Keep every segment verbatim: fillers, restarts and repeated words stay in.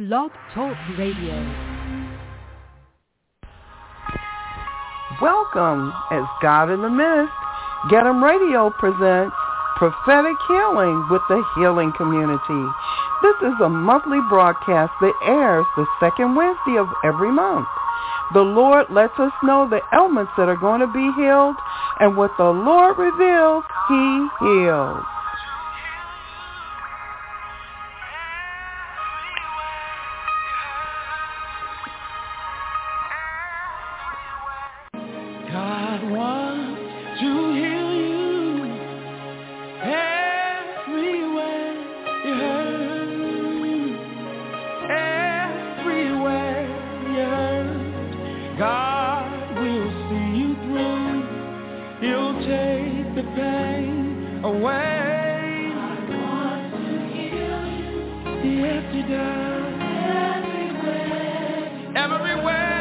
Blog Talk Radio. Welcome as God in the Midst. Get 'em Radio presents Prophetic Healing with the Healing Community. This is a monthly broadcast that airs the second Wednesday of every month. The Lord lets us know the ailments that are going to be healed, and what the Lord reveals, He heals. God wants to heal you everywhere you hurt, everywhere you hurt. God will see you through. He'll take the pain away. God wants to heal you. Yes, He does. Everywhere, everywhere.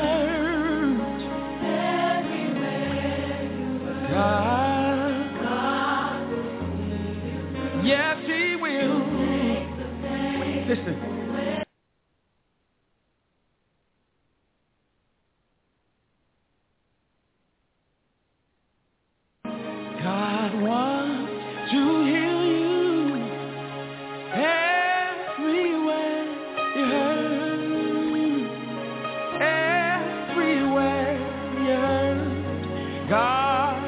God, God, yes, He will. Listen. God wants to heal you everywhere you hurt, everywhere you hurt. God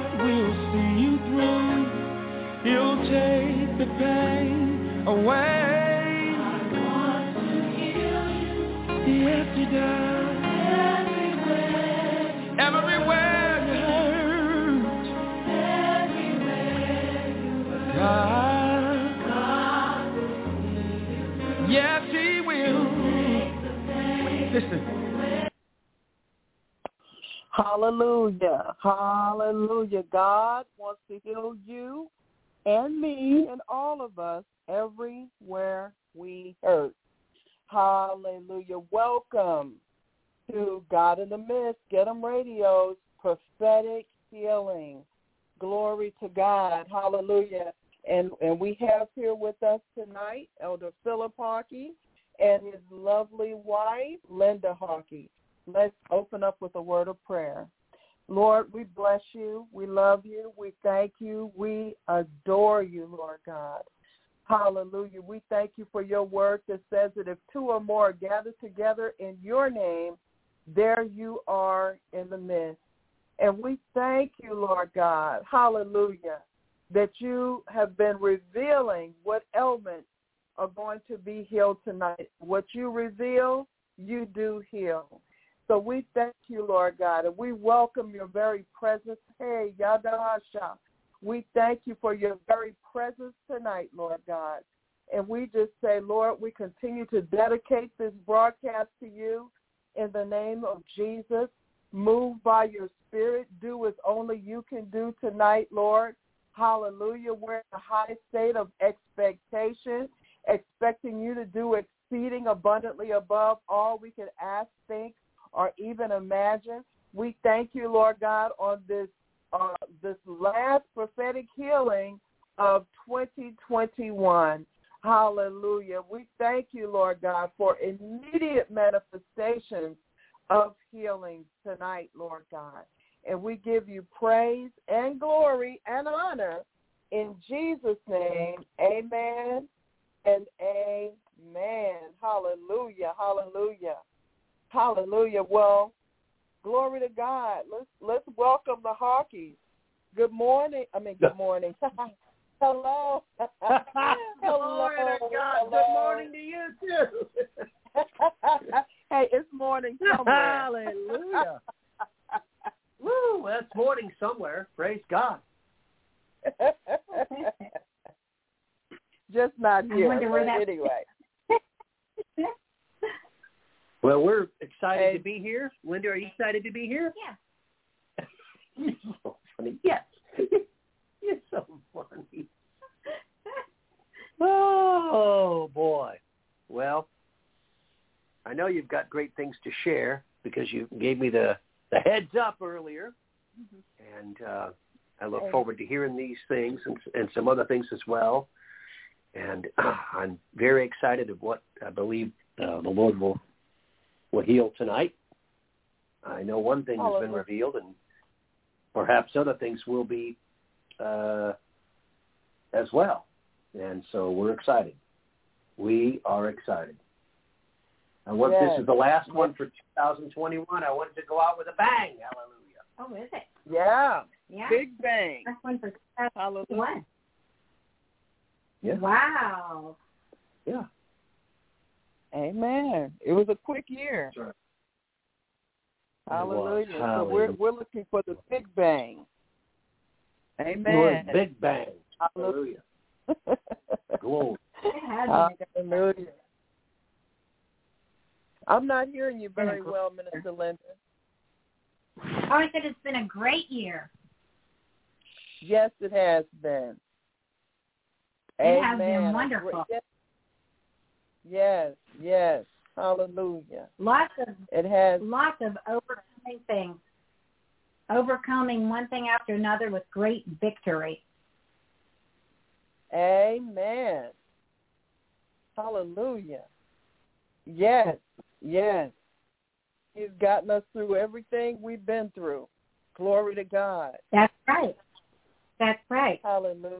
take the pain away. God wants to heal you. Yes, He does. Everywhere, everywhere you hurt, everywhere you hurt. God, God, yes, He will. Listen. Hallelujah. Hallelujah. God wants to heal you and me and all of us everywhere we hurt. Hallelujah. Welcome to God in the Midst, Get 'em Radio's Prophetic Healing. Glory to God. Hallelujah. And and we have here with us tonight Elder Philip Hawkey and his lovely wife, Linda Hawkey. Let's open up with a word of prayer. Lord, we bless you. We love you. We thank you. We adore you, Lord God. Hallelujah. We thank you for your word that says that if two or more are gathered together in your name, there you are in the midst. And we thank you, Lord God, hallelujah, that you have been revealing what ailments are going to be healed tonight. What you reveal, you do heal. So we thank you, Lord God, and we welcome your very presence. Hey, Yadahasha. We thank you for your very presence tonight, Lord God. And we just say, Lord, we continue to dedicate this broadcast to you in the name of Jesus. Move by your spirit. Do as only you can do tonight, Lord. Hallelujah. We're in a high state of expectation, expecting you to do exceeding abundantly above all we can ask, think, or even imagine. We thank you, Lord God, on this uh, this last prophetic healing of twenty twenty-one. Hallelujah. We thank you, Lord God, for immediate manifestations of healing tonight, Lord God. And we give you praise and glory and honor in Jesus' name. Amen and amen. Hallelujah. Hallelujah. Hallelujah. Well, glory to God. Let's let's welcome the Hawkeys. Good morning. I mean, good morning. Hello. Hello. Glory to God. Hello. Good morning to you, too. Hey, it's morning somewhere. Hallelujah. Woo, that's morning somewhere. Praise God. Just not here. I wonder where that anyway. Well, we're excited hey. to be here. Linda, are you excited to be here? Yeah. You're so funny. Yes. You're so funny. Oh, boy. Well, I know you've got great things to share because you gave me the, the heads up earlier. Mm-hmm. And uh, I look hey. forward to hearing these things and, and some other things as well. And uh, I'm very excited of what I believe uh, the Lord will will heal tonight. I know one thing has been revealed, and perhaps other things will be uh, as well. And so we're excited. We are excited. I want yes. This is the last one for two thousand twenty-one. I wanted to go out with a bang. Hallelujah. Oh, is it? Yeah. Yeah. Big bang. That's one for two thousand twenty-one. Hallelujah. Yeah. Wow. Yeah. Amen. It was a quick year. That's right. Hallelujah. So Hallelujah. we're we're looking for the big bang. Amen. Lord, big bang. Hallelujah. Glory. Hallelujah. I'm not hearing you very well, Minister Linda. Oh, I said it's been a great year. Yes, it has been. It Amen. has been wonderful. Yes, yes, yes. Hallelujah. Lots of it has lots of overcoming things, overcoming one thing after another with great victory. Amen. Hallelujah. Yes, yes. He's gotten us through everything we've been through. Glory to God. That's right. That's right. Hallelujah.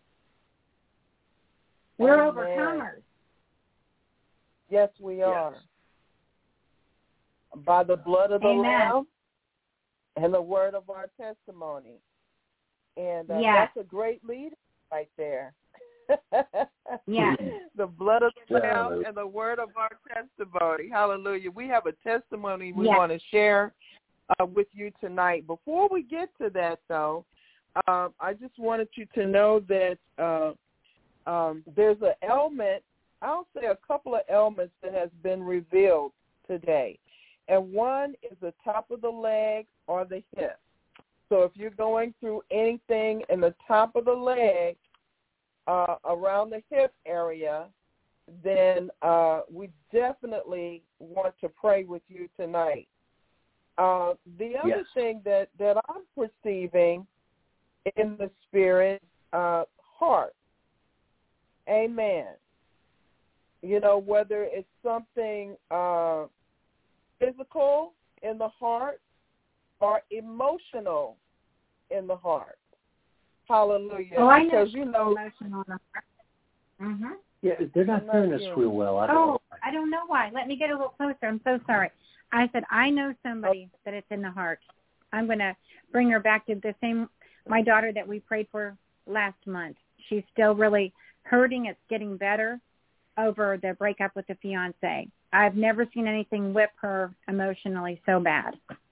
We're Amen. overcomers. Yes, we are. Yes. By the blood of the Amen. Lamb and the word of our testimony. And uh, yes. that's a great lead right there. Yeah. The blood of the Lamb Hallelujah. and the word of our testimony. Hallelujah. We have a testimony we yes. want to share uh, with you tonight. Before we get to that, though, uh, I just wanted you to know that uh, um, there's an element, I'll say a couple of elements that has been revealed today. And one is the top of the leg or the hip. So if you're going through anything in the top of the leg, uh, around the hip area, then uh, we definitely want to pray with you tonight. Uh, the other yes. thing that, that I'm perceiving in the spirit, uh, heart. Amen. You know, whether it's something uh, physical in the heart or emotional in the heart. Hallelujah. Oh, I know. Because, you know, emotional in the heart. Mm-hmm. Yeah, they're not hearing us real well. I don't Oh, know. I don't know why. Let me get a little closer. I'm so sorry. I said, I know somebody that it's in the heart. I'm going to bring her back to the same, my daughter that we prayed for last month. She's still really hurting. It's getting better over the breakup with the fiance. I've never seen anything whip her emotionally so bad.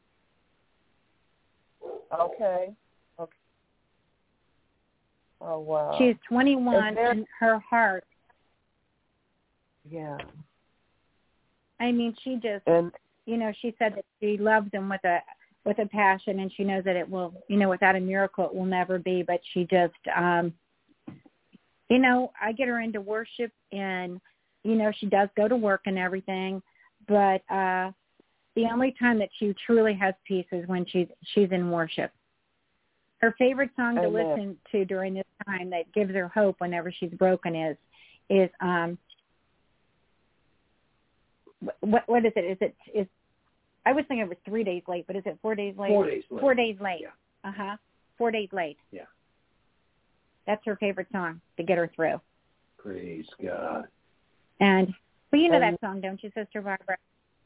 Okay. Okay. Oh, wow. She's twenty-one, and, and her heart, yeah. I mean, she just, And you know, she said that she loves him with a with a passion, and she knows that it will, you know, without a miracle, it will never be. But she just, um, you know, I get her into worship, and, you know, she does go to work and everything. But uh, the only time that she truly has peace is when she's she's in worship. Her favorite song to Amen. listen to during this time that gives her hope whenever she's broken is is um what what is it? Is it is I was thinking it was three days late, but is it four days late? Four days late. Four days late. Yeah. Uh huh. Four days late. Yeah. That's her favorite song to get her through. Praise God. And well, you know And, that song, don't you, Sister Barbara?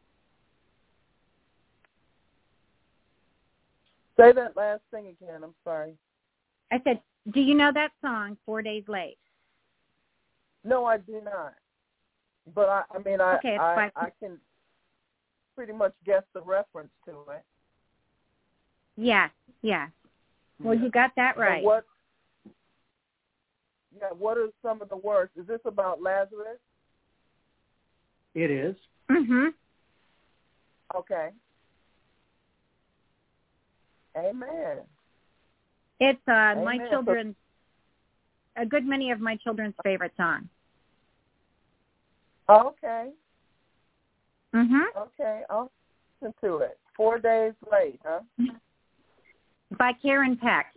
say that last thing again. I'm sorry. I said, do you know that song, Four Days Late? No, I do not. But I, I mean, I, Okay, it's I, fine. I can pretty much guess the reference to it. Yes, yes. Well, Yeah. you got that So right. what? Yeah. What are some of the words? Is this about Lazarus? It is. Mhm. Okay. Amen. It's uh, Amen. my children's, a good many of my children's favorite songs. Okay. Mhm. Okay. I'll listen to it. Four days late, huh? By Karen Peck.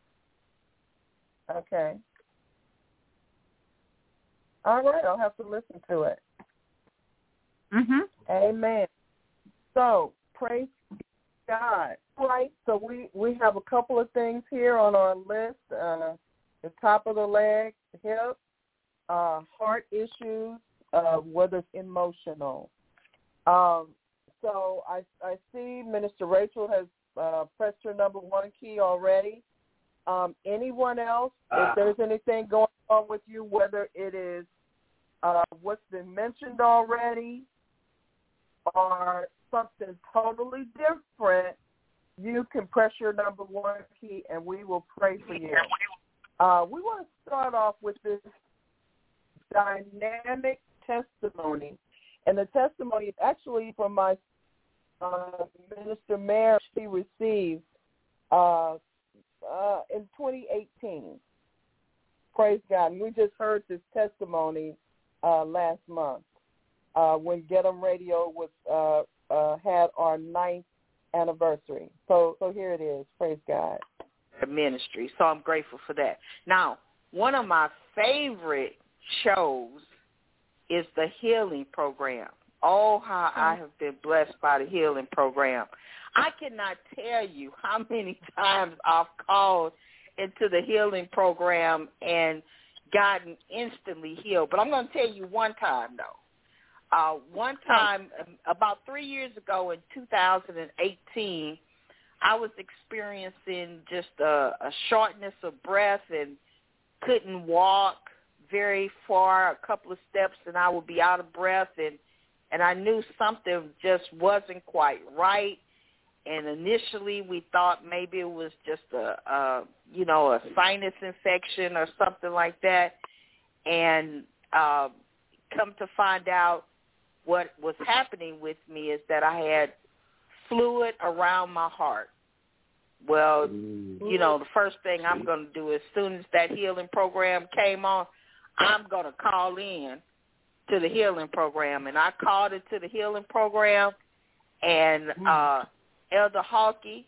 Okay. All right. I'll have to listen to it. Mhm. Amen. So, praise God. Right. So we, we have a couple of things here on our list. Uh, the top of the leg, hip, uh, heart issues, uh, whether it's emotional. Um, so I, I see Minister Rachel has uh, pressed her number one key already. Um, anyone else, if there's anything going on with you, whether it is uh, what's been mentioned already or something totally different, you can press your number one key and we will pray for you. Uh, we want to start off with this dynamic testimony. And the testimony is actually from my uh, Minister Mary she received uh, uh, in twenty eighteen. Praise God. And we just heard this testimony uh, last month uh, when Get 'em Radio was uh, uh, had our ninth anniversary. So, so here it is. Praise God. Ministry. So I'm grateful for that. Now, one of my favorite shows is the healing program. Oh, how I have been blessed by the healing program. I cannot tell you how many times I've called into the healing program and gotten instantly healed. But I'm going to tell you one time, though. Uh, one time, about three years ago in two thousand eighteen, I was experiencing just a, a shortness of breath and couldn't walk very far, a couple of steps, and I would be out of breath, and, and I knew something just wasn't quite right. And initially we thought maybe it was just a, a you know, a sinus infection or something like that. And uh, come to find out what was happening with me is that I had fluid around my heart. Well, you know, the first thing I'm going to do as soon as that healing program came on, I'm going to call in to the healing program. And I called it to the healing program, and uh, Elder Hawkey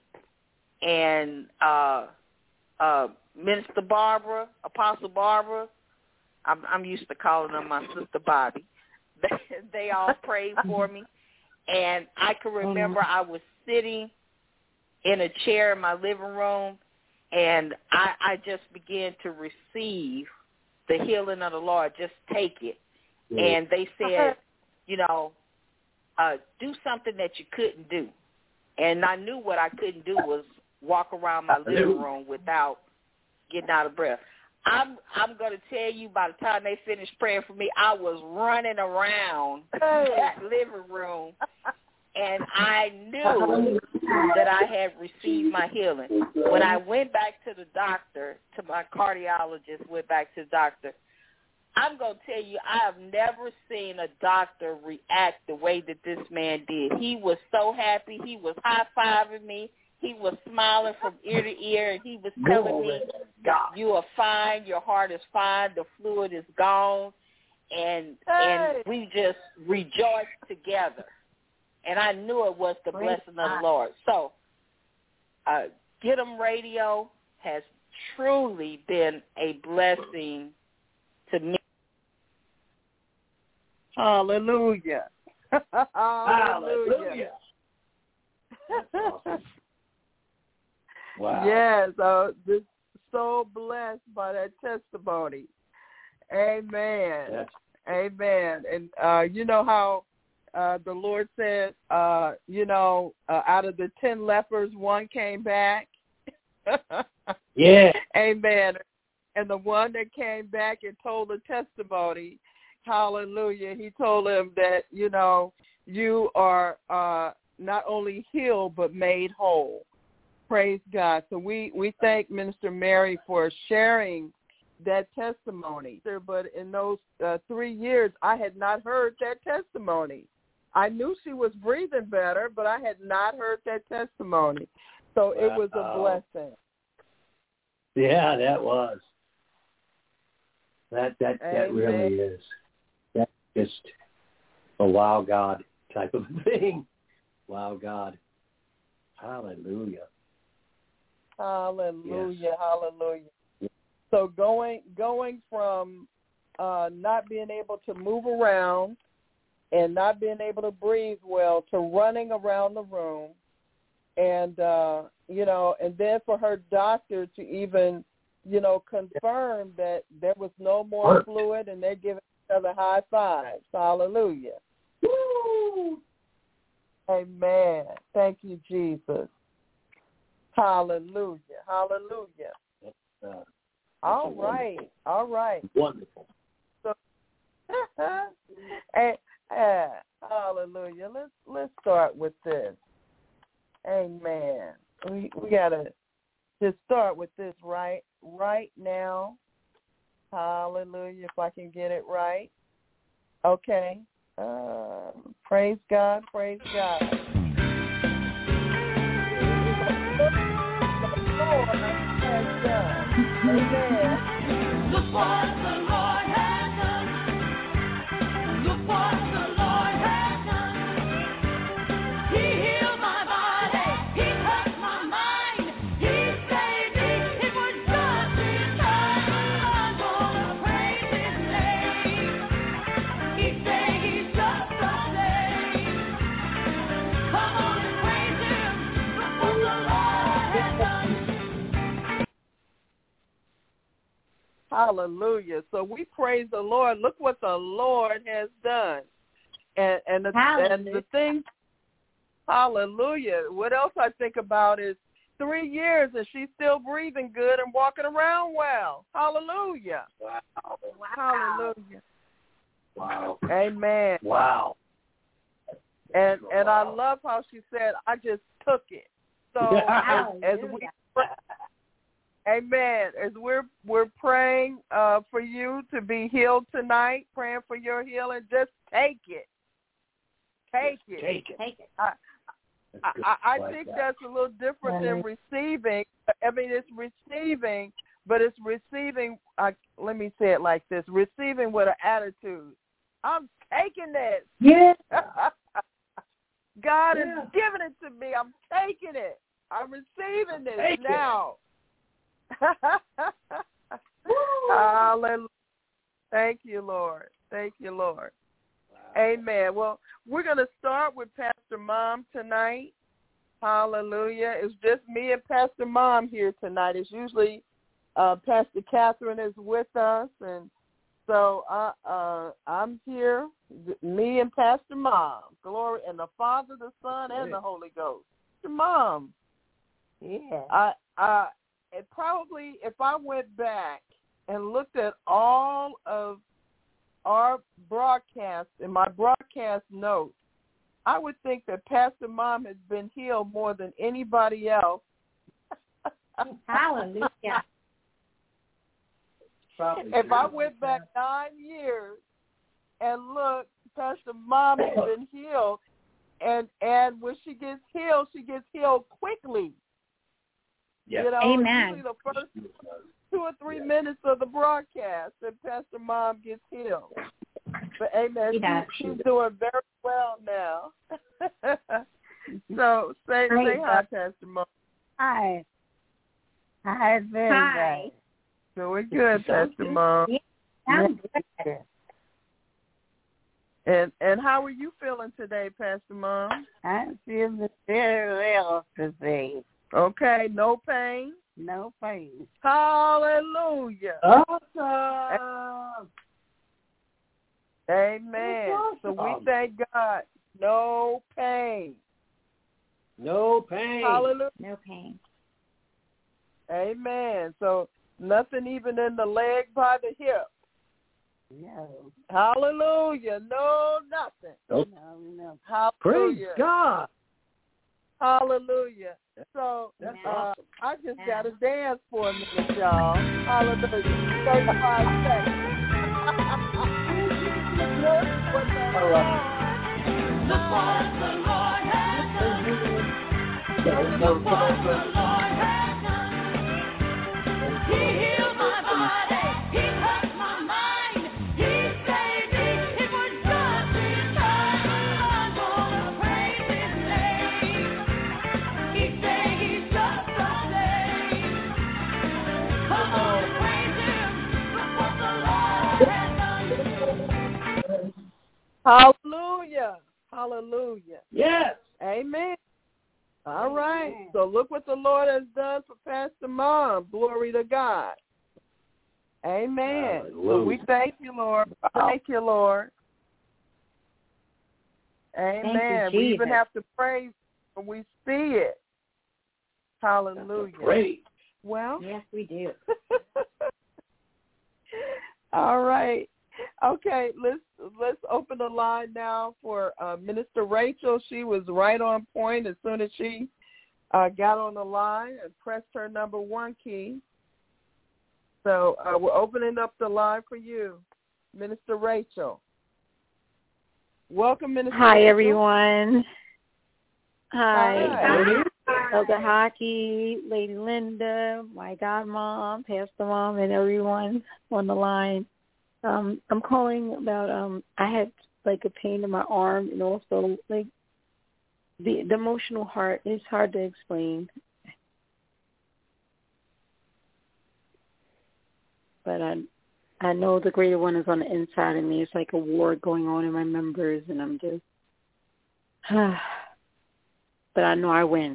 and uh, uh, Minister Barbara, Apostle Barbara, I'm, I'm used to calling them my sister Bobby. They, they all prayed for me. And I can remember I was sitting in a chair in my living room, and I, I just began to receive the healing of the Lord. Just take it. Yeah. And they said, you know, uh, do something that you couldn't do. And I knew what I couldn't do was walk around my living room without getting out of breath. I'm I'm going to tell you, by the time they finished praying for me, I was running around that living room, and I knew that I had received my healing. When I went back to the doctor, to my cardiologist, went back to the doctor, I'm going to tell you, I have never seen a doctor react the way that this man did. He was so happy. He was high-fiving me. He was smiling from ear to ear, and he was telling me, you are fine, your heart is fine, the fluid is gone, and and we just rejoiced together. And I knew it was the blessing of the Lord. So uh, Get 'em Radio has truly been a blessing to me. Hallelujah. Hallelujah. Awesome. Wow. Yes, uh, just so blessed by that testimony. Amen. Yes. Amen. And uh, you know how uh, the Lord said, uh, you know, uh, out of the ten lepers, one came back. Yeah. Amen. And the one that came back and told the testimony, hallelujah, he told him that, you know, you are uh, not only healed but made whole. Praise God. So we, we thank Minister Mary for sharing that testimony. But in those uh, three years, I had not heard that testimony. I knew she was breathing better, but I had not heard that testimony. So wow. It was a blessing. Yeah, that was. That that, that really is. That's just a wow God type of thing. Wow God. Hallelujah. Hallelujah. Yes. Hallelujah. So going going from uh, not being able to move around and not being able to breathe well to running around the room. And, uh, you know, and then for her doctor to even, you know, confirm that there was no more fluid, and they're giving each other high fives. Hallelujah. Woo! Amen. Thank you, Jesus. Hallelujah. Hallelujah. Uh, all right. All right. Wonderful. So, and, uh, hallelujah. Let's let's start with this. Amen. We we gotta just start with this right right now. Hallelujah. If I can get it right. Okay. Uh, praise God. Praise God. The Lord has done. Amen. Look what the Lord has done. Look what the Lord has done. He healed my body. He touched my mind. He saved me. It was just in time. I'm gonna praise His name. Each day He's just the same. Come on and praise Him. Look what the Lord has done. Hallelujah. So we praise the Lord. Look what the Lord has done. And and the, and the thing, hallelujah. What else I think about is three years and she's still breathing good and walking around well. Hallelujah. Wow. Hallelujah. Wow. Amen. Wow. And and I Wow. love how she said, I just took it. So as, as we Amen. As we're we're praying uh, for you to be healed tonight, praying for your healing, just take it. Take it. Take it. Take it. I, I, I like think that. that's a little different than receiving. I mean, it's receiving, but it's receiving. Uh, let me say it like this: receiving with an attitude. I'm taking this. Yeah. God Yeah. has given it to me. I'm taking it. I'm receiving this Take it. now. Hallelujah. Thank you, Lord. Thank you, Lord. Wow. Amen. Well, we're going to start with Pastor Mom tonight. Hallelujah. It's just me and Pastor Mom here tonight. It's usually uh, Pastor Catherine is with us, and so uh, uh, I'm here, me and Pastor Mom. Glory, and the Father, the Son, and the Holy Ghost. Pastor Mom. Yeah. I, I, it probably, if I went back and looked at all of our broadcasts and my broadcast notes, I would think that Pastor Mom has been healed more than anybody else. Hallelujah. If I went back nine years and looked, Pastor Mom has been healed, and and when she gets healed, she gets healed quickly. Yes. You know, Amen. usually the first two or three yes. minutes of the broadcast, and Pastor Mom gets healed. But amen, she, she's doing very well now. So say Great. say hi, Pastor Mom. Hi. Hi, very Hi. good. Doing good, Pastor Mom. Yeah, I'm good. And and how are you feeling today, Pastor Mom? I'm feeling very well today. Okay, no pain. No pain. Hallelujah. Awesome. Amen. So we thank God. No pain. No pain. Hallelujah. No pain. Amen. So nothing even in the leg by the hip. No. Hallelujah. No, nothing. Nope. No, no. Hallelujah. Praise God. Hallelujah. So That's uh, awesome. I just got to dance for a minute, y'all. Hallelujah. thirty-five seconds. Look what the All right. Look what the Lord has done. Look what the Lord has done. He healed my body. He touched my mind. He saved me. It was just in time. I'm gonna praise His name. Each day He's just the same. Come on and praise Him. Look what the Lord has done. Hallelujah. Hallelujah. Yes. Amen. All right. So look what the Lord has done for Pastor Mom. Glory to God. Amen. Hallelujah. So we thank you, Lord. Thank you, Lord. Amen. Thank you, we even Jesus. have to praise when we see it. Hallelujah. Great. Well, Yes, we do. all right. Okay, let's let's open the line now for uh, Minister Rachel. She was right on point as soon as she uh, got on the line and pressed her number one key. So uh, we're opening up the line for you, Minister Rachel. Welcome, Minister Hi, Rachel. everyone. Hi. Hi. Elder Hockey, Lady Linda, my godmom, Pastor Mom, and everyone on the line. Um, I'm calling about, um, I had like a pain in my arm and also like the, the emotional heart. It's hard to explain. But I, I know the greater one is on the inside of me. It's like a war going on in my members, and I'm just, but I know I win.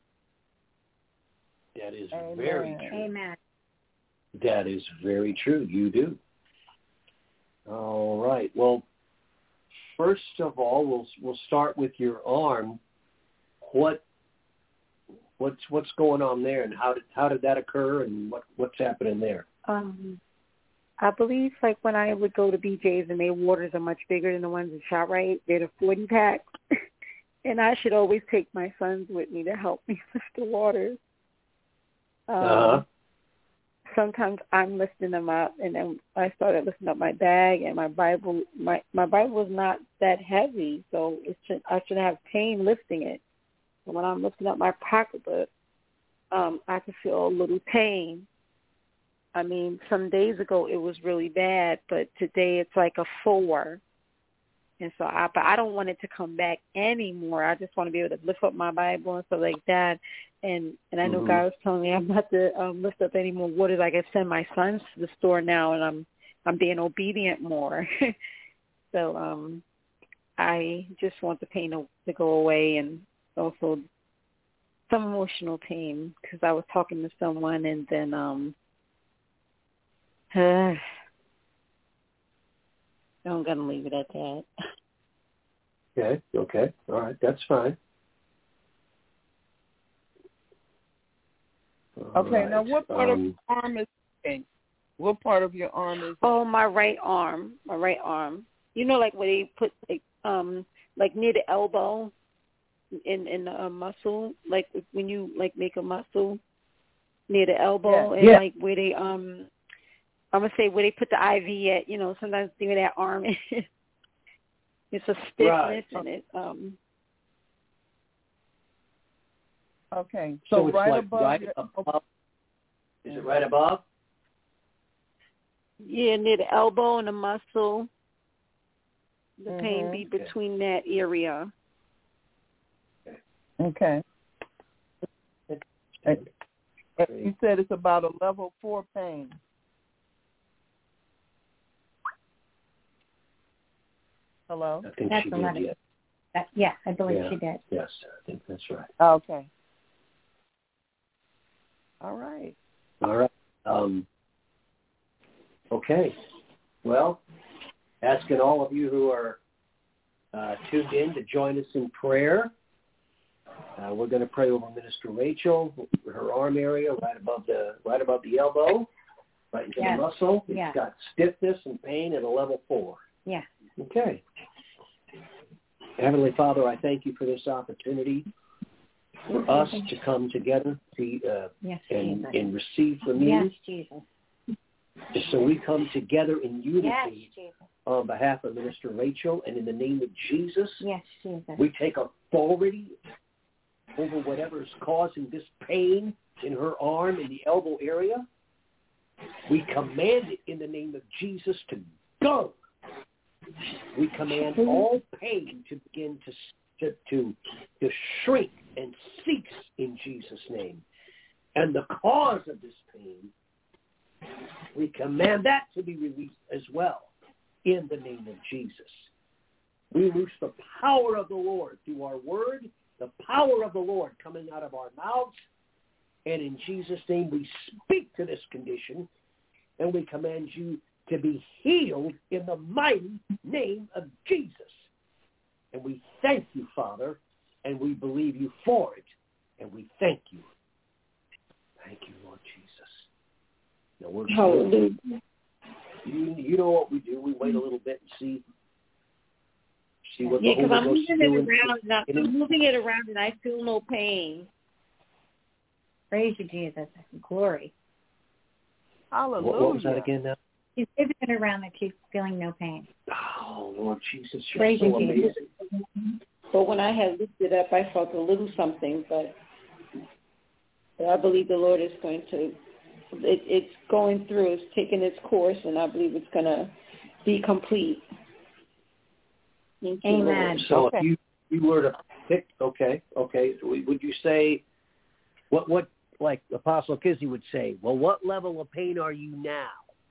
That is Amen. very true. Amen. That is very true. You do. All right. Well, first of all, we'll we'll start with your arm. What what's what's going on there, and how did how did that occur, and what what's happening there? Um, I believe like when I would go to B J's and their waters are much bigger than the ones in ShopRite. They're the forty pack, and I should always take my sons with me to help me lift the waters. Um, Uh-huh. Sometimes I'm lifting them up, and then I started lifting up my bag and my Bible. My my Bible is not that heavy, so it should, I shouldn't have pain lifting it. But when I'm lifting up my pocketbook, um, I can feel a little pain. I mean, some days ago it was really bad, but today it's like a four. And so I, but I don't want it to come back anymore. I just want to be able to lift up my Bible and stuff like that. And and I know Mm-hmm. God was telling me I'm not to um, lift up any more waters. I can send my sons to the store now, and I'm I'm being obedient more. So um, I just want the pain to, to go away, and also some emotional pain because I was talking to someone, and then um, uh, I'm gonna leave it at that. Okay. Okay. All right. That's fine. All Okay, right. now what part um, of your arm is pain? What part of your arm is Oh, my right arm, my right arm. You know, like where they put, like, um, like near the elbow, in in the uh, muscle, like when you like make a muscle near the elbow, Yeah. and Yeah. like where they um, I'm gonna say where they put the I V at. You know, sometimes near that arm, it's a stiffness Right. and it um. Okay, So, so, it's right like above right your above. Is it right above? Yeah, near the elbow and the muscle. The pain Mhm. be between that area. Okay. And you said it's about a level four pain. Hello? I think That's she a did. lot of- Yes. That, yeah, I believe Yeah. she did. Yes. I think that's right. Okay. All right. All right. Um, okay. Well, asking all of you who are uh, tuned in to join us in prayer. Uh, we're going to pray over Minister Rachel, her arm area, right above the right above the elbow, right into Yes. the muscle. It's Yeah. got stiffness and pain at a level four. Yeah. Okay. Heavenly Father, I thank you for this opportunity for us to come together to, uh, Yes, and, Jesus. and receive from you. Yes, Jesus. So we come together in unity Yes, Jesus. on behalf of Minister Rachel, and in the name of Jesus, Yes, Jesus. we take authority over whatever is causing this pain in her arm, in the elbow area. We command it in the name of Jesus to go. We command all pain to begin to to to, to shrink and cease in Jesus' name. And the cause of this pain, we command that to be released as well in the name of Jesus. We loose the power of the Lord through our word, the power of the Lord coming out of our mouths. And in Jesus' name, we speak to this condition, and we command you to be healed in the mighty name of Jesus. And we thank you, Father, and we believe you for it, and we thank you. Thank you, Lord Jesus. Now we're Hallelujah. You, you know what we do. We wait a little bit and see, see what Yeah, the because I'm Holy Ghost moving is it doing. around. And I- I'm moving it around, and I feel no pain. Praise you, Jesus. Glory. Hallelujah. What, what was that again now? She's moving it around and she's feeling no pain. Oh, Lord Jesus, you're Praise so you, amazing. Jesus. But when I had lifted up, I felt a little something, but, but I believe the Lord is going to, it, it's going through, it's taking its course, and I believe it's going to be complete. Thank you, Amen. Lord. So Okay. if you, you were to pick, okay, okay, would you say, what, what, like Apostle Kizzy would say, well, what level of pain are you now?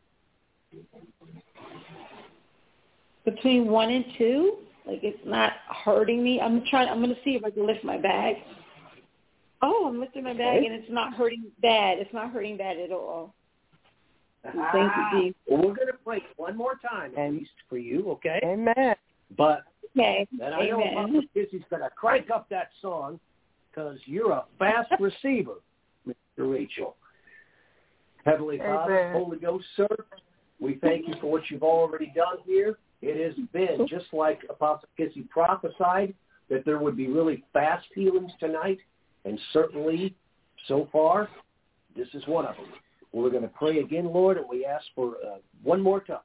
Between one and two, like it's not hurting me. I'm trying. I'm going to see if I can lift my bag. Oh, I'm lifting my bag, Okay. and it's not hurting bad. It's not hurting bad at all. Thank Ah, you, Jesus. well, we're going to play one more time, at And- least for you, okay? Amen. But Okay. then I know Apostle Amen. Kizzy's going to crank up that song because you're a fast receiver, Mister Rachel. Heavenly Father, Amen. Holy Ghost, sir, we thank you for what you've already done here. It has been just like Apostle Kizzy prophesied that there would be really fast healings tonight, and certainly so far, this is one of them. We're going to pray again, Lord, and we ask for uh, one more touch.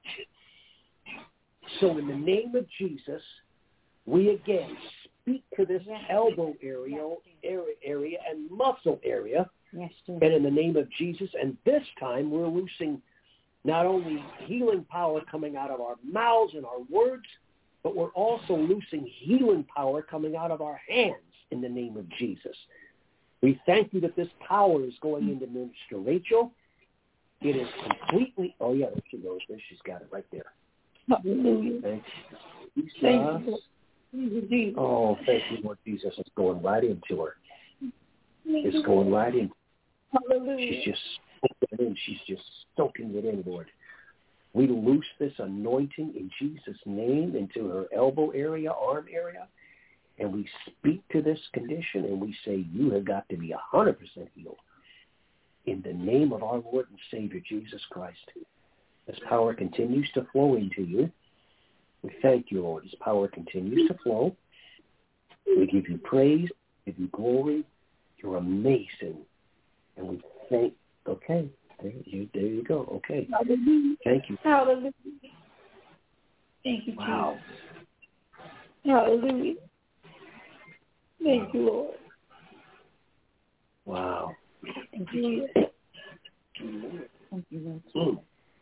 So in the name of Jesus, we again speak to this elbow area, area, area and muscle area, Yes, Jesus. and in the name of Jesus, and this time we're loosing not only healing power coming out of our mouths and our words, but we're also loosing healing power coming out of our hands in the name of Jesus. We thank you that this power is going into Minister Rachel. It is completely, oh yeah, there she goes. There, she's got it right there. Hallelujah. Thank you. Jesus. Thank you, Lord. Thank you, Jesus. Oh, thank you, Lord Jesus. It's going right into her. It's going right in. Hallelujah. She's just soaking it in. She's just soaking it in, Lord. We loose this anointing in Jesus' name into her elbow area, arm area, and we speak to this condition, and we say, you have got to be one hundred percent healed. In the name of our Lord and Savior, Jesus Christ. As power continues to flow into you, we thank you, Lord. As power continues to flow, we give you praise, give you glory. You're amazing. And we thank, okay, there you, there you go. Okay. Hallelujah. Thank you. Hallelujah. Thank you, Wow. Jesus. Hallelujah. Thank you, Lord. Wow. Thank you, Hallelujah. Thank you, Lord. Mm.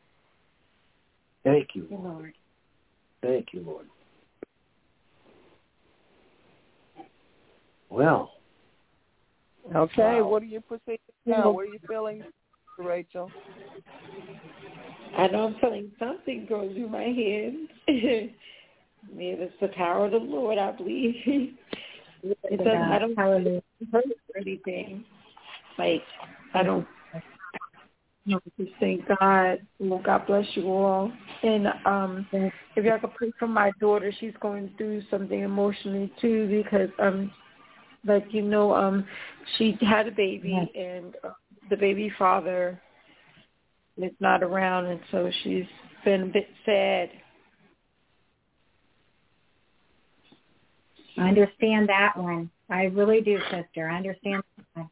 Thank you, Thank you, Lord. Lord. Thank you, Lord. Well, Okay, Wow. what are you proceeding now? What are you feeling, Rachel? I know I'm feeling something going through my head. Maybe it's the power of the Lord, I believe. It doesn't, I don't Hallelujah. hurt or anything. Like, I don't know. Just thank God. Well, God bless you all. And um, if y'all could pray for my daughter, she's going through something emotionally too, because um, like you know, um, she had a baby Yes. and uh, the baby father is not around, and so she's been a bit sad. I understand that one. I really do, sister. I understand that one.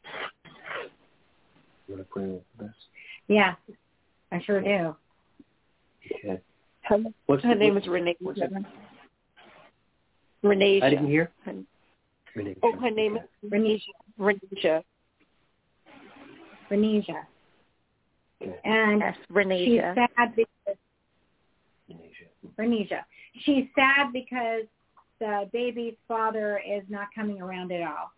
you want to pray over this? Yeah, I sure do. Okay. Her, What's her the, name what's, is Renee. what's it? Renee. I didn't hear. Her, Renee. oh, her name is Renisha. Renisha. Renisha. Okay. And Yes, she's Renisha. sad because Renisha. Renisha. She's sad because the baby's father is not coming around at all.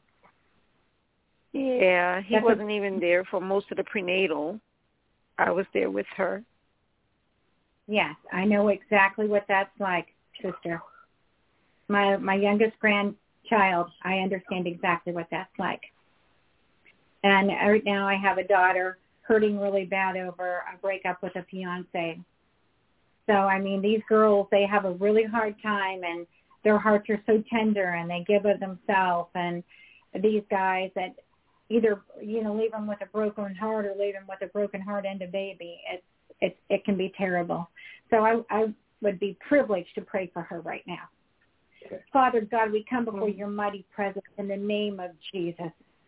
Yeah, he That's wasn't a, even there for most of the prenatal. I was there with her. Yes, I know exactly what that's like, sister. my my youngest grandchild, I understand exactly what that's like. And right now I have a daughter hurting really bad over a breakup with a fiance. So, I mean, these girls, they have a really hard time, and their hearts are so tender, and they give of themselves. And these guys that either, you know, leave them with a broken heart or leave them with a broken heart and a baby, it, it, it can be terrible. So I, I would be privileged to pray for her right now. Okay. Father God, we come before your mighty presence in the name of Jesus.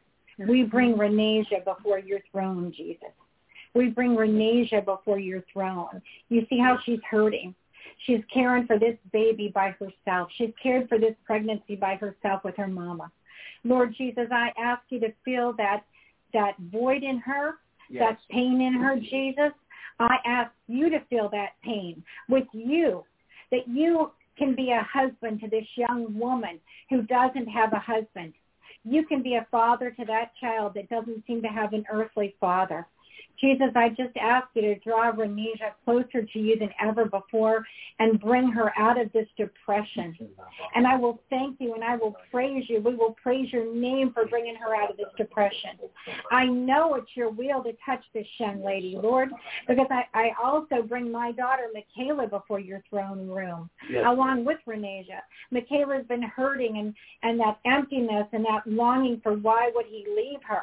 We bring Renasia before your throne, Jesus. We bring Renasia before your throne. You see how she's hurting. She's caring for this baby by herself. She's cared for this pregnancy by herself with her mama. Lord Jesus, I ask you to fill that that void in her, yes. that pain in her, Jesus. I ask you to fill that pain with you, that you can be a husband to this young woman who doesn't have a husband. You can be a father to that child that doesn't seem to have an earthly father. Jesus, I just ask you to draw Renasia closer to you than ever before and bring her out of this depression. And I will thank you and I will praise you. We will praise your name for bringing her out of this depression. I know it's your will to touch this young lady, Lord, because I, I also bring my daughter, Michaela, before your throne room, yes. along with Renasia. Michaela's been hurting and, and that emptiness and that longing for why would he leave her.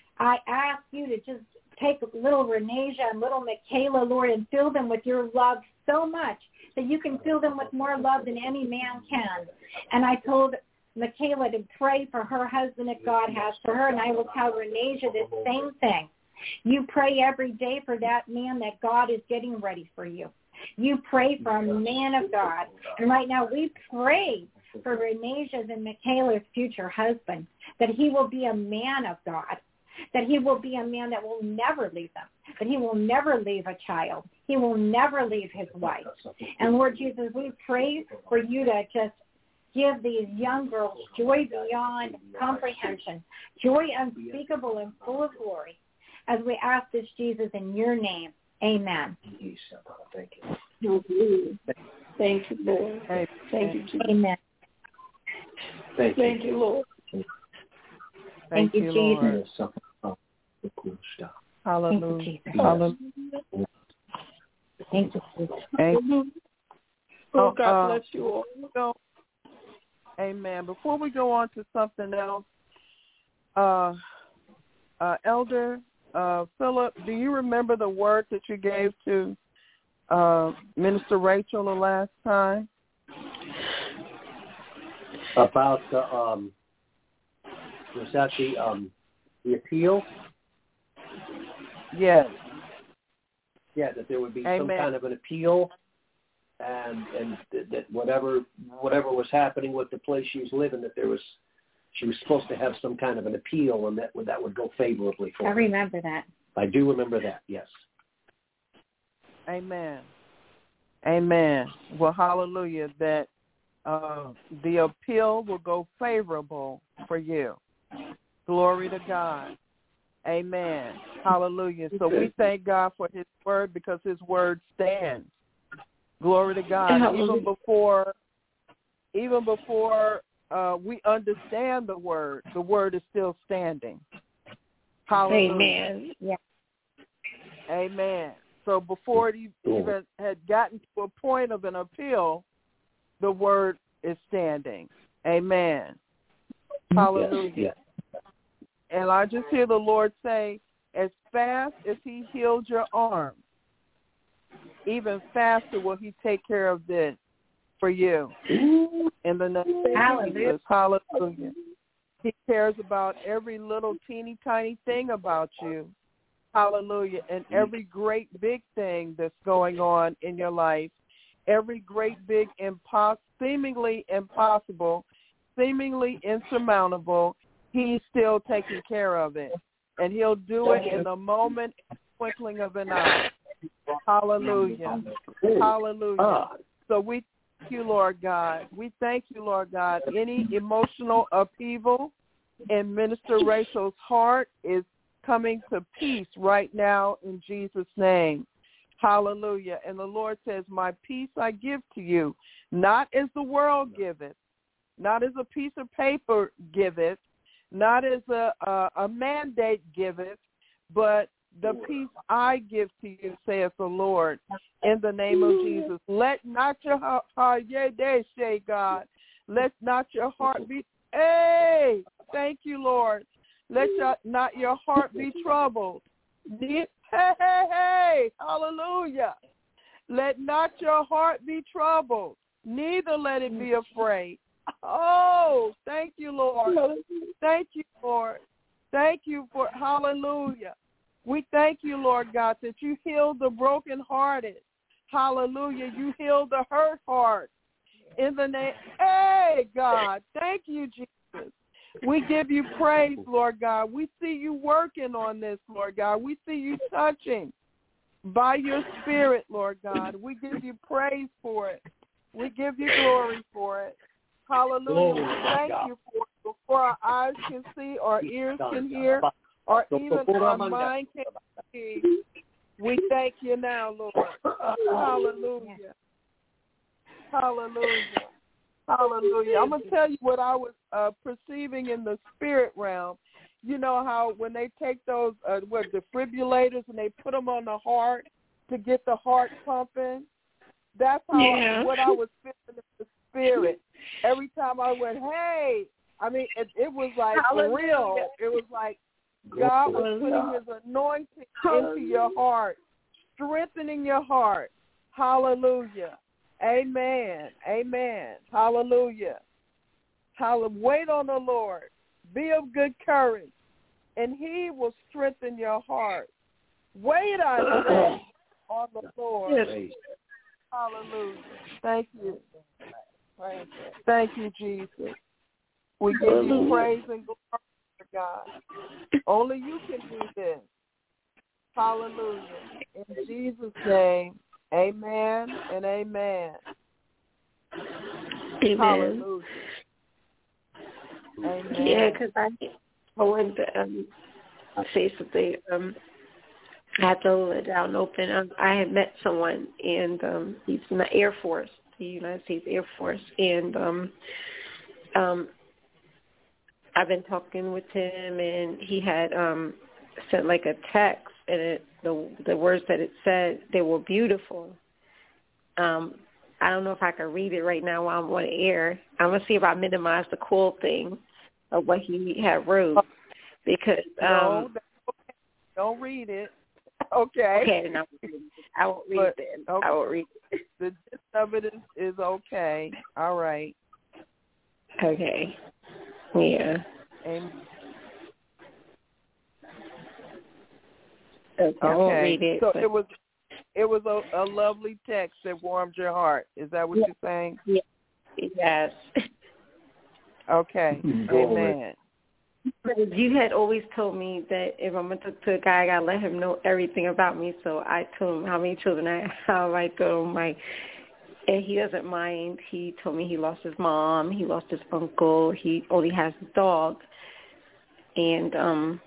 I ask you to just take little Renasia and little Michaela, Lord, and fill them with your love so much that you can fill them with more love than any man can. And I told Michaela to pray for her husband that God has for her, and I will tell Renasia the same thing. You pray every day for that man that God is getting ready for you. You pray for a man of God. And right now we pray for Renasia's and Michaela's future husband, that he will be a man of God, that he will be a man that will never leave them, that he will never leave a child. He will never leave his wife. And Lord Jesus, we pray for you to just give these young girls joy beyond comprehension, joy unspeakable and full of glory, as we ask this, Jesus, in your name. Amen. Thank you. Thank you, Lord. Thank you, Jesus. Amen. Thank you, Thank you Lord. Thank, Thank you, you, Jesus. Lord. Hallelujah. Thank you, Hallelujah. Thank you, Jesus. Amen. Oh, God uh, bless you all. Go. Amen. Before we go on to something else, uh, uh, Elder uh, Philip, do you remember the word that you gave to uh, Minister Rachel the last time? About the, um, was that the, um, the appeal? Yes. Yeah, that there would be Amen. some kind of an appeal, and and th- that whatever whatever was happening with the place she was living, that there was she was supposed to have some kind of an appeal, and that would that would go favorably for I her. remember that. I do remember that. Yes. Amen. Amen. Well, hallelujah. That uh, the appeal will go favorable for you. Glory to God. Amen. Hallelujah. So we thank God for his word because his word stands. Glory to God. Even before even before uh, we understand the word, the word is still standing. Hallelujah. Amen. Yeah. Amen. So before it even had gotten to a point of an appeal, the word is standing. Amen. Hallelujah. Yes. Yes. And I just hear the Lord say, as fast as he healed your arm, even faster will he take care of this for you. In the name of Jesus. Hallelujah. He cares about every little teeny tiny thing about you. Hallelujah. And every great big thing that's going on in your life, every great big impos- seemingly impossible, seemingly insurmountable, he's still taking care of it. And he'll do it in the moment, twinkling of an eye. Hallelujah. Hallelujah. So we thank you, Lord God. We thank you, Lord God. Any emotional upheaval in Minister Rachel's heart is coming to peace right now in Jesus' name. Hallelujah. And the Lord says, my peace I give to you, not as the world giveth, not as a piece of paper giveth, not as a, a, a mandate giveth, but the peace I give to you, saith the Lord, in the name of Jesus. Let not your heart, say God, let not your heart be, hey, thank you, Lord. Let your, not your heart be troubled. Hey, hey, hey, hallelujah. Let not your heart be troubled, neither let it be afraid. Oh, thank you, Lord. Thank you, Lord. Thank you for, hallelujah. We thank you, Lord God, that you heal the brokenhearted. Hallelujah. You heal the hurt heart. In the name, hey, God, thank you, Jesus. We give you praise, Lord God. We see you working on this, Lord God. We see you touching by your spirit, Lord God. We give you praise for it. We give you glory for it. Hallelujah. We thank you for it. Before our eyes can see, our ears can hear, or even our mind can see. We thank you now, Lord. Hallelujah. Hallelujah. Hallelujah. I'm going to tell you what I was uh, perceiving in the spirit realm. You know how when they take those uh, what, defibrillators and they put them on the heart to get the heart pumping? That's how yeah. I, what I was feeling in the spirit. Every time I went, hey, I mean, it, it was like Hallelujah. real. It was like God was putting his anointing into your heart, strengthening your heart. Hallelujah. Amen. Amen. Hallelujah. Hallelujah. Wait on the Lord. Be of good courage, and he will strengthen your heart. Wait, I say, on the Lord. Yes. Hallelujah. Thank you. Thank you, Jesus. We give you praise and glory, God. Only you can do this. Hallelujah. In Jesus' name, amen and amen. Amen. Hallelujah. Amen. Yeah, because I, I wanted to um, say something. Um, I had to hold it down open. Um, I had met someone, and um, he's in the Air Force, the United States Air Force, and um, um, I've been talking with him, and he had um, sent like a text, and it, the the words that it said, they were beautiful. Um, I don't know if I can read it right now while I'm on air. I'm going to see if I minimize the cool thing of what he had wrote, because um, no, don't read it. Okay. Okay, no, I won't read but, it. Okay. I won't read it. The gist of it is, is okay. All right. Okay. Yeah. Amen. Okay, I won't read it. So but... it was it was a, a lovely text that warmed your heart. Is that what yeah. you're saying? Yeah. Yes. Okay. Amen. You had always told me that if I'm going to talk to a guy, I got to let him know everything about me. So I told him how many children I have. I told him, like, and he doesn't mind. He told me he lost his mom. He lost his uncle. He only has a dog. And um,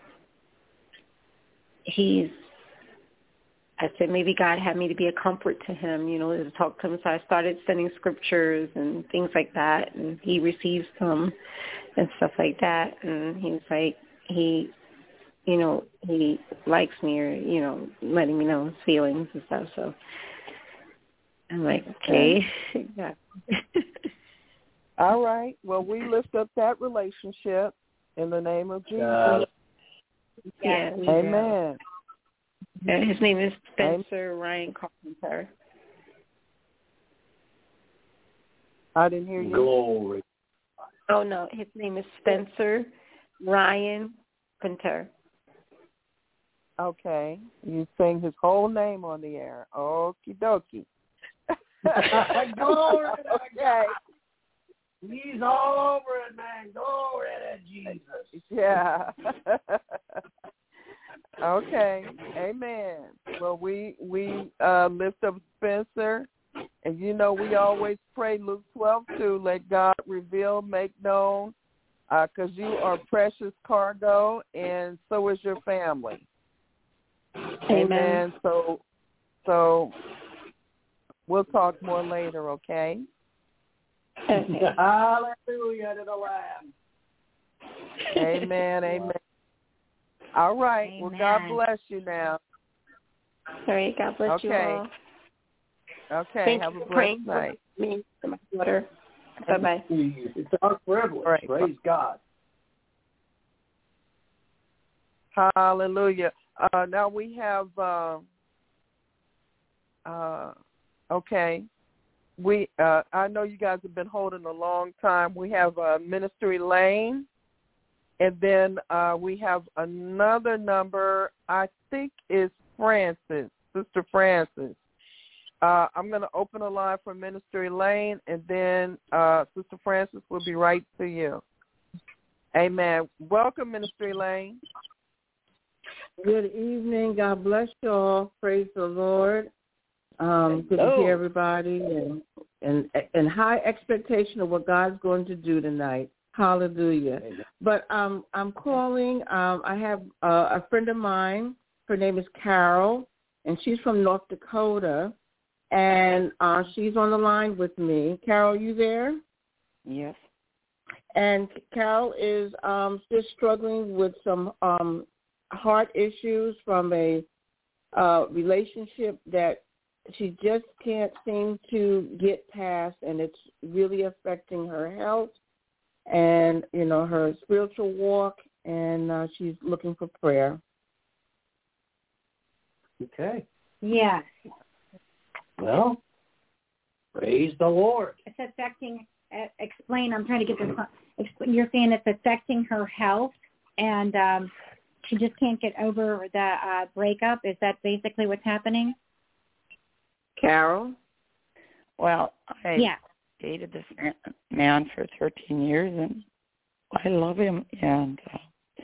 he's, I said maybe God had me to be a comfort to him, you know, to talk to him. So I started sending scriptures and things like that, and he receives them and stuff like that. And he was like, he, you know, he likes me, or, you know, letting me know his feelings and stuff. So I'm like, okay. Yeah. All right. Well, we lift up that relationship in the name of Jesus. Uh, yeah. Amen. Yeah, his name is Spencer Ryan Carpenter. I didn't hear you. Glory. Oh, no. His name is Spencer Ryan Carpenter. Okay. You sing his whole name on the air. Okie dokie. Glory to okay. God. He's all over it, man. Glory to Jesus. Yeah. Okay. Amen. Well, we we uh, lift up Spencer, and you know we always pray Luke twelve two. Let God reveal, make known, because uh, you are precious cargo, and so is your family. Amen. Amen. So, so we'll talk more later. Okay. Hallelujah to the Lamb. Amen, amen. All right. Amen. Well, God bless you now. All right. God bless okay. you all. Okay. Thank Have you a for praying blessed night. for me and my daughter. Bye-bye. It's our privilege. Right. Praise God. Hallelujah. Uh, now we have, uh, uh, okay, we. Uh, I know you guys have been holding a long time. We have uh, Ministry Lane, and then uh, we have another number, I think is Francis, Sister Francis. Uh, I'm going to open a line for Ministry Lane, and then uh, Sister Francis will be right to you. Amen. Welcome, Ministry Lane. Good evening. God bless you all. Praise the Lord. Um, good to hear everybody, and, and and high expectation of what God's going to do tonight. Hallelujah. Amen. But um, I'm calling. Um, I have uh, a friend of mine. Her name is Carol, and she's from North Dakota, and uh, she's on the line with me. Carol, you there? Yes. And Carol is um, just struggling with some um, heart issues from a uh, relationship that she just can't seem to get past, and it's really affecting her health and, you know, her spiritual walk, and uh, she's looking for prayer. Okay. Yes. Well, praise the Lord. It's affecting, uh, explain, I'm trying to get this, explain, you're saying it's affecting her health, and um, she just can't get over the uh, breakup. Is that basically what's happening? Carol? Well, I yeah. dated this man for thirteen years, and I love him, and uh,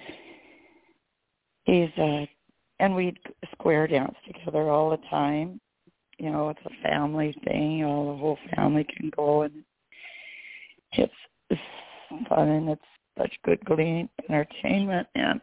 he's, uh, and we square dance together all the time. You know, it's a family thing. All the whole family can go, and it's, it's fun, and it's such good glean entertainment. And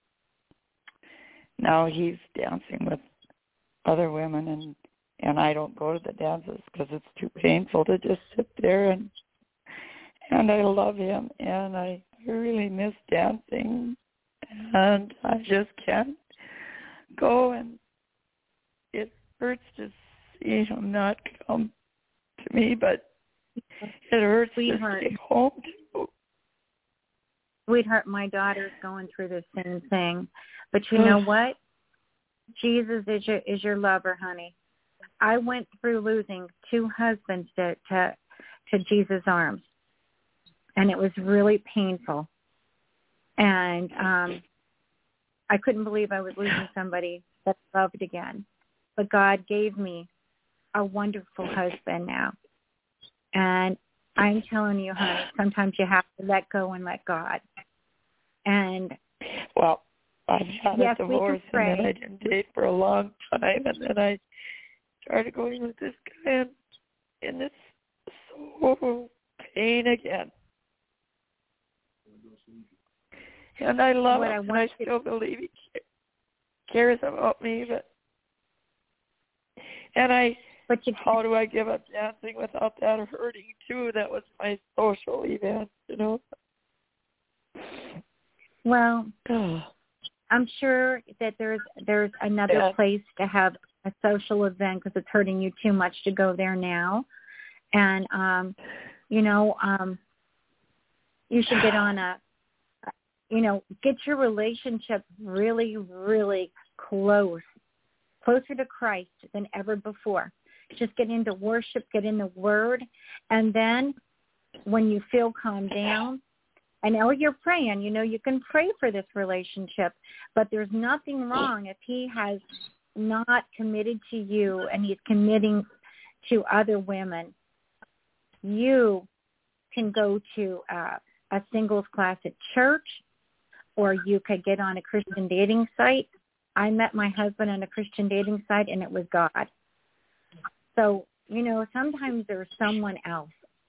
now he's dancing with other women, and and I don't go to the dances because it's too painful to just sit there. And and I love him, and I really miss dancing, and I just can't go, and it hurts to see him not come to me, but it hurts Sweetheart. to stay home too. Sweetheart, my daughter's going through the same thing, but you know what? Jesus is your is your lover, honey. I went through losing two husbands to, to to Jesus' arms, and it was really painful. And um, I couldn't believe I was losing somebody that I loved again. But God gave me a wonderful husband now. And I'm telling you, honey, sometimes you have to let go and let God. And well, I've had yes, a divorce, and then I didn't date for a long time, and then I started going with this guy, and, and it's so pain again. And I love what him, I and want I still believe he cares about me, but and I, but you, how do I give up dancing without that hurting too? That was my social event, you know. Well, I'm sure that there's there's another yeah. place to have a social event because it's hurting you too much to go there now. And, um, you know, um, you should get on a, you know, get your relationship really, really close, closer to Christ than ever before. Just get into worship, get in the Word, and then when you feel calmed down, I know you're praying, you know, you can pray for this relationship, but there's nothing wrong if he has not committed to you and he's committing to other women. You can go to uh, a singles class at church, or you could get on a Christian dating site. I met my husband on a Christian dating site, and it was God. So, you know, sometimes there's someone else.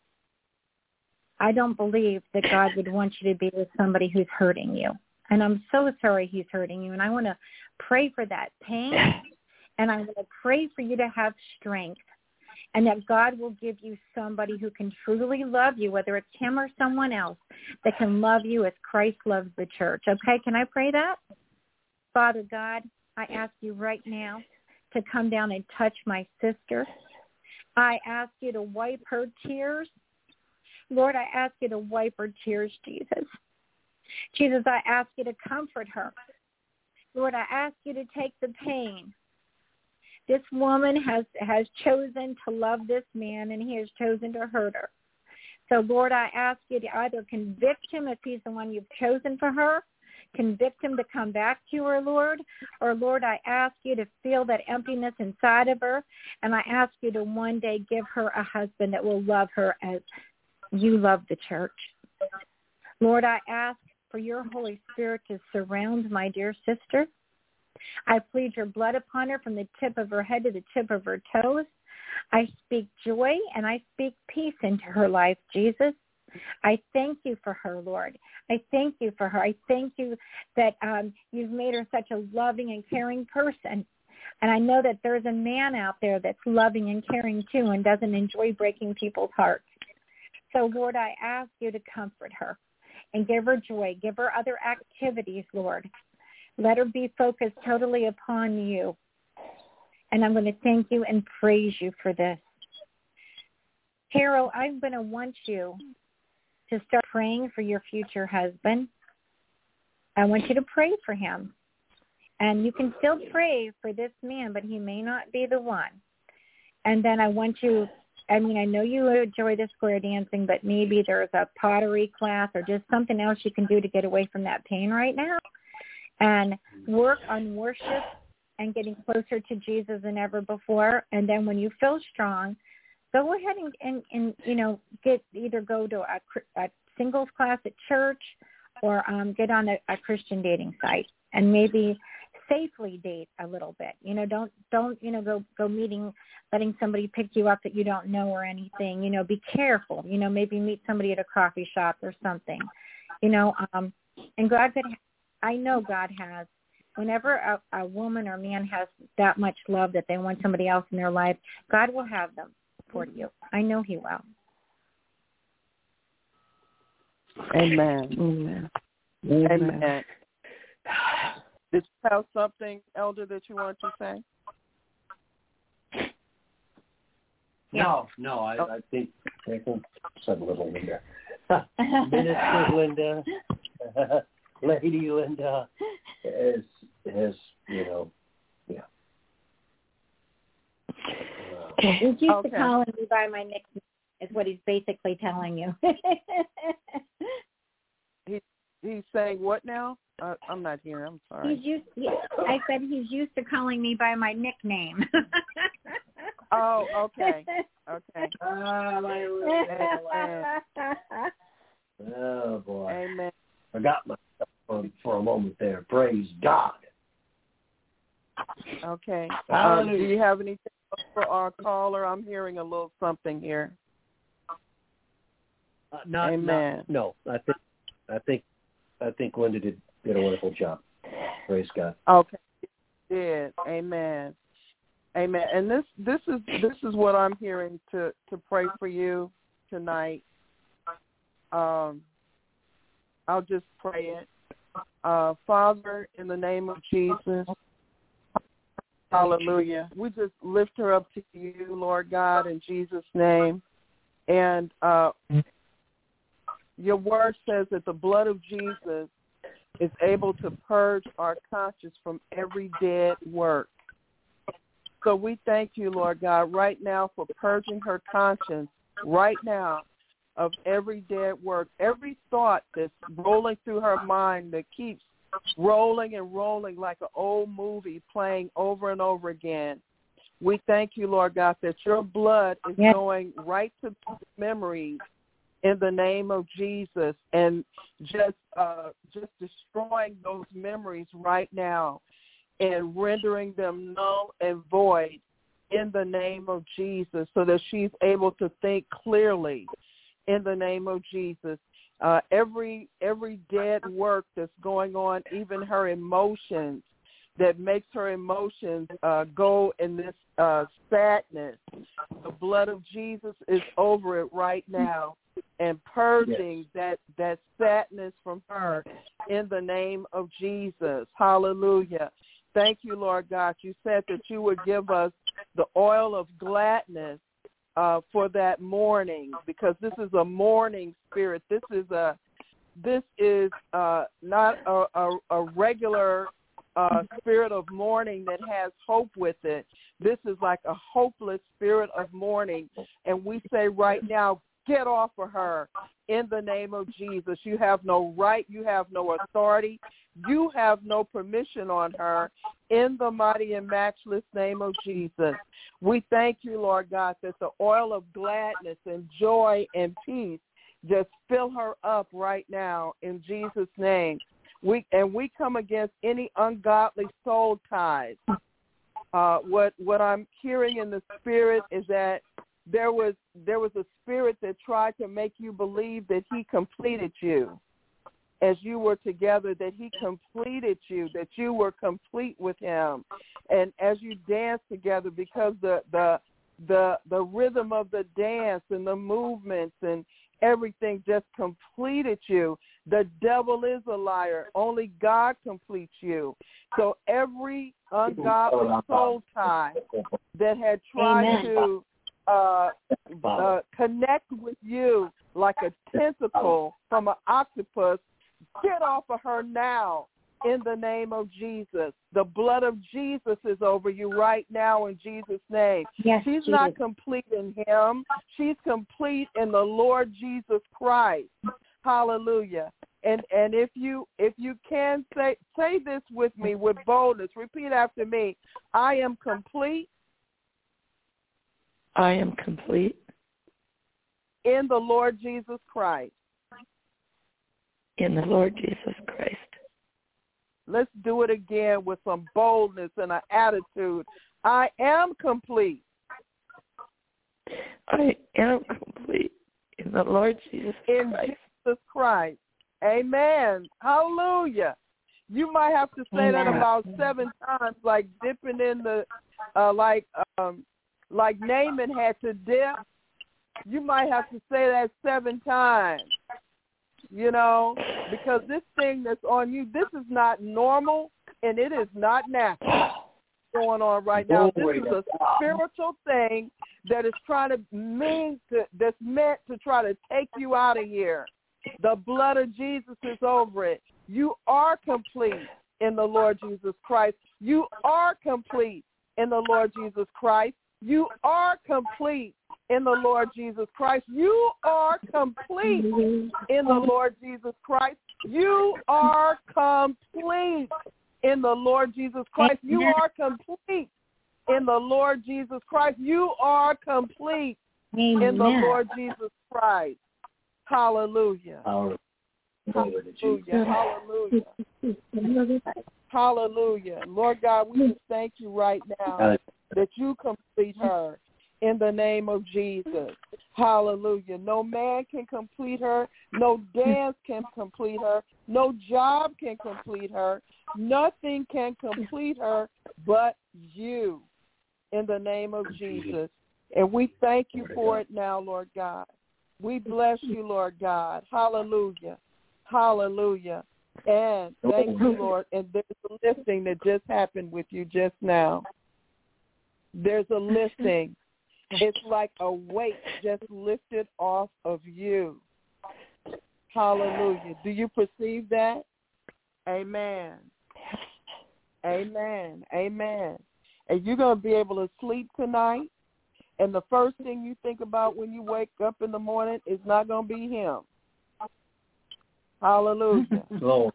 I don't believe that God would want you to be with somebody who's hurting you. And I'm so sorry he's hurting you. And I want to pray for that pain. And I want to pray for you to have strength. and that God will give you somebody who can truly love you, whether it's him or someone else, that can love you as Christ loves the church. Okay, can I pray that? Father God, I ask you right now to come down and touch my sister. I ask you to wipe her tears. Lord, I ask you to wipe her tears, Jesus. Jesus, I ask you to comfort her. Lord, I ask you to take the pain. This woman has, has chosen to love this man, and he has chosen to hurt her. So, Lord, I ask you to either convict him if he's the one you've chosen for her, convict him to come back to her, Lord, or, Lord, I ask you to feel that emptiness inside of her, and I ask you to one day give her a husband that will love her as you love the church. Lord, I ask for your Holy Spirit to surround my dear sister. I plead your blood upon her from the tip of her head to the tip of her toes. I speak joy and I speak peace into her life, Jesus. I thank you for her, Lord. I thank you for her. I thank you that um, you've made her such a loving and caring person. And I know that there's a man out there that's loving and caring too and doesn't enjoy breaking people's hearts. So, Lord, I ask you to comfort her and give her joy. Give her other activities, Lord. Let her be focused totally upon you. And I'm going to thank you and praise you for this. Carol, I'm going to want you to start praying for your future husband. I want you to pray for him. And you can still pray for this man, but he may not be the one. And then I want you, I mean, I know you enjoy the square dancing, but maybe there's a pottery class or just something else you can do to get away from that pain right now. And work on worship and getting closer to Jesus than ever before. And then when you feel strong, go ahead and, and, and you know, get either go to a, a singles class at church or um, get on a, a Christian dating site and maybe safely date a little bit. You know, don't, don't, you know, go, go meeting, letting somebody pick you up that you don't know or anything. You know, be careful. You know, maybe meet somebody at a coffee shop or something, you know, um, and God could, I know God has, whenever a, a woman or man has that much love that they want somebody else in their life, God will have them for you. I know he will. Amen. Amen. Amen. Amen. Did you have something, Elder, that you want to say? No, no, I, I think I think said little Linda. Minister Linda, Lady Linda has, has, you know, yeah. Uh, he's used okay. to calling me by my nickname, is what he's basically telling you. he He's saying what now? Uh, I'm not here. I'm sorry. He's used. Yeah, I said he's used to calling me by my nickname. Oh, okay. Okay. oh, my oh, boy. Amen. Forgot myself for, for a moment there. Praise God. Okay. Um, do you have anything for our caller? I'm hearing a little something here. Uh, not, Amen. Not, no, I think, I think, I think Linda did, did a wonderful job. Praise God. Okay. Did. Amen. Amen. And this, this is this is what I'm hearing to, to pray for you tonight. Um, I'll just pray it. Uh, Father, in the name of Jesus, hallelujah. We just lift her up to you, Lord God, in Jesus' name. And uh, your word says that the blood of Jesus is able to purge our conscience from every dead work. So we thank you, Lord God, right now for purging her conscience right now of every dead work, every thought that's rolling through her mind that keeps rolling and rolling like an old movie playing over and over again. We thank you, Lord God, that your blood is yes. going right to memories in the name of Jesus and just uh, just destroying those memories right now and rendering them null and void in the name of Jesus so that she's able to think clearly in the name of Jesus. Uh, every every dead work that's going on, even her emotions, that makes her emotions uh, go in this uh, sadness. The blood of Jesus is over it right now and purging yes. that, that sadness from her in the name of Jesus. Hallelujah. Thank you, Lord God. You said that you would give us the oil of gladness uh, for that mourning, because this is a mourning spirit. This is a this is uh, not a, a, a regular uh, spirit of mourning that has hope with it. This is like a hopeless spirit of mourning, and we say right now, get off of her in the name of Jesus. You have no right. You have no authority. You have no permission on her in the mighty and matchless name of Jesus. We thank you, Lord God, that the oil of gladness and joy and peace just fill her up right now in Jesus' name. We and we come against any ungodly soul ties. Uh, what what I'm hearing in the spirit is that there was there was a spirit that tried to make you believe that he completed you as you were together, that he completed you, that you were complete with him. And as you dance together, because the the the the rhythm of the dance and the movements and everything just completed you. The devil is a liar. Only God completes you. So every ungodly soul tie that had tried Amen. to uh, uh, connect with you like a tentacle from an octopus, get off of her now in the name of Jesus. The blood of Jesus is over you right now in Jesus' name. Yes, She's Jesus. not complete in him. She's complete in the Lord Jesus Christ. Hallelujah. And and if you if you can say say this with me with boldness, repeat after me. I am complete. I am complete in the Lord Jesus Christ. In the Lord Jesus Christ. Let's do it again with some boldness and an attitude. I am complete. I am complete in the Lord Jesus in Christ. Jesus Christ. Amen. Hallelujah. You might have to say Amen. that about seven times, like dipping in the, uh, like um, like Naaman had to dip. You might have to say that seven times. You know, because this thing that's on you, this is not normal and it is not natural going on right now. This is a spiritual thing that is trying to mean to, that's meant to try to take you out of here. The blood of Jesus is over it. You are complete in the Lord Jesus Christ. You are complete in the Lord Jesus Christ. You are complete in the Lord Jesus Christ. You are complete in the Lord Jesus Christ. You are complete in the Lord Jesus Christ. You are complete in the Lord Jesus Christ. You are complete in the Lord Jesus Christ. Hallelujah. Hallelujah. Hallelujah. Hallelujah. Lord God, we just thank you right now that you complete her in the name of Jesus. Hallelujah. No man can complete her. No dance can complete her. No job can complete her. Nothing can complete her but you in the name of Jesus. And we thank you for it now, Lord God. We bless you, Lord God. Hallelujah. Hallelujah. And thank you, Lord. And there's a lifting that just happened with you just now. There's a lifting. It's like a weight just lifted off of you. Hallelujah. Do you perceive that? Amen. Amen. Amen. And you're going to be able to sleep tonight. And the first thing you think about when you wake up in the morning is not going to be him. Hallelujah. Lord.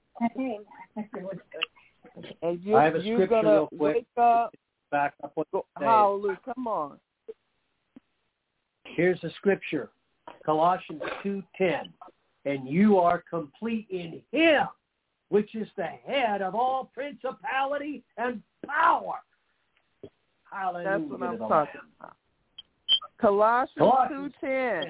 And you, I have a you're scripture going to real quick. wake up. Back up what Go, hallelujah. Come on. Here's the scripture, Colossians two ten. And you are complete in him, which is the head of all principality and power. Hallelujah. That's what I'm talking about. Colossians, Colossians two ten.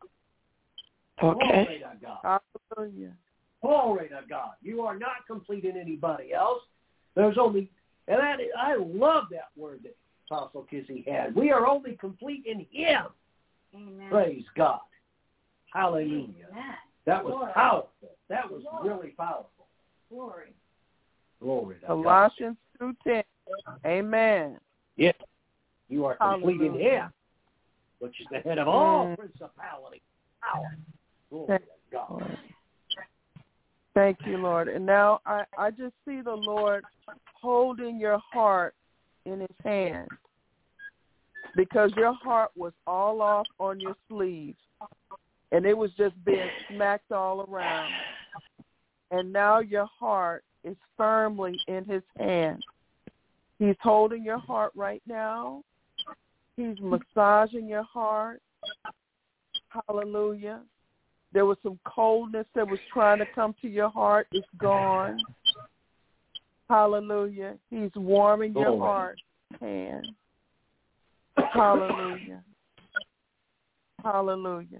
Okay. Glory to God. Hallelujah. Glory to God. You are not complete in anybody else. There's only, and that, I love that word that Apostle Kizzy had. We are only complete in Him. Amen. Praise God. Hallelujah. Amen. That was Glory. powerful. That was Glory. really powerful. Glory. Glory to Colossians two ten. Amen. Yes. You are complete in Hallelujah. Him, which is the head of all Mm. principality. Power. Glory Thank to God. Thank you, Lord. And now I, I just see the Lord holding your heart in His hand, because your heart was all off on your sleeves, and it was just being smacked all around. And now your heart is firmly in His hand. He's holding your heart right now. He's massaging your heart. Hallelujah. There was some coldness that was trying to come to your heart. It's gone. Hallelujah. He's warming your Glory. heart hand. Hallelujah. Hallelujah.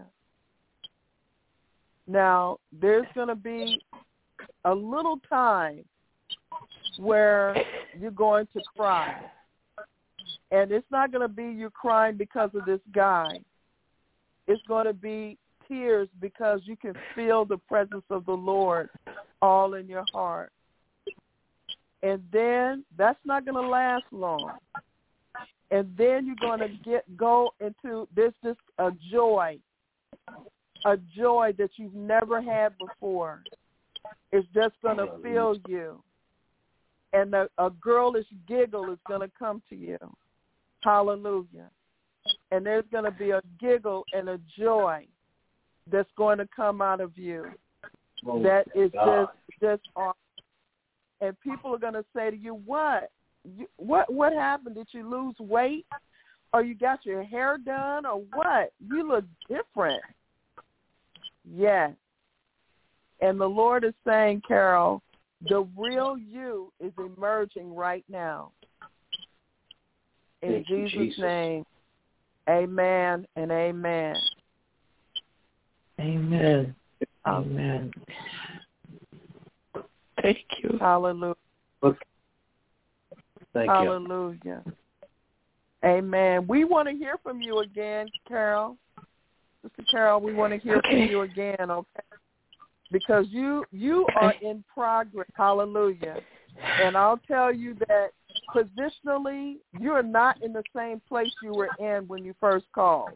Now, there's going to be a little time where you're going to cry. And it's not going to be you crying because of this guy. It's going to be tears because you can feel the presence of the Lord all in your heart. And then that's not going to last long. And then you're going to get go into this just a joy, a joy that you've never had before. It's just going to fill you. And a, a girlish giggle is going to come to you. Hallelujah. And there's going to be a giggle and a joy that's going to come out of you. Oh, that is God. just just awesome. And people are going to say to you, what? You, what what happened? Did you lose weight? Or you got your hair done? Or what? You look different. Yes. And the Lord is saying, Carol, the real you is emerging right now. In Thank you, Jesus' Jesus. name, amen and amen. Amen. Amen. Thank you. Hallelujah. Thank Hallelujah. you. Amen. We want to hear from you again, Carol. Sister Carol, we want to hear Okay. from you again, okay? Because you you are in progress. Hallelujah. And I'll tell you that positionally, you're not in the same place you were in when you first called.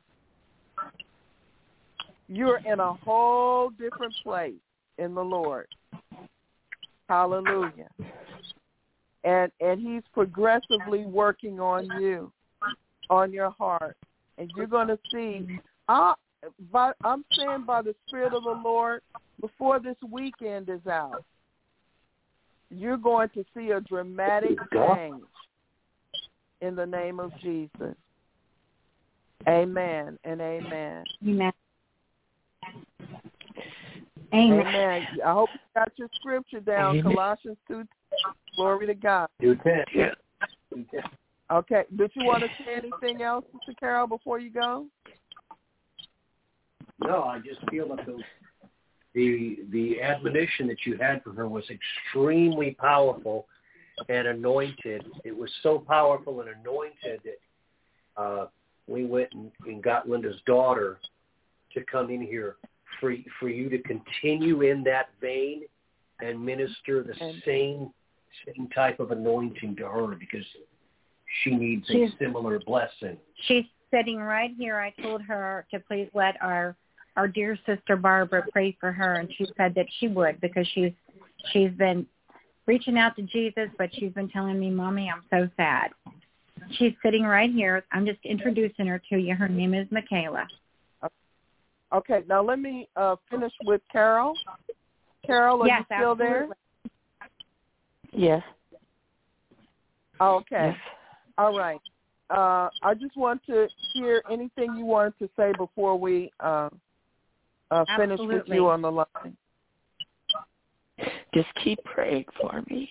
You're in a whole different place in the Lord. Hallelujah. And and He's progressively working on you, on your heart. And you're going to see, I, by, I'm saying by the Spirit of the Lord, before this weekend is out, you're going to see a dramatic change in the name of Jesus. Amen and amen. Amen. Amen. Amen. I hope you got your scripture down, Amen. Colossians two. Glory to God. Do ten. Yeah. Do ten. Okay. Did you want to say anything else, Sister Carol, before you go? No, I just feel that those, the the admonition that you had for her was extremely powerful and anointed. It was so powerful and anointed that uh, we went and, and got Linda's daughter to come in here for for you to continue in that vein and minister the And- same same type of anointing to her, because she needs a She's- similar blessing. She's sitting right here. I told her to please let our our dear sister Barbara pray for her, and she said that she would, because she's she's been reaching out to Jesus, but she's been telling me, Mommy, I'm so sad. She's sitting right here. I'm just introducing her to you. Her name is Michaela. Okay. Now let me uh, finish with Carol. Carol, are Yes, you still there? absolutely. Yes. Okay. Yes. All right. Uh, I just want to hear anything you wanted to say before we uh, uh, finish with Absolutely. you on the line. Just keep praying for me.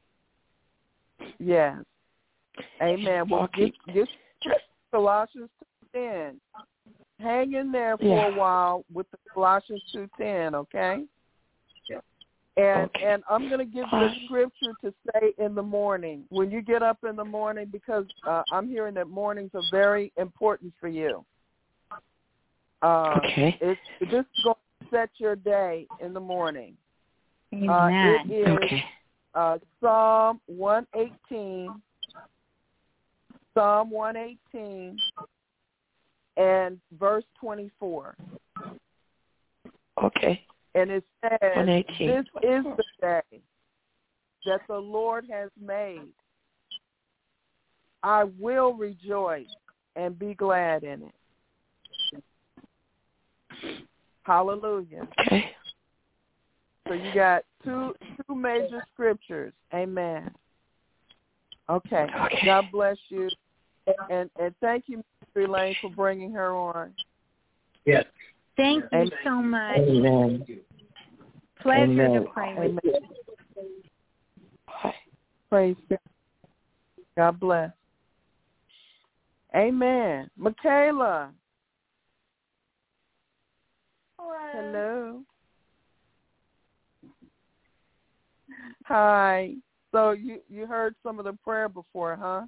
Yes. Amen. Well, Walk get, it. get Colossians two ten. Hang in there for Yeah. a while with the Colossians two ten, okay? Yeah. And okay. and I'm going to give you a scripture to say in the morning when you get up in the morning, because uh, I'm hearing that mornings are very important for you. Uh, okay. It's this is going to set your day in the morning. Amen. Uh, it is Okay. uh, Psalm one eighteen, Psalm one eighteen, and verse twenty-four. Okay. And it says, one eighteen. "This is the day that the Lord has made. I will rejoice and be glad in it." Hallelujah. Okay. So you got two two major scriptures. Amen. Okay. Okay. God bless you. And and thank you, Mister Elaine, for bringing her on. Yes. Thank you Amen. so much. Amen. Pleasure Amen. to pray with Amen. Praise God. God bless. Amen. Michaela. Hello. Hi. So you, you heard some of the prayer before, huh?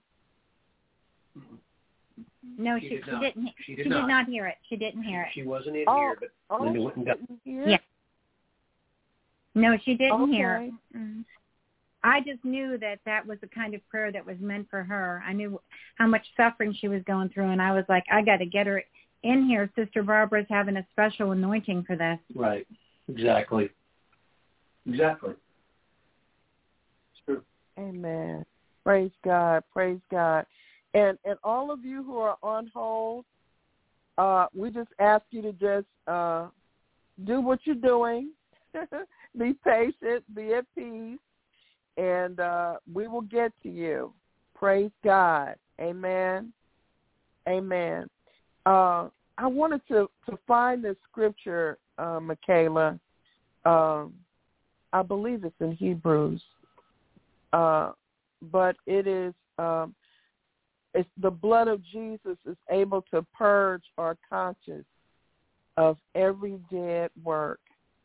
No, She she, did she not. didn't. She She did did not. not hear it. She didn't hear it. She wasn't in Oh, here, but oh, Linda went and got. didn't hear? Yeah. No, she didn't hear Okay. it. Mm. I just knew that that was the kind of prayer that was meant for her. I knew how much suffering she was going through, and I was like, I got to get her in here. Sister Barbara's having a special anointing for this. Right. Exactly. Exactly. It's true. Amen. Praise God. Praise God. And and all of you who are on hold, uh, we just ask you to just uh, do what you're doing. Be patient. Be at peace. And uh, we will get to you. Praise God. Amen. Amen. Uh, I wanted to, to find this scripture, uh, Michaela. Um, I believe it's in Hebrews. Uh, but it is, um, it's the blood of Jesus is able to purge our conscience of every dead work.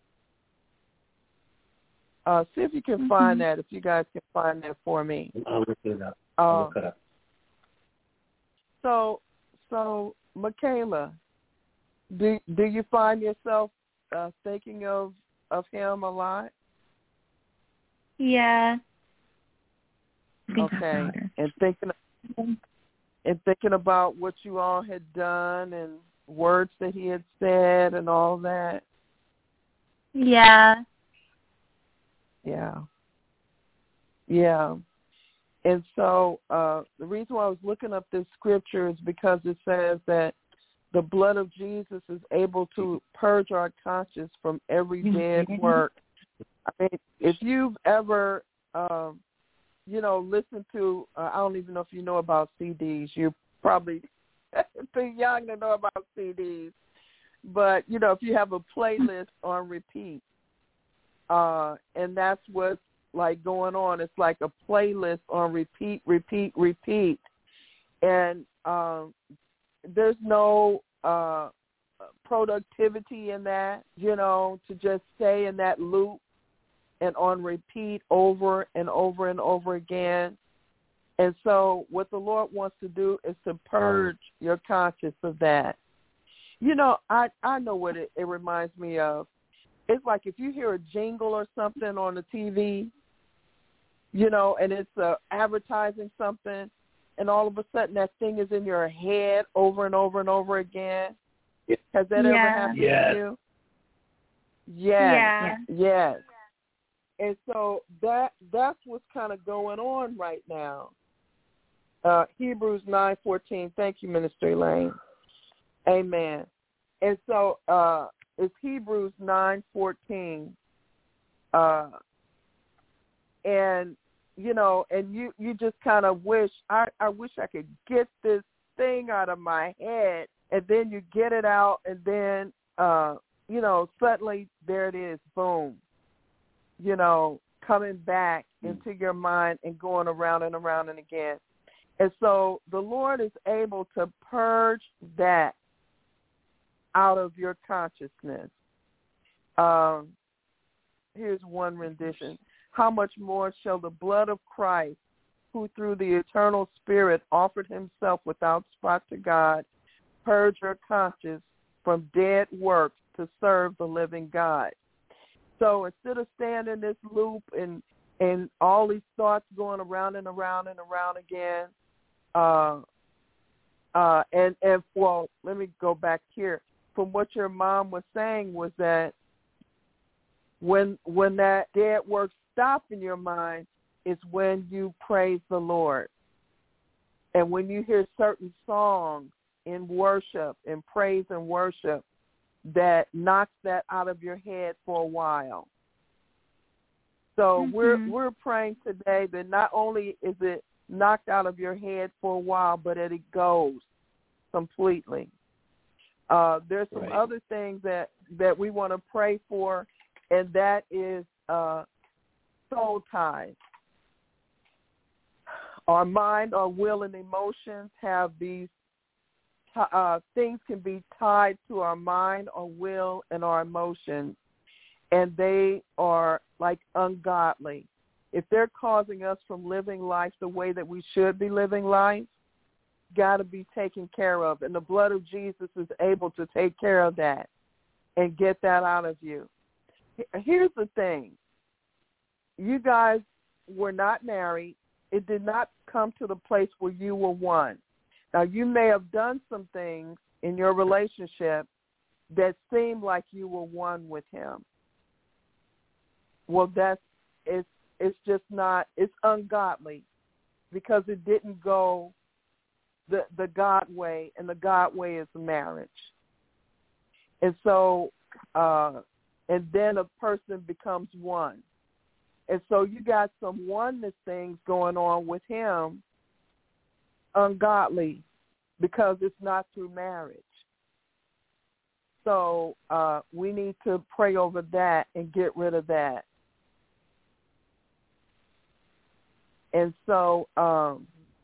Uh, see if you can Mm-hmm. find that, if you guys can find that for me. I'll look it up. I'll Uh, look it up. so, so Michaela, do do you find yourself uh, thinking of, of him a lot? Yeah. I think Okay, about her. and thinking and thinking about what you all had done and words that he had said and all that. Yeah. Yeah. Yeah. And so uh, the reason why I was looking up this scripture is because it says that the blood of Jesus is able to purge our conscience from every dead work. I mean, if you've ever, um, you know, listened to, uh, I don't even know if you know about C Ds. You're probably too young to know about C Ds. But, you know, if you have a playlist on repeat, uh, and that's what's like going on. It's like a playlist on repeat, repeat, repeat. And um, there's no uh, productivity in that, you know, to just stay in that loop and on repeat over and over and over again. And so what the Lord wants to do is to purge your conscience of that. You know, I, I know what it, it reminds me of. It's like if you hear a jingle or something on the T V, you know, and it's uh, advertising something, and all of a sudden that thing is in your head over and over and over again. Yeah. Has that Yeah. ever happened Yes. to you? Yes. Yeah. Yes. And so that that's what's kind of going on right now. Uh, Hebrews nine fourteen. Thank you, Minister Elaine. Amen. And so uh, it's Hebrews nine fourteen. Uh, and you know, and you, you just kind of wish I, I wish I could get this thing out of my head, and then you get it out, and then uh, you know, suddenly there it is, boom. You know, coming back into your mind and going around and around and again. And so the Lord is able to purge that out of your consciousness. Um, here's one rendition. How much more shall the blood of Christ, who through the eternal Spirit offered himself without spot to God, purge your conscience from dead works to serve the living God. So instead of staying in this loop and and all these thoughts going around and around and around again, uh, uh, and, and, well, let me go back here. From what your mom was saying was that when when that dead work stops in your mind is when you praise the Lord. And when you hear certain songs in worship, in praise and worship, that knocks that out of your head for a while. So mm-hmm. we're we're praying today that not only is it knocked out of your head for a while, but that it goes completely. Uh, there's some right. other things that, that we want to pray for, and that is uh, soul ties. Our mind, our will, and emotions have these uh, things can be tied to our mind, our will, and our emotions, and they are like ungodly. If they're causing us from living life the way that we should be living life, got to be taken care of, and the blood of Jesus is able to take care of that and get that out of you. Here's the thing. You guys were not married. It did not come to the place where you were one. Now, you may have done some things in your relationship that seemed like you were one with him. Well, that's it's it's just not, it's ungodly because it didn't go the the God way, and the God way is marriage. And so, uh, and then a person becomes one. And so you got some oneness things going on with him, ungodly, because it's not through marriage. So uh, we need to pray over that and get rid of that. And so, um,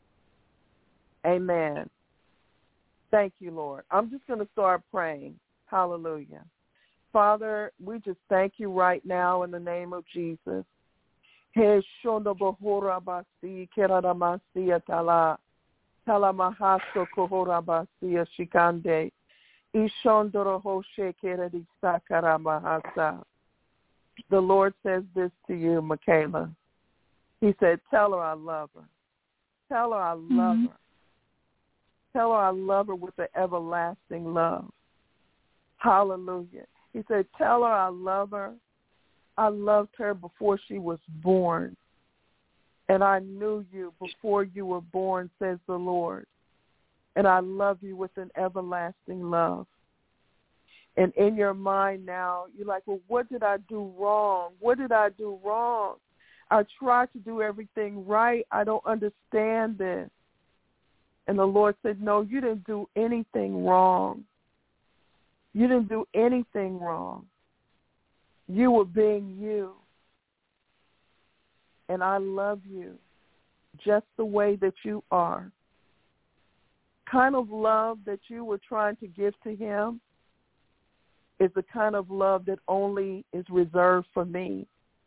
amen. Thank you, Lord. I'm just going to start praying. Hallelujah. Father, we just thank you right now in the name of Jesus. He shondo bohora basi kerara masia tala tala mahaso kohora basia shikande ishondoro hoshe keredi sakara mahasa. The Lord says this to you, Michaela. He said, tell her I love her. Tell her I love mm-hmm. her. Tell her I love her with an everlasting love. Hallelujah. He said, tell her I love her. I loved her before she was born. And I knew you before you were born, says the Lord. And I love you with an everlasting love. And in your mind now, you're like, well, what did I do wrong? What did I do wrong? I tried to do everything right. I don't understand this. And the Lord said, no, you didn't do anything wrong. You didn't do anything wrong. You were being you. And I love you just the way that you are. Kind of love that you were trying to give to him is the kind of love that only is reserved for me.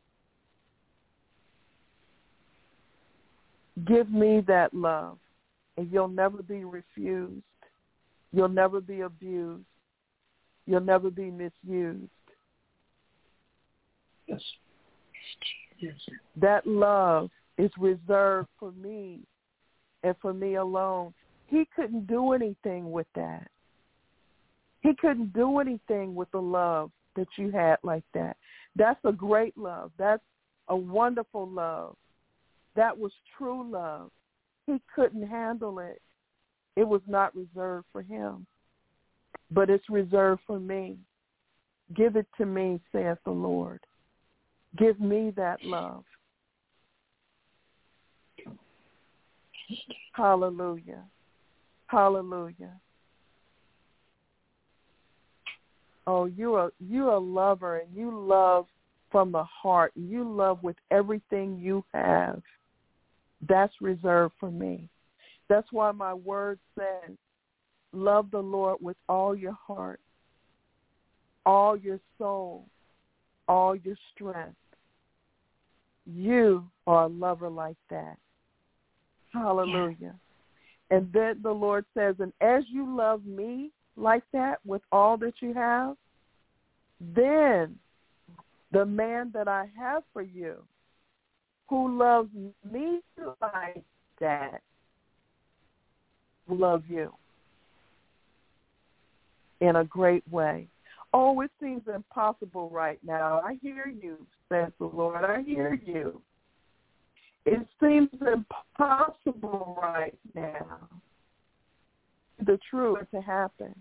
Give me that love, and you'll never be refused. You'll never be abused. You'll never be misused. Yes. Yes. That love is reserved for me and for me alone. He couldn't do anything with that. He couldn't do anything with the love that you had like that. That's a great love. That's a wonderful love. That was true love. He couldn't handle it. It was not reserved for him, but it's reserved for me. Give it to me, saith the Lord. Give me that love. Hallelujah. Hallelujah. Oh, you're a, you're a lover, and you love from the heart. You love with everything you have. That's reserved for me. That's why my word says, love the Lord with all your heart, all your soul, all your strength. You are a lover like that. Hallelujah. Yeah. And then the Lord says, and as you love me like that with all that you have, then the man that I have for you, who loves me like that, will love you in a great way. Oh, it seems impossible right now. I hear you, says the Lord. I hear you. It seems impossible right now. The truth to happen.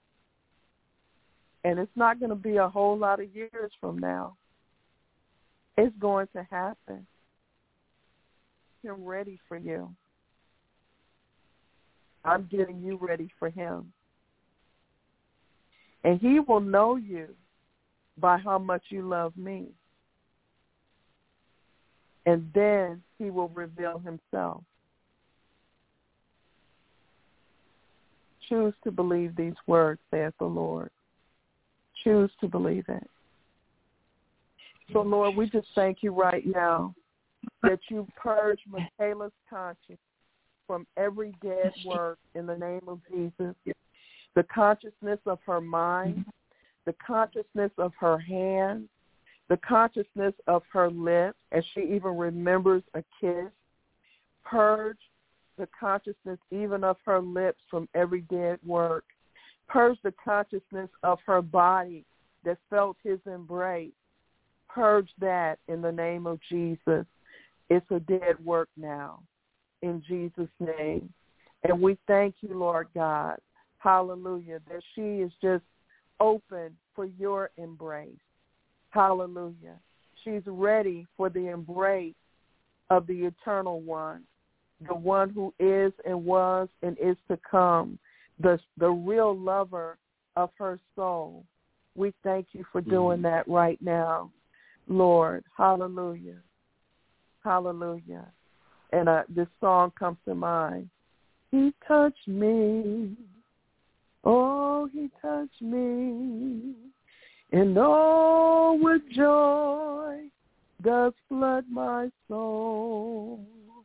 And it's not going to be a whole lot of years from now. It's going to happen. I'm ready for you. I'm getting you ready for him. And he will know you by how much you love me. And then he will reveal himself. Choose to believe these words, saith the Lord. Choose to believe it. So, Lord, we just thank you right now that you purge Michaela's conscience from every dead work in the name of Jesus. The consciousness of her mind, the consciousness of her hands, the consciousness of her lips, as she even remembers a kiss. Purge the consciousness even of her lips from every dead work. Purge the consciousness of her body that felt his embrace. Purge that in the name of Jesus. It's a dead work now, in Jesus' name. And we thank you, Lord God, hallelujah, that she is just open for your embrace. Hallelujah. She's ready for the embrace of the Eternal One, the one who is and was and is to come, the, the real lover of her soul. We thank you for doing that right now, Lord. Hallelujah. Hallelujah. And uh, this song comes to mind. He touched me. Oh, he touched me. And oh, with joy does flood my soul.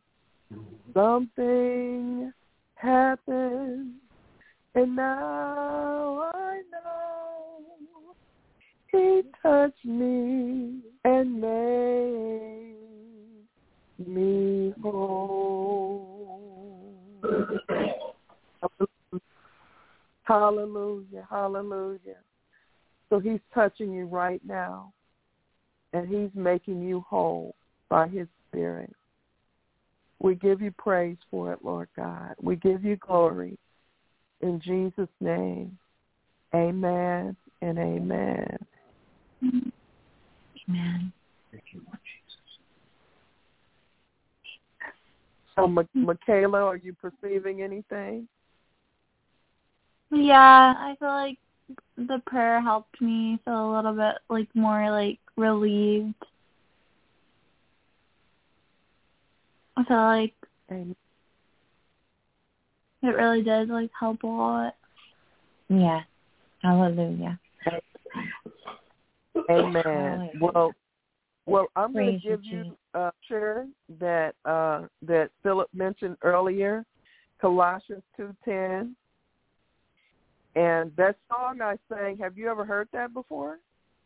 Something happened, and now I know he touched me and made me whole. Hallelujah, hallelujah. So he's touching you right now, and he's making you whole by his Spirit. We give you praise for it, Lord God. We give you glory. In Jesus' name, amen and amen. Amen. Thank you, Lord Jesus. So, Ma- Michaela, are you perceiving anything? Yeah, I feel like the prayer helped me feel a little bit like more like relieved. I feel like Amen. it really did like help a lot. Yeah. Hallelujah. Amen. Hallelujah. Well, well, I'm going Praise to give you, you a uh, sure that uh, that Philip mentioned earlier, Colossians two ten, and that song I sang. Have you ever heard that before?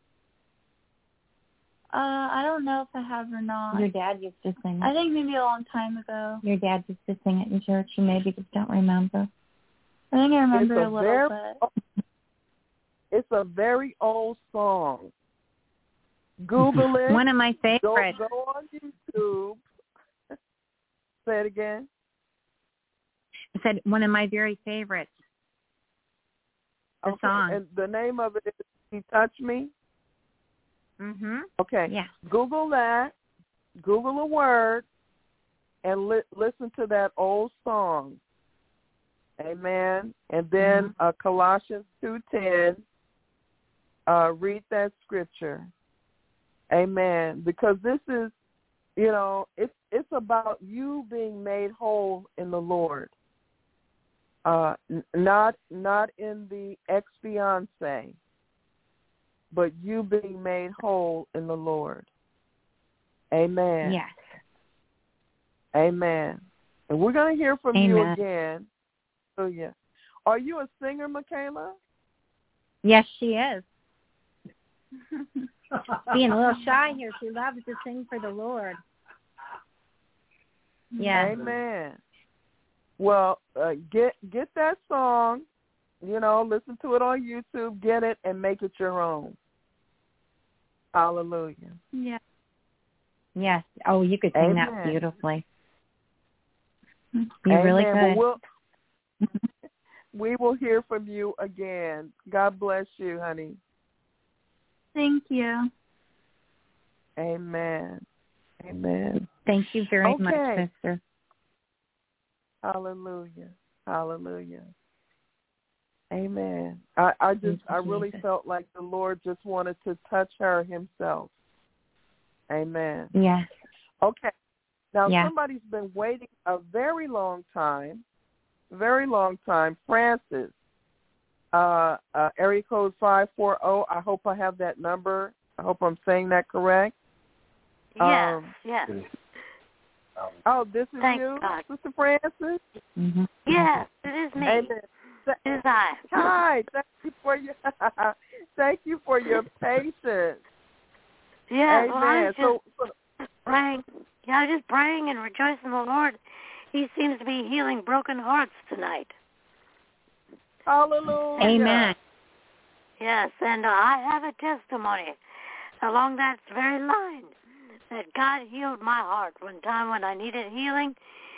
Uh, I don't know if I have or not. Your dad used to sing it. I think maybe a long time ago. Your dad used to sing it in church. You maybe just don't remember. I think I remember It's a, a little very, bit. It's a very old song. Google it. One of my favorites. Go, go on YouTube. Say it again. I said one of my very favorites. The okay. song. And the name of it is He Touched Me. Mhm. Okay. Yeah. Google that. Google a word, and li- listen to that old song. Amen. And then mm-hmm. uh, Colossians two ten. Uh, read that scripture. Amen. Because this is, you know, it's it's about you being made whole in the Lord. Uh, n- not not in the ex-fiancé. but you being made whole in the Lord. Amen. Yes. Amen. And we're going to hear from Amen. you again. Oh, yeah. Are you a singer, Michaela? Yes, she is. Being a little shy here, she loves to sing for the Lord. Yeah. Amen. Well, uh, get get that song, you know, listen to it on YouTube, get it, and make it your own. Hallelujah. Yeah. Yes. Oh, you could sing Amen. that beautifully. You Amen. really Well, could. we'll, we will hear from you again. God bless you, honey. Thank you. Amen. Amen. Thank you very Okay. much, sister. Hallelujah. Hallelujah. Amen. I, I just, Thank you, I really Jesus. felt like the Lord just wanted to touch her himself. Amen. Yes. Okay. Now, Yeah. somebody's been waiting a very long time, very long time. Francis, uh, uh, area code five four zero. I hope I have that number. I hope I'm saying that correct. Yes, Um, yes. Oh, this is Thank you, God. Sister Francis? Mm-hmm. Yes, it is me. Amen. It is I. Hi. Thank you for your thank you for your patience. Yes, well, I Amen. was So, just praying. Yeah, I was just praying and rejoicing in the Lord. He seems to be healing broken hearts tonight. hallelujah. Amen. Yes, and uh, I have a testimony along that very line that God healed my heart one time when I needed healing.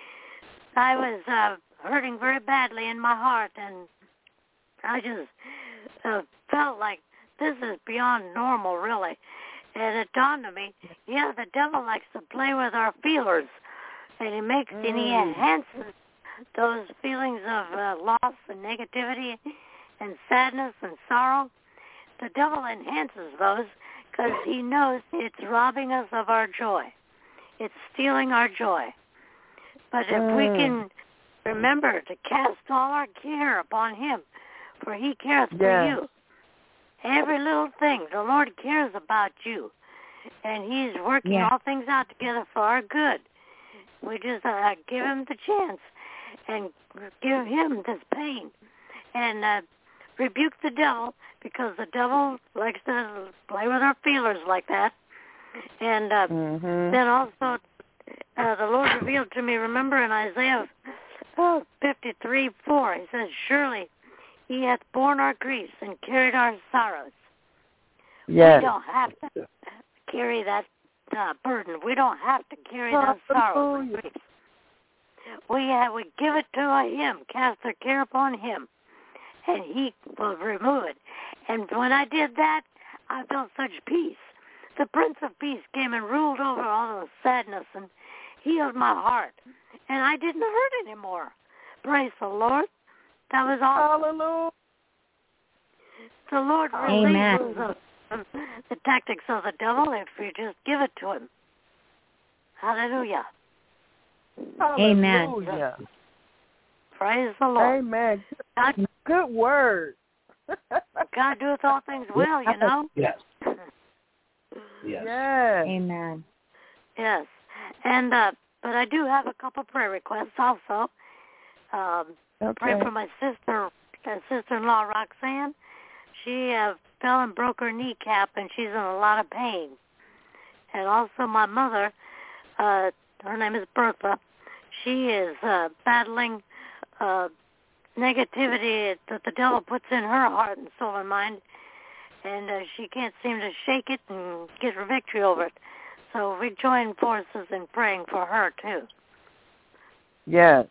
I was uh, hurting very badly in my heart, and I just uh, felt like this is beyond normal, really. And it dawned on me, yeah, the devil likes to play with our feelers, and he makes mm. and he enhances those feelings of uh, loss and negativity and sadness and sorrow. The devil enhances those because he knows it's robbing us of our joy. It's stealing our joy. But if mm. we can remember to cast all our care upon him, for he cares yes. for you. Every little thing, the Lord cares about you. And he's working yeah. all things out together for our good. We just uh, give him the chance and give him this pain. And uh, rebuke the devil, because the devil likes to play with our feelers like that. And uh, mm-hmm. then also uh, the Lord revealed to me, remember in Isaiah oh, fifty-three four, he says, surely he hath borne our griefs and carried our sorrows. Yes. We don't have to carry that uh, burden. We don't have to carry that sorrow and grief. We, have, we give it to him, cast our care upon him, and he will remove it. And when I did that, I felt such peace. The Prince of Peace came and ruled over all the sadness and healed my heart. And I didn't hurt anymore. Praise the Lord. That was awesome. Hallelujah. The Lord releases the, the tactics of the devil if you just give it to him. Hallelujah. Amen. Hallelujah. Praise the Lord. Amen. God, good word. God doeth all things well, you know? Yes. Yes. Yes. Amen. Yes. And, uh, but I do have a couple prayer requests also. Um, okay. Pray for my sister, uh, sister-in-law, Roxanne. She uh, fell and broke her kneecap, and she's in a lot of pain. And also my mother, uh, her name is Bertha. She is uh, battling uh, negativity that the devil puts in her heart and soul and mind, and uh, she can't seem to shake it and get her victory over it. So we join forces in praying for her, too. Yes.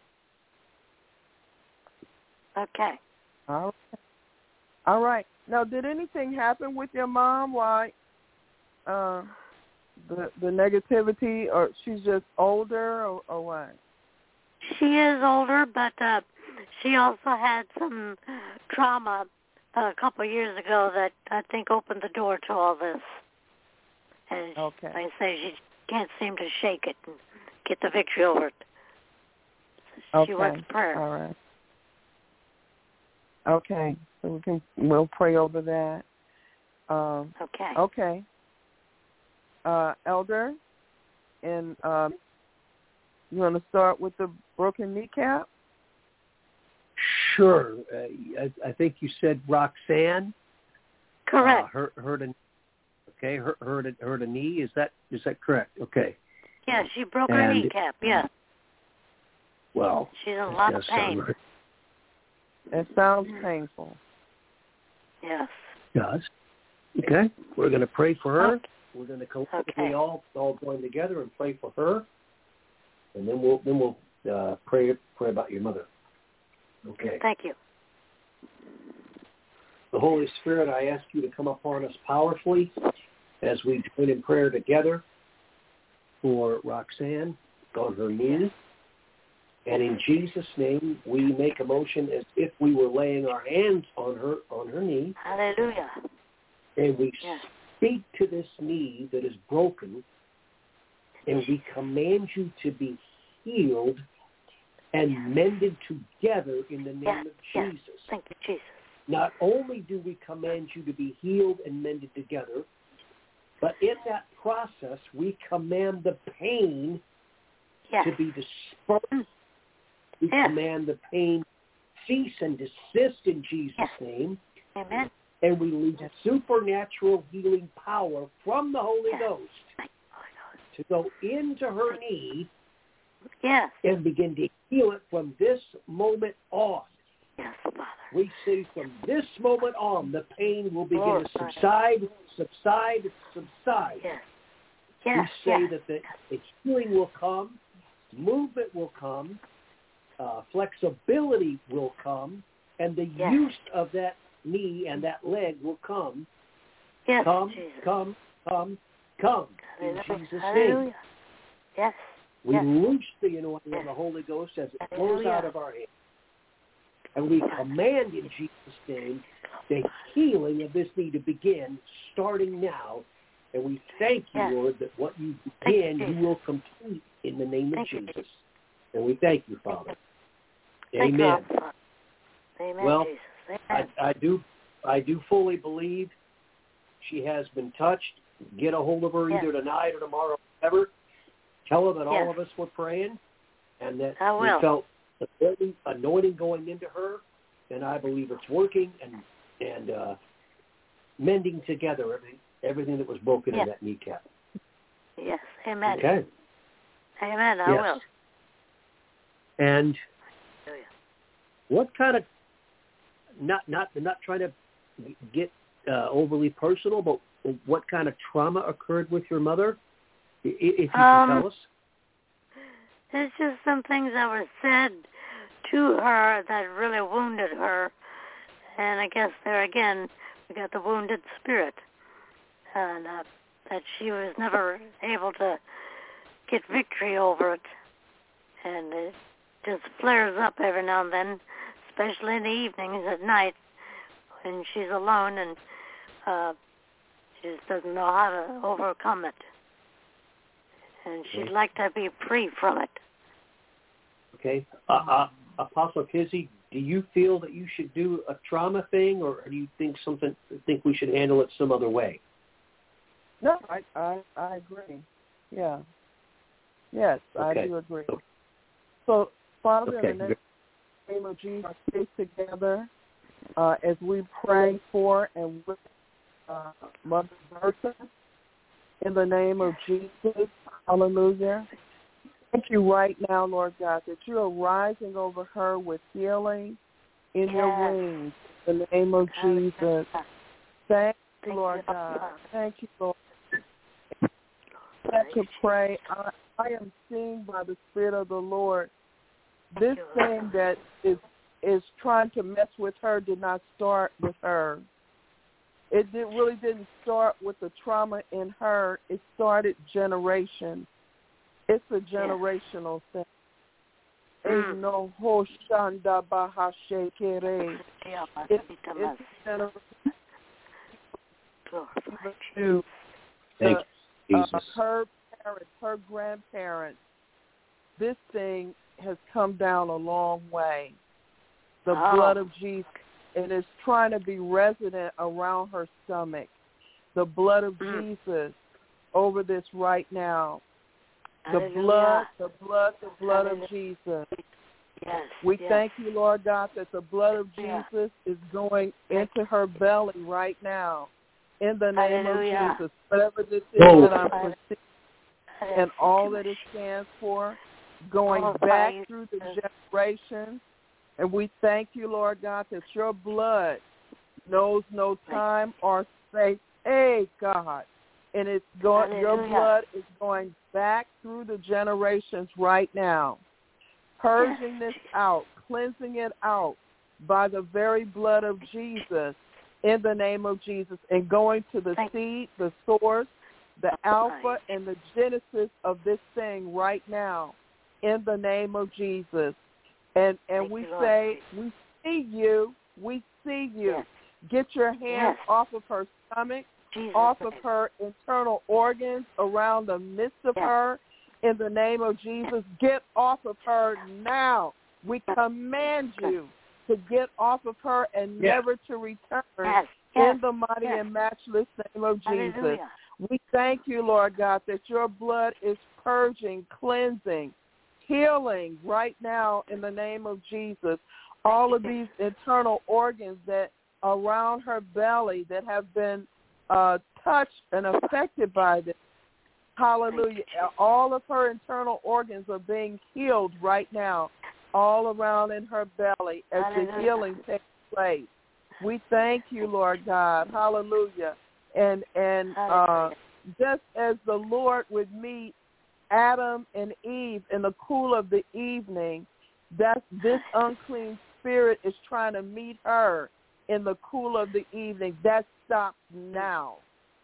Okay. All right. All right. Now, did anything happen with your mom? Why uh, the the negativity, or she's just older, or, or what? She is older, but uh, she also had some trauma a couple of years ago that I think opened the door to all this. And okay. like I say, she can't seem to shake it and get the victory over it. So she okay. wants prayer. All right. Okay, so we can we'll pray over that. Um, okay. Okay. Uh, Elder, and um, you want to start with the broken kneecap? Sure. Uh, I, I think you said Roxanne. Correct. Uh, hurt, hurt a, okay, hurt, hurt, a, hurt a knee. Is that is that correct? Okay. Yeah, she broke her And- kneecap. Yeah. Well, She's in a that lot of does sound pain. right. It sounds painful. Yes. It does. Okay. We're going to pray for her. Okay. We're going to collectively Okay. all all join together and pray for her, and then we'll then we'll uh, pray pray about your mother. Okay. Thank you. The Holy Spirit, I ask you to come upon us powerfully as we join in prayer together for Roxanne on her knee. And in Jesus' name, we make a motion as if we were laying our hands on her on her knee, Hallelujah. and we Yes. speak to this knee that is broken, and we command you to be healed and mended together in the name Yes. of Yes. Jesus. Thank you, Jesus. Not only do we command you to be healed and mended together, but in that process, we command the pain Yes. to be dispersed. We Yes. command the pain cease and desist in Jesus' Yes. name. Amen. And we lose supernatural healing power from the Holy Yes. Ghost Thank you, Holy Ghost. to go into her knee Yes. and begin to heal it from this moment on. Yes, Father. We say from this moment on, the pain will begin Lord, to subside, subside, subside. Yes. We Yes. say Yes. that the, the healing will come, movement will come, uh, flexibility will come, and the Yes. use of that knee and that leg will come. Yes, Come, Jesus. come, come, come, in Hallelujah. Jesus' Hallelujah. name. Yes. We Yes. loose the anointing Yes. of the Holy Ghost as it flows Hallelujah. out of our hands. And we command in Jesus' name the healing of this knee to begin starting now. And we thank you, Yes. Lord, that what you Thank you, begin, you, Jesus. will complete in the name of Thank you, Jesus. Jesus. And we thank you, Father. Thank you, Amen. Father. Amen, Well, Jesus. I, Amen. I do I do fully believe she has been touched. Get a hold of her Yes. either tonight or tomorrow, whatever. Tell her that all Yes. of us were praying and that I we will. felt the anointing- anointing going into her, and I believe it's working and and uh, mending together everything everything that was broken Yes. in that kneecap. Yes. Amen. Okay. Amen. I Yes. will. And Hallelujah. what kind of not not not trying to get uh, overly personal, but what kind of trauma occurred with your mother? I- If you can Um, tell us. There's just some things that were said to her that really wounded her. And I guess there again, we got the wounded spirit. And uh, that she was never able to get victory over it. And it just flares up every now and then, especially in the evenings at night when she's alone and uh, she just doesn't know how to overcome it. And she'd Okay. like to be free from it. Okay. Uh, uh, Apostle Kizzy, do you feel that you should do a trauma thing, or do you think something think we should handle it some other way? No, I I, I agree. Yeah. Yes, Okay. I do agree. So, Father, Okay. in the name of Jesus, stay together uh, as we pray for and with uh, Mother Bertha. In the name of Jesus, hallelujah. Thank you right now, Lord God, that you are rising over her with healing in Yes. your wings. In the name of Hallelujah. Jesus. Thank you, Thank Lord you, God. Father. Thank you, Lord. Let to pray. I, I am seeing by the Spirit of the Lord this you, thing that is is trying to mess with her did not start with her. It did, really didn't start with the trauma in her. It started generations. It's a generational thing. Mm. No hoshanda bahashekere. It's it's a generational to Thank you, uh, Jesus. her parents, her grandparents. This thing has come down a long way. The Oh. blood of Jesus, and it's trying to be resident around her stomach. the blood of Mm. Jesus over this right now. The Hallelujah. blood, the blood, the blood Hallelujah. of Jesus. Yes. We yes. thank you, Lord God, that the blood of Yeah. Jesus is going into her belly right now. In the name Hallelujah. of Jesus. Whatever this is Whoa. that I'm perceiving and all that it stands for, going Oh, back thank through the you. generations. And we thank you, Lord God, that your blood knows no time or space. Hey, God. And it's going, your Hallelujah. blood is going back through the generations right now, purging this out, cleansing it out by the very blood of Jesus in the name of Jesus, and going to the Thank seed, the source, the alpha, and the genesis of this thing right now in the name of Jesus. And and Thank we you, Lord. say, we see you, we see you. Yes. Get your hands Yes. off of her stomach, Jesus. off of her internal organs, around the midst of Yes. her, in the name of Jesus. Get off of her now. We command you to get off of her and Yeah. never to return Yes. Yes. in the mighty Yes. and matchless name of Jesus. Hallelujah. We thank you, Lord God, that your blood is purging, cleansing, healing right now in the name of Jesus. All of these internal organs that around her belly that have been uh, touched and affected by this. Hallelujah. All of her internal organs are being healed right now, all around in her belly as Hallelujah. the healing takes place. We thank you, Lord God. Hallelujah. And and uh, just as the Lord would meet Adam and Eve in the cool of the evening, that's this unclean spirit is trying to meet her in the cool of the evening. That stops now.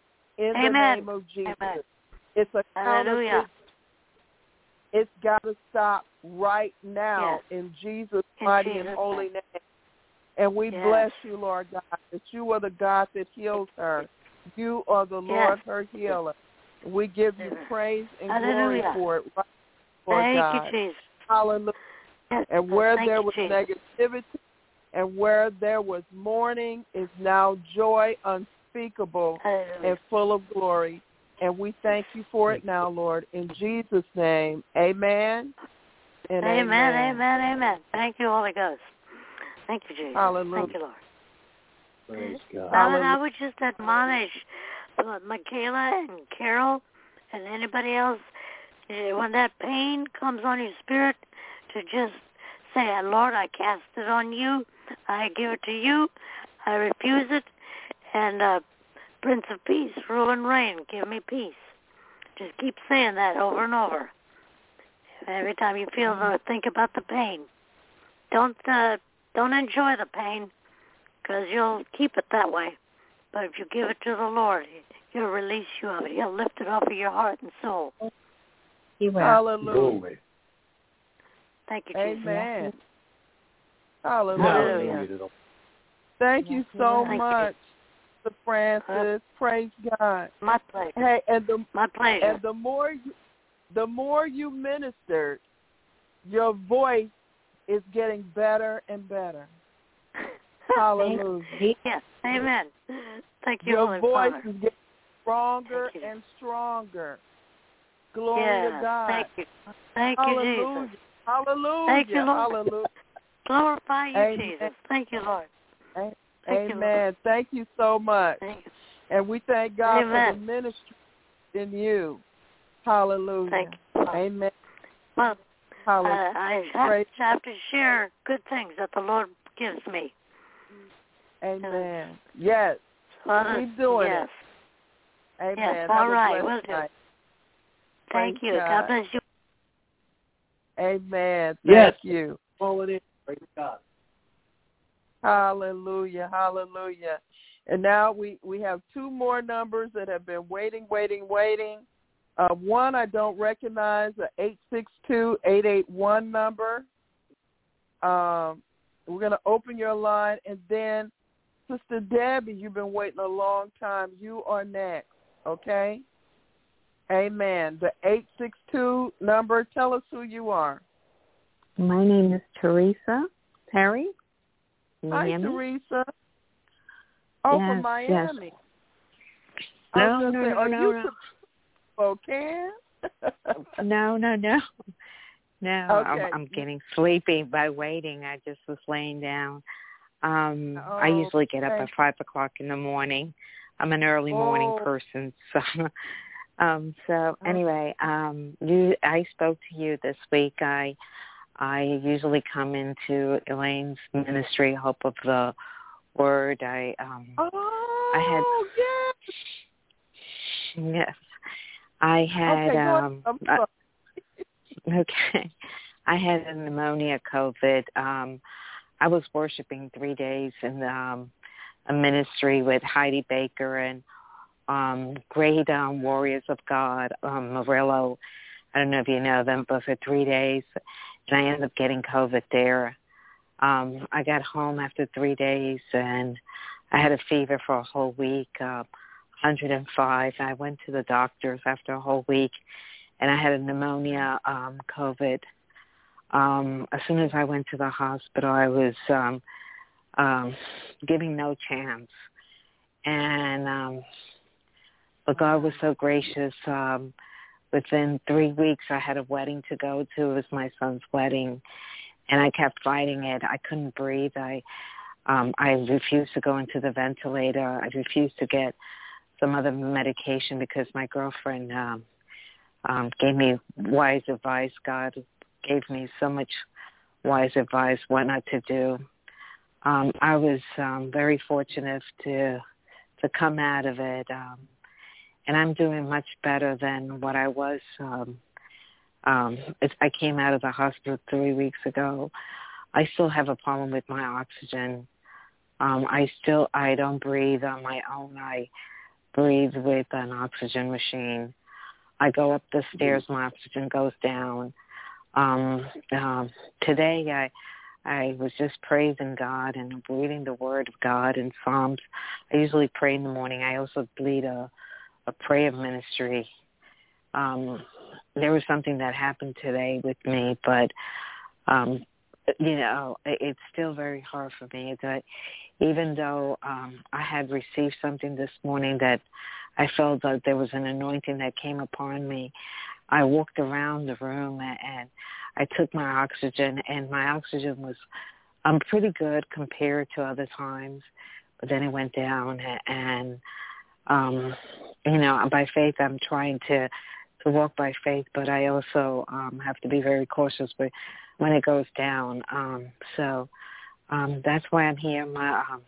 In Amen. the name of Jesus. Amen. It's a Hallelujah. counterfeit. It's got to stop right now Yes. in Jesus' In mighty Jesus' and holy name. name. And we Yes. bless you, Lord God, that you are the God that heals her. You are the Lord, Yes. her healer. We give you praise and Hallelujah. glory for it, right, Lord Thank God. you, Jesus. Hallelujah. Yes. And where Thank there you, was Jesus. negativity and where there was mourning is now joy unspeakable Hallelujah. and full of glory. And we thank you for it now, Lord, in Jesus' name. Amen. And Amen, amen. amen, amen. Thank you, Holy Ghost. Thank you, Jesus. Hallelujah. Thank you, Lord. Praise God. Now, and I would just admonish uh, Michaela and Carol and anybody else, uh, when that pain comes on your spirit, to just say, Lord, I cast it on you. I give it to you. I refuse it. And uh, Prince of Peace, rule and reign, give me peace. Just keep saying that over and over. Every time you feel or think about the pain, don't uh, don't enjoy the pain, because you'll keep it that way. But if you give it to the Lord, He'll release you of it. He'll lift it off of your heart and soul. He will. Hallelujah. Glory. Thank you, Jesus. Amen. Hallelujah. Hallelujah. Thank you so Thank much, Sister Francis. Praise God. My pleasure. Hey, and the My pleasure. and the more you, the more you minister, your voice is getting better and better. Hallelujah. Yes. Amen. Thank you, Your Holy voice Father. is getting stronger Thank you. and stronger. Glory Yes. to God. Thank you. Thank Hallelujah. you, Jesus. Hallelujah. Thank you, Lord. Hallelujah. Glorify you, Amen. Jesus. Thank you, Lord. A- Thank you, Amen. Lord. Thank you so much. Thank you. And we thank God for Amen. the ministry in you. Hallelujah. Thank you. Amen. Well, uh, Hallelujah. I have, Praise- have to share good things that the Lord gives me. Amen. Yes. Uh, Keep doing yes. it. Amen. Yes. Have All a right. blessed Will do. night. Thank Praise you. God. God bless you. Amen. Thank Yes. you. Call it in. Praise God. Hallelujah. Hallelujah. And now we, we have two more numbers that have been waiting, waiting, waiting. Uh, one I don't recognize, the eight six two, eight eight one number. Um, we're going to open your line. And then, Sister Debbie, you've been waiting a long time. You are next, okay? Amen. The eight six two number, tell us who you are. My name is Teresa Perry. Hi, Miami. Teresa. Oh, yes, from Miami. Yes. I No, was no, say, no, are no, you no. Spokane? No, no, no. No, Okay. I'm, I'm getting sleepy by waiting. I just was laying down. Um, oh, I usually get up okay. at five o'clock in the morning. I'm an early morning oh. person, so. Um, so anyway, um, you, I spoke to you this week. I, I usually come into Elaine's ministry, Hope of the Word. I, um, oh, I had. Yes. Yes, I had. Okay, um, I'm sorry. uh, okay, I had a pneumonia, COVID. Um, I was worshiping three days in um, a ministry with Heidi Baker and um, great um, warriors of God, um, Murillo. I don't know if you know them, but for three days, and I ended up getting COVID there. Um, I got home after three days, and I had a fever for a whole week, uh, one hundred five. I went to the doctors after a whole week, and I had a pneumonia, um, COVID. Um, as soon as I went to the hospital, I was um, um, giving no chance. And um, but God was so gracious. Um, within three weeks, I had a wedding to go to. It was my son's wedding, and I kept fighting it. I couldn't breathe. I um, I refused to go into the ventilator. I refused to get some other medication because my girlfriend um, um, gave me wise advice. God gave me so much wise advice what not to do. Um, I was um, very fortunate to to come out of it, um, and I'm doing much better than what I was. Um, um, it's, I came out of the hospital three weeks ago. I still have a problem with my oxygen. Um, I still I don't breathe on my own. I breathe with an oxygen machine. I go up the stairs, my oxygen goes down. Um, um, today I I was just praising God and reading the Word of God in Psalms. I usually pray in the morning. I also lead a, a prayer ministry. Um, there was something that happened today with me, but, um, you know, it, it's still very hard for me. That even though um, I had received something this morning that I felt that there was an anointing that came upon me, I walked around the room and I took my oxygen, and my oxygen was um, pretty good compared to other times, but then it went down. And, um, you know, by faith, I'm trying to, to walk by faith, but I also um, have to be very cautious with when it goes down. Um, so um, that's why I'm here. My, um,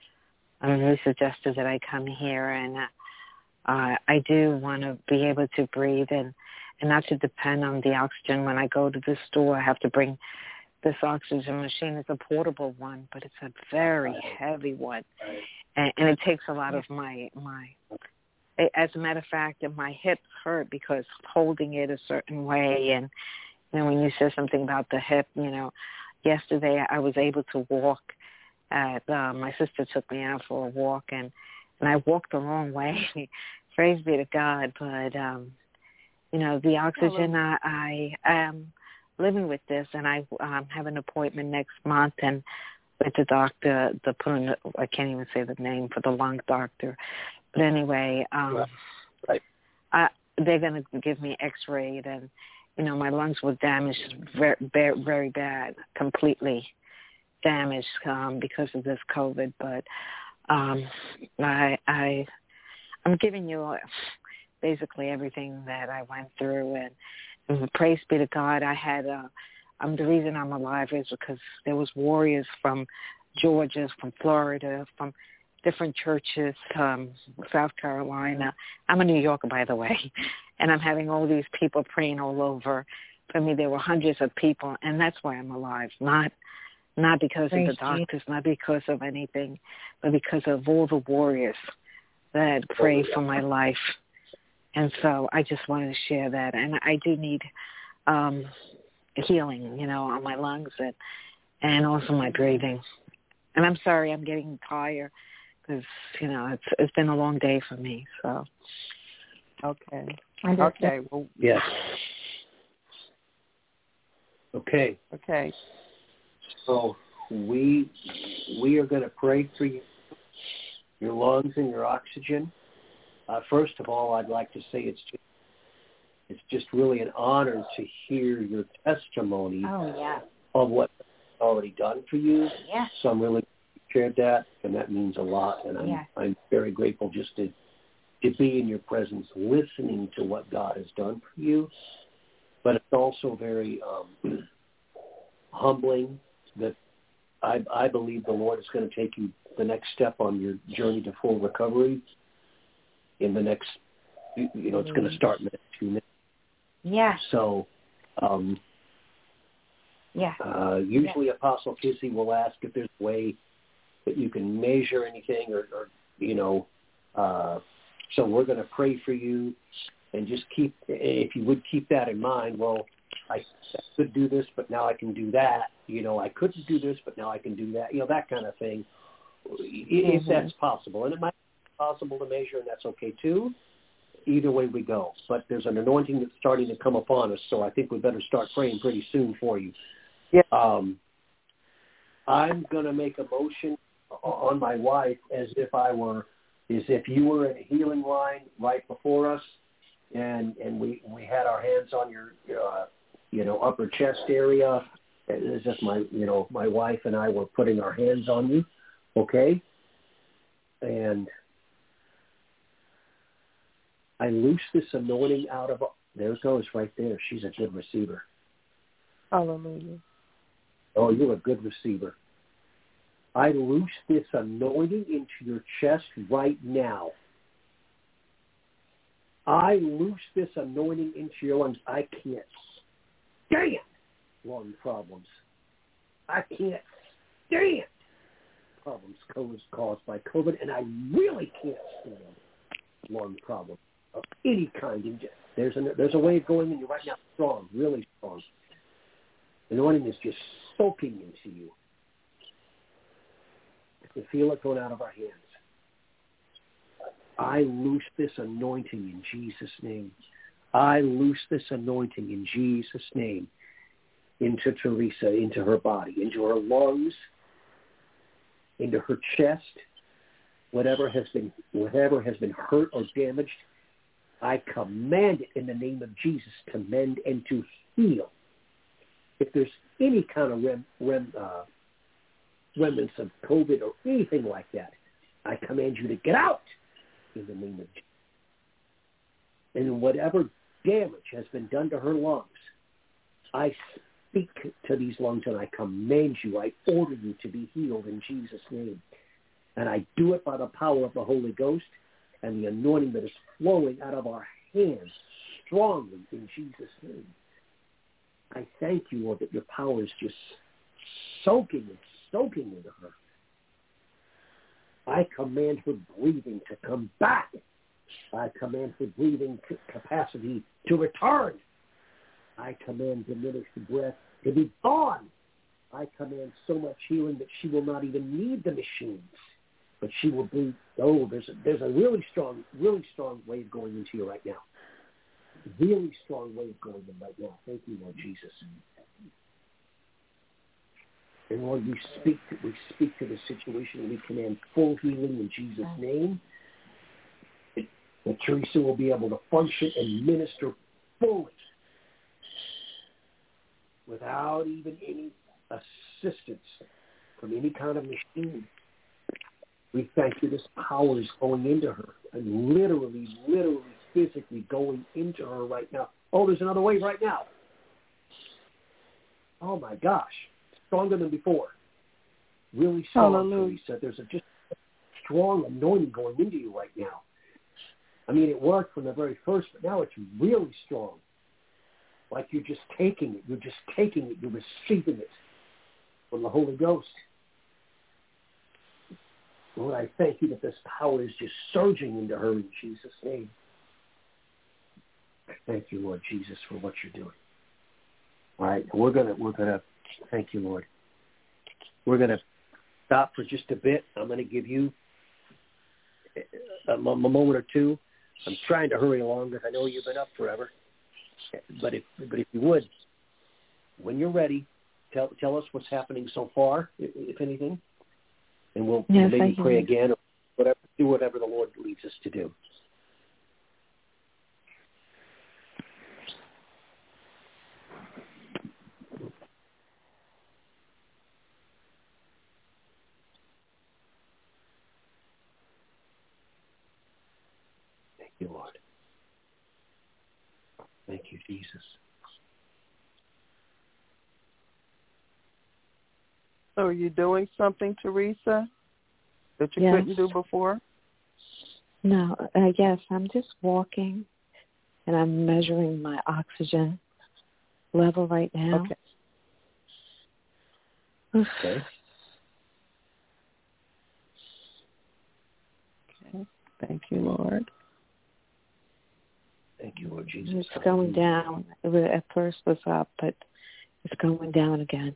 I mean, you suggested that I come here, and uh, I do want to be able to breathe and and not to depend on the oxygen. When I go to the store, I have to bring this oxygen machine. It's a portable one, but it's a very heavy one, and, and it takes a lot of my, my, as a matter of fact, my hips hurt because holding it a certain way. And, you know, when you said something about the hip, you know, yesterday I was able to walk. At, uh, my sister took me out for a walk, and, and I walked the wrong way. Praise be to God, but, um, you know, the oxygen, I, I am living with this, and I um, have an appointment next month and with the doctor, the put in, I can't even say the name for the lung doctor. But anyway, um, right. I, they're going to give me x-rayed, and, you know, my lungs were damaged very, very, very bad, completely damaged um, because of this COVID. But um, I, I, I'm giving you a... basically everything that I went through, and, and praise be to God. I had, uh, um, the reason I'm alive is because there was warriors from Georgia, from Florida, from different churches, um, South Carolina. I'm a New Yorker, by the way, and I'm having all these people praying all over for me. There were hundreds of people, and that's why I'm alive, not not because praise of the doctors, not because of anything, but because of all the warriors that prayed for my life. And so I just wanted to share that. And I do need um, healing, you know, on my lungs and, and also my breathing. And I'm sorry I'm getting tired because, you know, it's it's been a long day for me. So. Okay. Okay. Well, yes. Okay. Okay. So we we are going to pray for you, your lungs and your oxygen. uh, first of all, I'd like to say it's just, it's just really an honor to hear your testimony oh, yeah. of what I've already done for you. Yeah. So I'm really shared that, and that means a lot. And I'm yeah. I'm very grateful just to to be in your presence, listening to what God has done for you. But it's also very um, humbling that I, I believe the Lord is going to take you the next step on your journey to full recovery in the next, you know, it's going to start in the next few minutes. Yeah. So, um, yeah. uh, usually yeah. Apostle Kissy will ask if there's a way that you can measure anything or, or you know, uh, so we're going to pray for you and just keep, if you would keep that in mind, well, I could do this, but now I can do that. You know, I couldn't do this, but now I can do that. You know, that kind of thing, if mm-hmm. that's possible. And it might be possible to measure, and that's okay too. Either way we go. But there's an anointing that's starting to come upon us, so I think we better start praying pretty soon for you. Yeah. Um, I'm going to make a motion on my wife as if I were, as if you were in a healing line right before us, and and we, we had our hands on your, uh, you know, upper chest area, as if my, you know, my wife and I were putting our hands on you, okay? And I loose this anointing out of, there it goes right there. She's a good receiver. Hallelujah. Oh, you're a good receiver. I loose this anointing into your chest right now. I loose this anointing into your lungs. I can't stand lung problems. I can't stand problems caused by COVID, and I really can't stand lung problems of any kind. There's a, there's a wave going in you right now, strong, really strong. The anointing is just soaking into you. I can feel it going out of our hands. I loose this anointing in Jesus' name. I loose this anointing in Jesus' name into Teresa, into her body, into her lungs, into her chest, whatever has been whatever has been hurt or damaged. I command it in the name of Jesus to mend and to heal. If there's any kind of rem, rem, uh, remnants of COVID or anything like that, I command you to get out in the name of Jesus. And whatever damage has been done to her lungs, I speak to these lungs and I command you, I order you to be healed in Jesus' name. And I do it by the power of the Holy Ghost and the anointing that is flowing out of our hands strongly in Jesus' name. I thank you, Lord, that your power is just soaking and soaking into her. I command her breathing to come back. I command her breathing capacity to return. I command diminished breath to be gone. I command so much healing that she will not even need the machines, but she will breathe. Oh, there's a, there's a really strong, really strong wave going into you right now. Really strong wave going in right now. Thank you, Lord Jesus. And Lord, we speak to, we speak to the situation. We command full healing in Jesus' name. That Teresa will be able to function and minister fully without even any assistance from any kind of machine. We thank you this power is going into her and literally, literally, physically going into her right now. Oh, there's another wave right now. Oh, my gosh. Stronger than before. Really strong, Hallelujah. Teresa. There's a just strong anointing going into you right now. I mean, it worked from the very first, but now it's really strong. Like you're just taking it. You're just taking it. You're receiving it from the Holy Ghost. Lord, I thank you that this power is just surging into her in Jesus' name. I thank you, Lord Jesus, for what you're doing. All right, we're gonna we're gonna thank you, Lord. We're gonna stop for just a bit. I'm gonna give you a, a moment or two. I'm trying to hurry along because I know you've been up forever. But if but if you would, when you're ready, tell tell us what's happening so far, if, if anything, and we'll yes, maybe pray again or whatever. Do whatever the Lord leads us to do. you, Lord. Thank you, Jesus. So are you doing something, Teresa, that you Yes. couldn't do before? No, uh, yes, I'm just walking, and I'm measuring my oxygen level right now. Okay. Okay. Okay. Thank you, Lord. Thank you, Lord Jesus. It's going down. It was, at first was up, but it's going down again.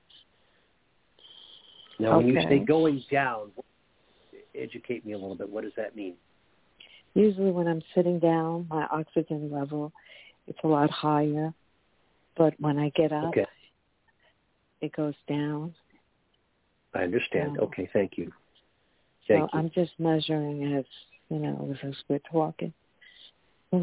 Now, when you Okay. say going down, educate me a little bit. What does that mean? Usually when I'm sitting down, my oxygen level, it's a lot higher. But when I get up, Okay. it goes down. I understand. So, okay, thank you. so Thank you. I'm just measuring as, you know, as we're talking. Oof.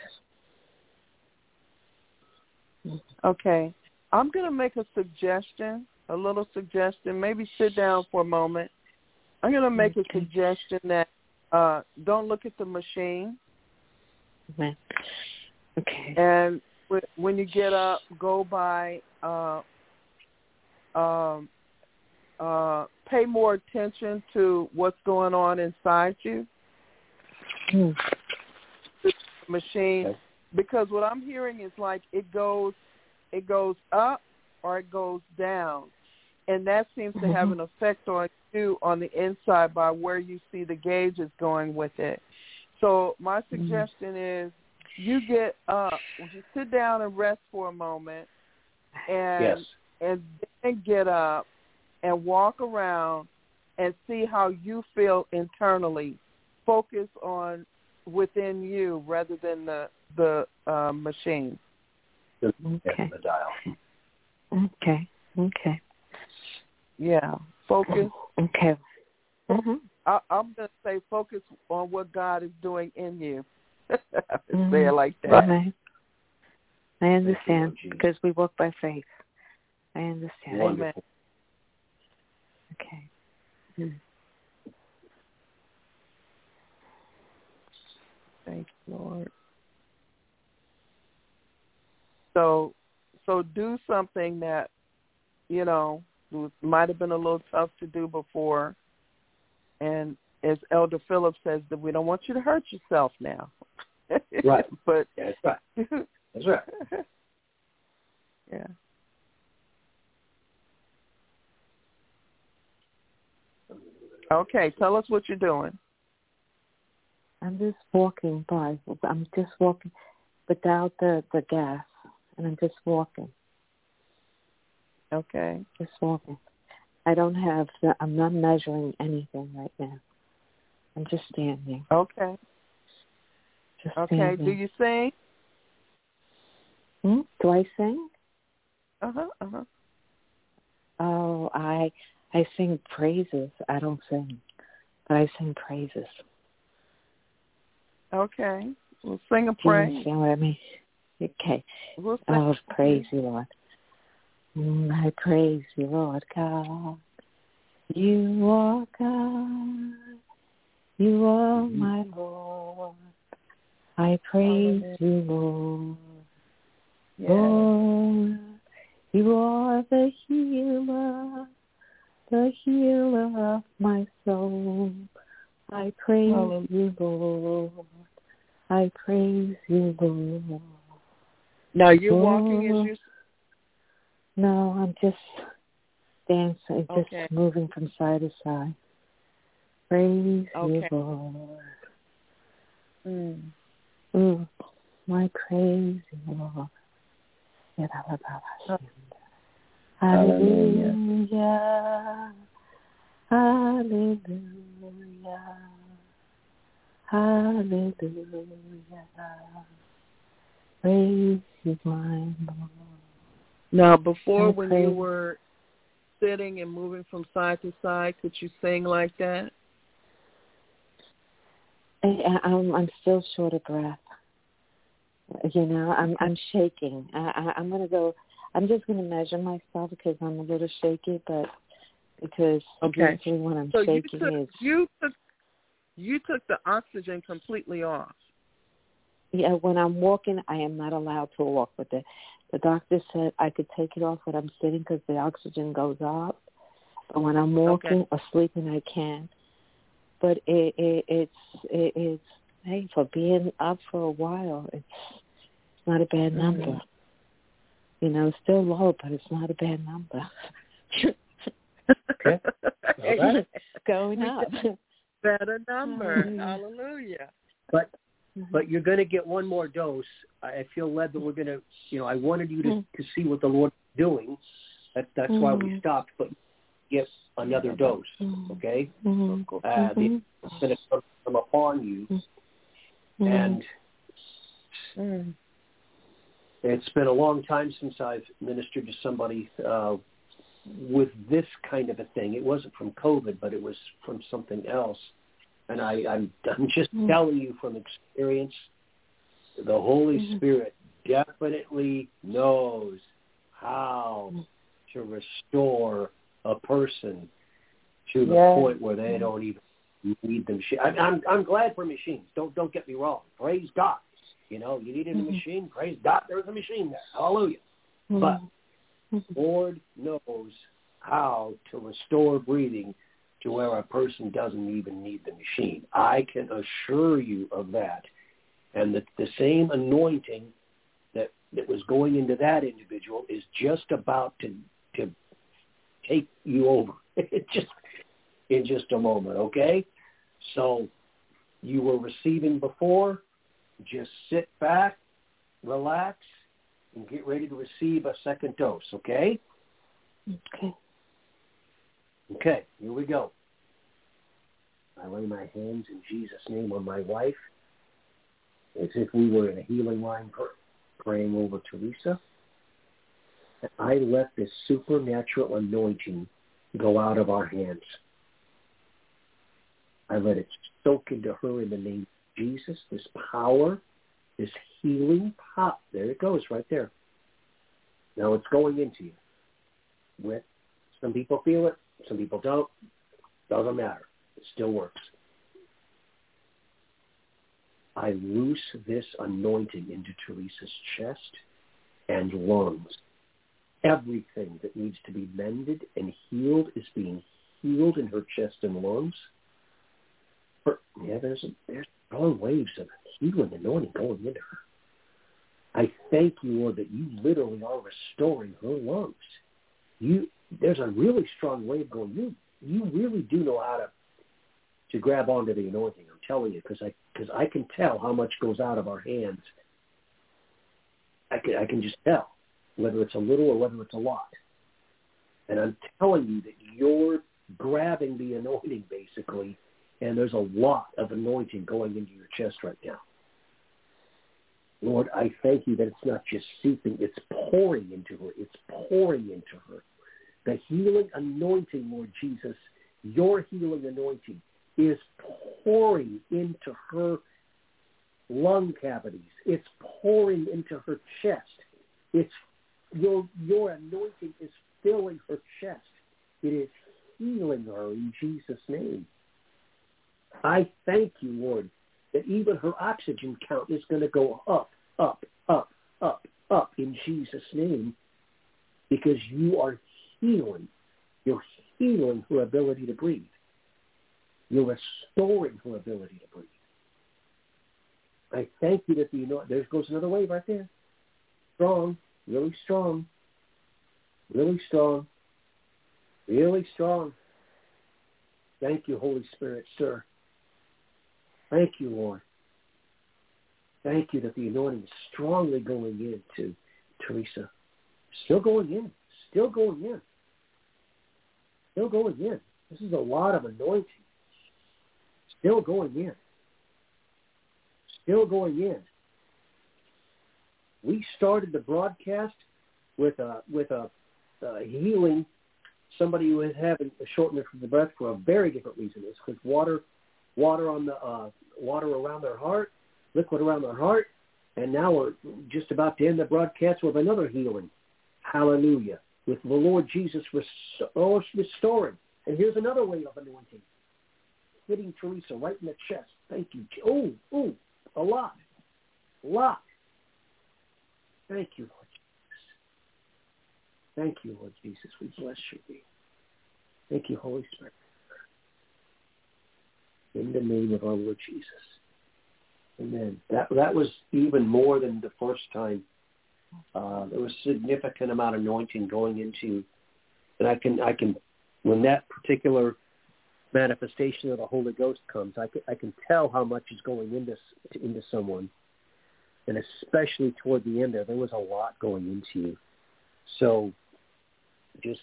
Okay. I'm going to make a suggestion, a little suggestion. Maybe sit down for a moment. I'm going to make Okay. a suggestion that uh, don't look at the machine. Okay. Okay. And when you get up, go by, uh, um, uh, pay more attention to what's going on inside you. Hmm. The machine, Okay. because what I'm hearing is like it goes, it goes up or it goes down, and that seems to have an effect on you on the inside by where you see the gauges going with it. So my suggestion mm-hmm. is you get up, you sit down and rest for a moment, and yes. and then get up and walk around and see how you feel internally. Focus on within you rather than the the uh, machine. Okay. The dial. Okay. Okay. Yeah. Focus. Okay. Mm-hmm. I, I'm going to say focus on what God is doing in you. mm-hmm. Say it like that. Right. I understand you, because we walk by faith. I understand. Amen. Okay. Hmm. Thank you, Lord. So, so do something that, you know, might have been a little tough to do before. And as Elder Phillips says, that we don't want you to hurt yourself now. Right. But yeah, that's right. That's right. Yeah. Okay, tell us what you're doing. I'm just walking by. I'm just walking without the, the gas, and I'm just walking. Okay. Just walking. I don't have, the, I'm not measuring anything right now. I'm just standing. Okay. Just okay, standing. do you sing? Hmm? Do I sing? Uh-huh, uh-huh. Oh, I I sing praises. I don't sing, but I sing praises. Okay. We'll sing a Do you praise. understand what I mean? Okay. We'll sing. Oh, praise you, Lord. Mm, I praise you, Lord God. You are God. You are mm-hmm. my Lord. I praise Hallelujah. You, Lord. Yes. Lord, you are the healer, the healer of my soul. I praise Hallelujah. You, Lord. I praise you, Lord. Now you're Lord, walking as you... No, I'm just dancing, just okay. moving from side to side. Praise okay. you, Lord. Mm. Mm, my praise you, Lord. Hallelujah. Hallelujah. Hallelujah. Praise you, my Lord. Now, before I when praise. you were sitting and moving from side to side, could you sing like that? I, I'm, I'm still short of breath. You know, I'm I'm shaking. I, I, I'm going to go, I'm just going to measure myself because I'm a little shaky, but because okay. usually when I'm so shaking you took, is... You took, you took the oxygen completely off. yeah, when I'm walking, I am not allowed to walk. But the, the doctor said I could take it off when I'm sitting because the oxygen goes up. But when I'm walking okay. or sleeping, I can. But it, it, it's it, it's hey, for being up for a while, it's not a bad number. Mm-hmm. You know, it's still low, but it's not a bad number. Okay. All right. Going up. Better number. Mm-hmm. Hallelujah. But but you're going to get one more dose. I feel led that we're going to, you know, I wanted you to, mm-hmm. to see what the Lord is doing. That, that's mm-hmm. why we stopped, but get another dose, okay? Mm-hmm. Uh, the, it's going to come upon you. Mm-hmm. And mm. it's been a long time since I've ministered to somebody uh, with this kind of a thing. It wasn't from COVID, but it was from something else. And I, I'm, I'm just mm-hmm. telling you from experience, the Holy mm-hmm. Spirit definitely knows how mm-hmm. to restore a person to the yeah. point where they don't even need the machine. I, I'm, I'm glad for machines. Don't, don't get me wrong. Praise God. You know, you needed a mm-hmm. machine. Praise God, there's a machine there. Hallelujah. Mm-hmm. But mm-hmm. Lord knows how to restore breathing to where a person doesn't even need the machine. I can assure you of that. And that the same anointing that, that was going into that individual is just about to to take you over. It just in just a moment, okay? So you were receiving before. Just sit back, relax, and get ready to receive a second dose, okay? Okay. Okay, here we go. I lay my hands in Jesus' name on my wife as if we were in a healing line praying over Teresa. And I let this supernatural anointing go out of our hands. I let it soak into her in the name of Jesus, this power, this healing pop. There it goes right there. Now it's going into you. With some people feel it, some people don't. Doesn't matter. It still works. I loose this anointing into Teresa's chest and lungs. Everything that needs to be mended and healed is being healed in her chest and lungs. Her, yeah, there's a, there's strong waves of healing anointing going into her. I thank you, Lord, that you literally are restoring her lungs. You, there's a really strong wave going. You, you really do know how to to grab onto the anointing. I'm telling you, because I because I can tell how much goes out of our hands. I can I can just tell whether it's a little or whether it's a lot. And I'm telling you that you're grabbing the anointing basically, and there's a lot of anointing going into your chest right now. Lord, I thank you that it's not just seeping, it's pouring into her. It's pouring into her. The healing anointing, Lord Jesus, your healing anointing is pouring into her lung cavities. It's pouring into her chest. It's your your anointing is filling her chest. It is healing her in Jesus' name. I thank you, Lord, that even her oxygen count is going to go up, up, up, up, up in Jesus' name, because you are healing. You're healing her ability to breathe. You're restoring her ability to breathe. I thank you that the, you know, there goes another wave right there. Strong, really strong, really strong, really strong. Thank you, Holy Spirit, sir. Thank you, Lord. Thank you that the anointing is strongly going into Teresa. Still going in. Still going in. Still going in. This is a lot of anointing. Still going in. Still going in. We started the broadcast with a with a uh, healing somebody who was having a shortness of the breath for a very different reason. It's because water, water on the uh, water around their heart, liquid around their heart, and now we're just about to end the broadcast with another healing. Hallelujah! With the Lord Jesus restoring. And here's another way of anointing, hitting Teresa right in the chest. Thank you. Oh, oh, a lot. lot. Thank you, Lord Jesus. Thank you, Lord Jesus. We bless your name. Thank you, Holy Spirit. In the name of our Lord Jesus. Amen. That that was even more than the first time. Uh, there was a significant amount of anointing going into, and I can I can when that particular manifestation of the Holy Ghost comes, I can I can tell how much is going into into someone, and especially toward the end there, there was a lot going into you. So, just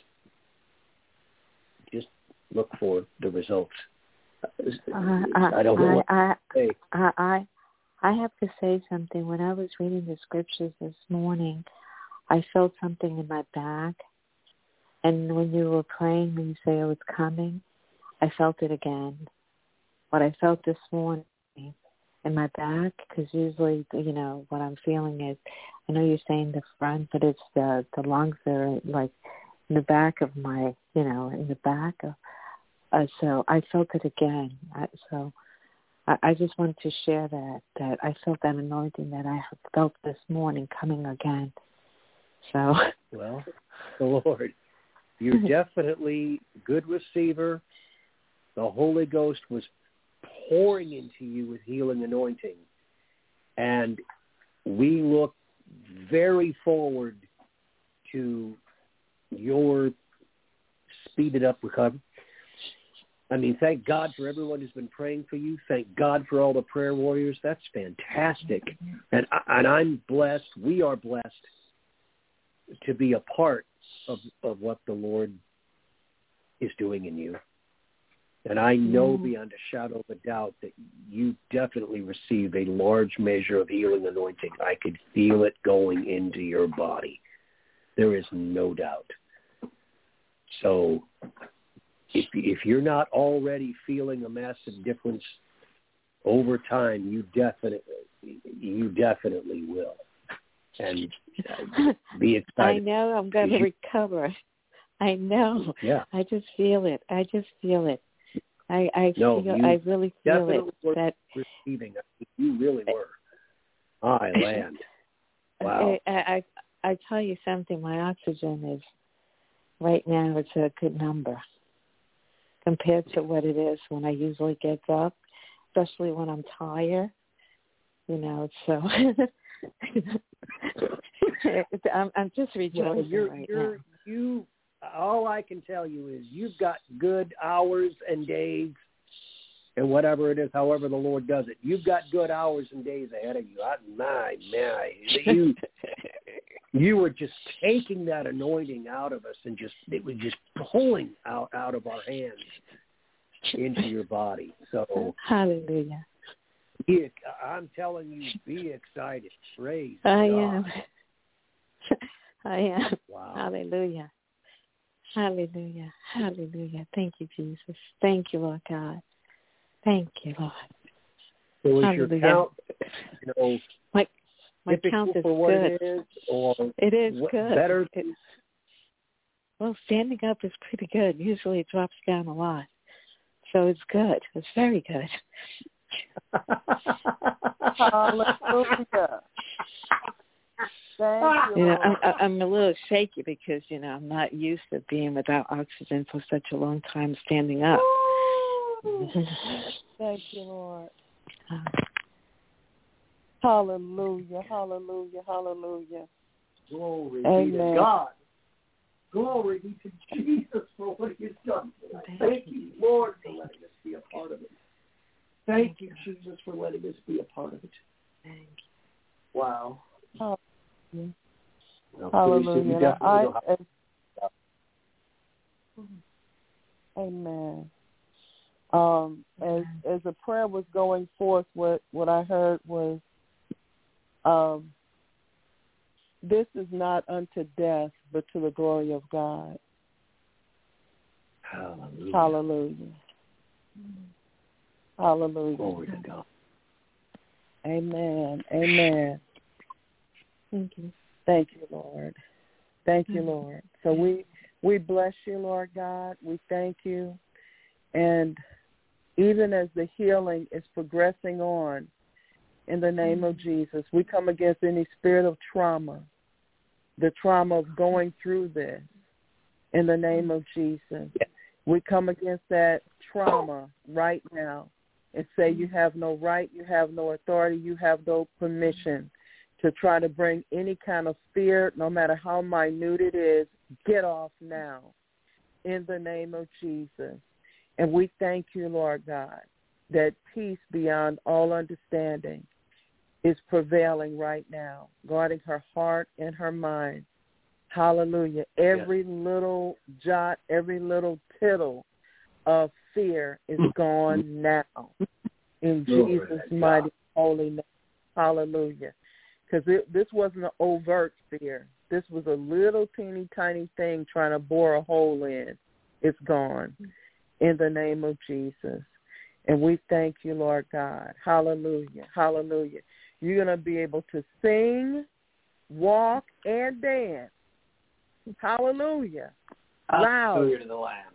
just look for the results. Uh, I don't know. I, what to say. I, I, I have to say something. When I was reading the scriptures this morning, I felt something in my back. And when you were praying, when you say it was coming, I felt it again. What I felt this morning in my back, because usually, you know, what I'm feeling is, I know you're saying the front, but it's the, the lungs that are like in the back of my, you know, in the back of, Uh, so I felt it again. I, so I, I just wanted to share that, that I felt that anointing that I felt this morning coming again. So, well, the Lord, you're definitely a good receiver. The Holy Ghost was pouring into you with healing anointing. And we look very forward to your speeded up recovery. I mean, thank God for everyone who's been praying for you. Thank God for all the prayer warriors. That's fantastic. And, and I'm blessed. We are blessed to be a part of, of what the Lord is doing in you. And I know mm. beyond a shadow of a doubt that you definitely received a large measure of healing anointing. I could feel it going into your body. There is no doubt. So If if you're not already feeling a massive difference over time, you definitely you definitely will, and be excited. I know I'm going to recover. I know. Yeah. I just feel it. I just feel it. I I no, feel. I really feel it. Were that receiving. You really were. I land. Wow. I, I I tell you something. My oxygen is right now. It's a good number compared to what it is when I usually get up, especially when I'm tired, you know, so I'm, I'm just rejoicing well, you're, right you're, now. You, all I can tell you is you've got good hours and days and whatever it is, however the Lord does it. You've got good hours and days ahead of you. I, my, my, you, you were just taking that anointing out of us and just it was just pulling out, out of our hands into your body. So hallelujah. Be, I'm telling you, be excited. Praise I God. am. I am. Wow. Hallelujah. Hallelujah. Hallelujah. Thank you, Jesus. Thank you, Lord God. Thank you, Lord. So is hallelujah. Your count, you know, my my count is for what good. It is, or it is good. Better. It, well, standing up is pretty good. Usually it drops down a lot. So it's good. It's very good. Hallelujah. Thank you. You know, I'm, I'm a little shaky because, you know, I'm not used to being without oxygen for such a long time standing up. Thank you, Lord. Hallelujah, hallelujah, hallelujah. Glory Amen. be to God. Glory be to Jesus for what He has done. Thank you, Lord, for letting us be a part of it. Thank you, Jesus, for letting us be a part of it. Thank you. Wow. Hallelujah. Well, Hallelujah. I, how- Amen. Um, as as the prayer was going forth, what, what I heard was, um, this is not unto death, but to the glory of God. Hallelujah. Hallelujah. Hallelujah. Glory to God. Amen. Amen. Thank you. Thank you, Lord. Thank you, Lord. So we we bless you, Lord God. We thank you. And even as the healing is progressing on in the name of Jesus. We come against any spirit of trauma, the trauma of going through this, in the name of Jesus. We come against that trauma right now and say you have no right, you have no authority, you have no permission to try to bring any kind of fear, no matter how minute it is. Get off now in the name of Jesus. And we thank you, Lord God, that peace beyond all understanding is prevailing right now, guarding her heart and her mind. Hallelujah. Every yes. little jot, every little tittle of fear is gone now in Jesus' mighty holy name. Hallelujah. Because this wasn't an overt fear. This was a little teeny tiny thing trying to bore a hole in. It's gone in the name of Jesus. And we thank you, Lord God. Hallelujah. Hallelujah. You're going to be able to sing, walk, and dance. Hallelujah. Loud. Hallelujah to the Lamb.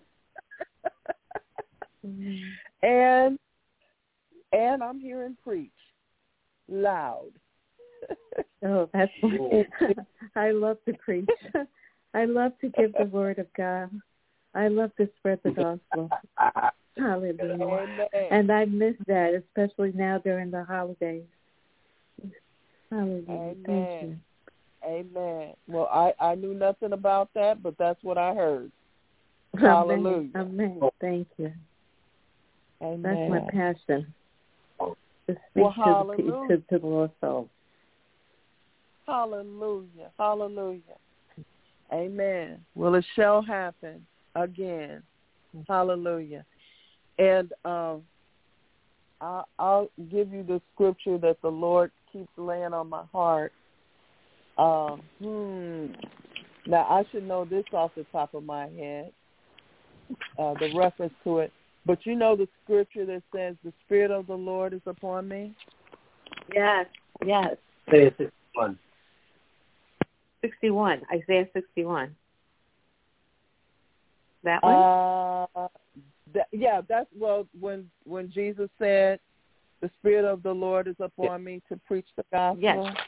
and and I'm hearing preach loud. Oh, that's I love to preach. I love to give the word of God. I love to spread the gospel. Hallelujah. Amen. And I miss that, especially now during the holidays. Hallelujah. Amen. Thank you. Amen. Well, I, I knew nothing about that, but that's what I heard. Amen. Hallelujah. Amen. Thank you. Amen. That's my passion. To speak well, to, hallelujah. the, to, to the lost souls. Hallelujah. Hallelujah. Amen. Well, it shall happen again. Hallelujah. And um, I'll, I'll give you the scripture that the Lord keeps laying on my heart. Um, hmm. Now, I should know this off the top of my head, uh, the reference to it. But you know the scripture that says, the Spirit of the Lord is upon me? Yes, yes. Isaiah sixty-one. sixty-one, Isaiah sixty-one. That one? Uh, that, yeah, that's, well, when when Jesus said, the Spirit of the Lord is upon yes. me to preach the gospel. Yes.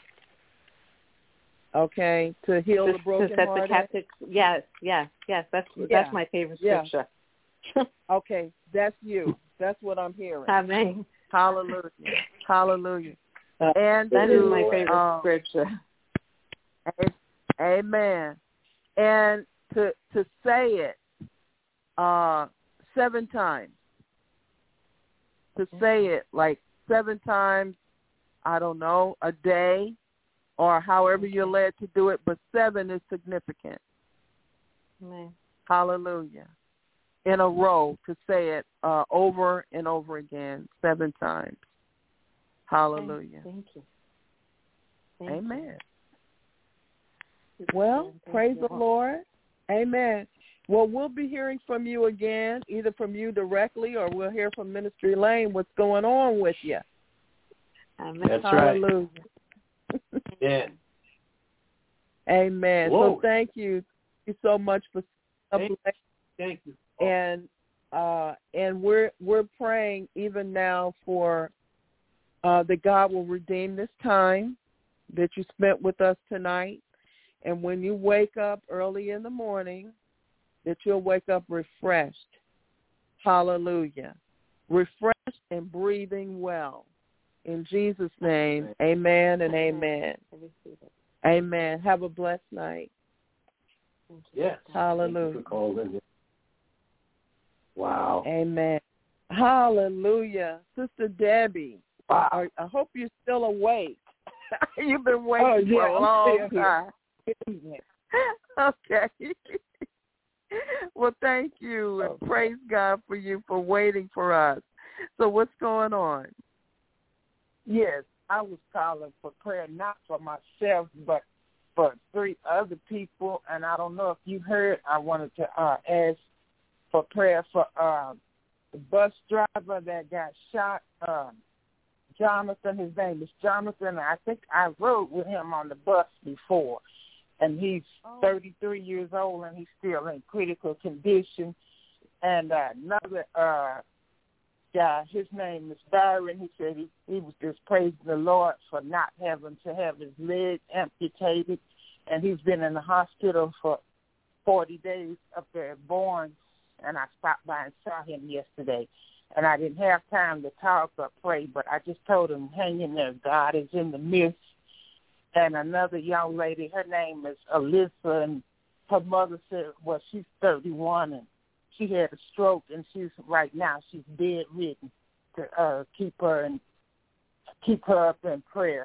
Okay, to heal to, the broken to set hearted. The captive, yes, yes, yes. That's yeah. that's my favorite scripture. Yeah. Okay, that's you. That's what I'm hearing. Amen. Hallelujah. Hallelujah. Uh, and that to, is my favorite um, scripture. Amen. And to to say it uh, seven times. To say it like seven times, I don't know, a day, or however you're led to do it, but seven is significant. Amen. Hallelujah. In a row, to say it uh, over and over again, seven times. Hallelujah. Thank you. Thank Amen. You. Well, Thank praise you. the Lord. Amen. Well, we'll be hearing from you again, either from you directly or we'll hear from Ministry Lane what's going on with you. Amen. That's Hallelujah. right. Yeah. Amen. Whoa. So thank you. Thank you so much for thank, thank you. And uh, and we're we're praying even now for uh, that God will redeem this time that you spent with us tonight. And when you wake up early in the morning, that you'll wake up refreshed. Hallelujah. Refreshed and breathing well. In Jesus' name, amen and amen. Amen. Have a blessed night. Yes. Hallelujah. Thank you for calling. Wow. Amen. Hallelujah. Sister Debbie, wow. are, I hope you're still awake. You've been waiting oh, yeah, for a long I'm time. Okay. Well, thank you, and praise God for you for waiting for us. So what's going on? Yes, I was calling for prayer, not for myself, but for three other people. And I don't know if you heard, I wanted to uh, ask for prayer for uh, the bus driver that got shot, uh, Jonathan. His name is Jonathan. I think I rode with him on the bus before. And he's thirty-three years old, and he's still in critical condition. And uh, another uh, guy. His name is Byron. He said he, he was just praising the Lord for not having to have his leg amputated, and he's been in the hospital for forty days up there at Bourne, and I stopped by and saw him yesterday. And I didn't have time to talk or pray, but I just told him, hang in there. God is in the midst. And another young lady, her name is Alyssa, and her mother said, well, she's thirty-one, and she had a stroke, and she's right now she's bedridden to uh, keep her and keep her up in prayer.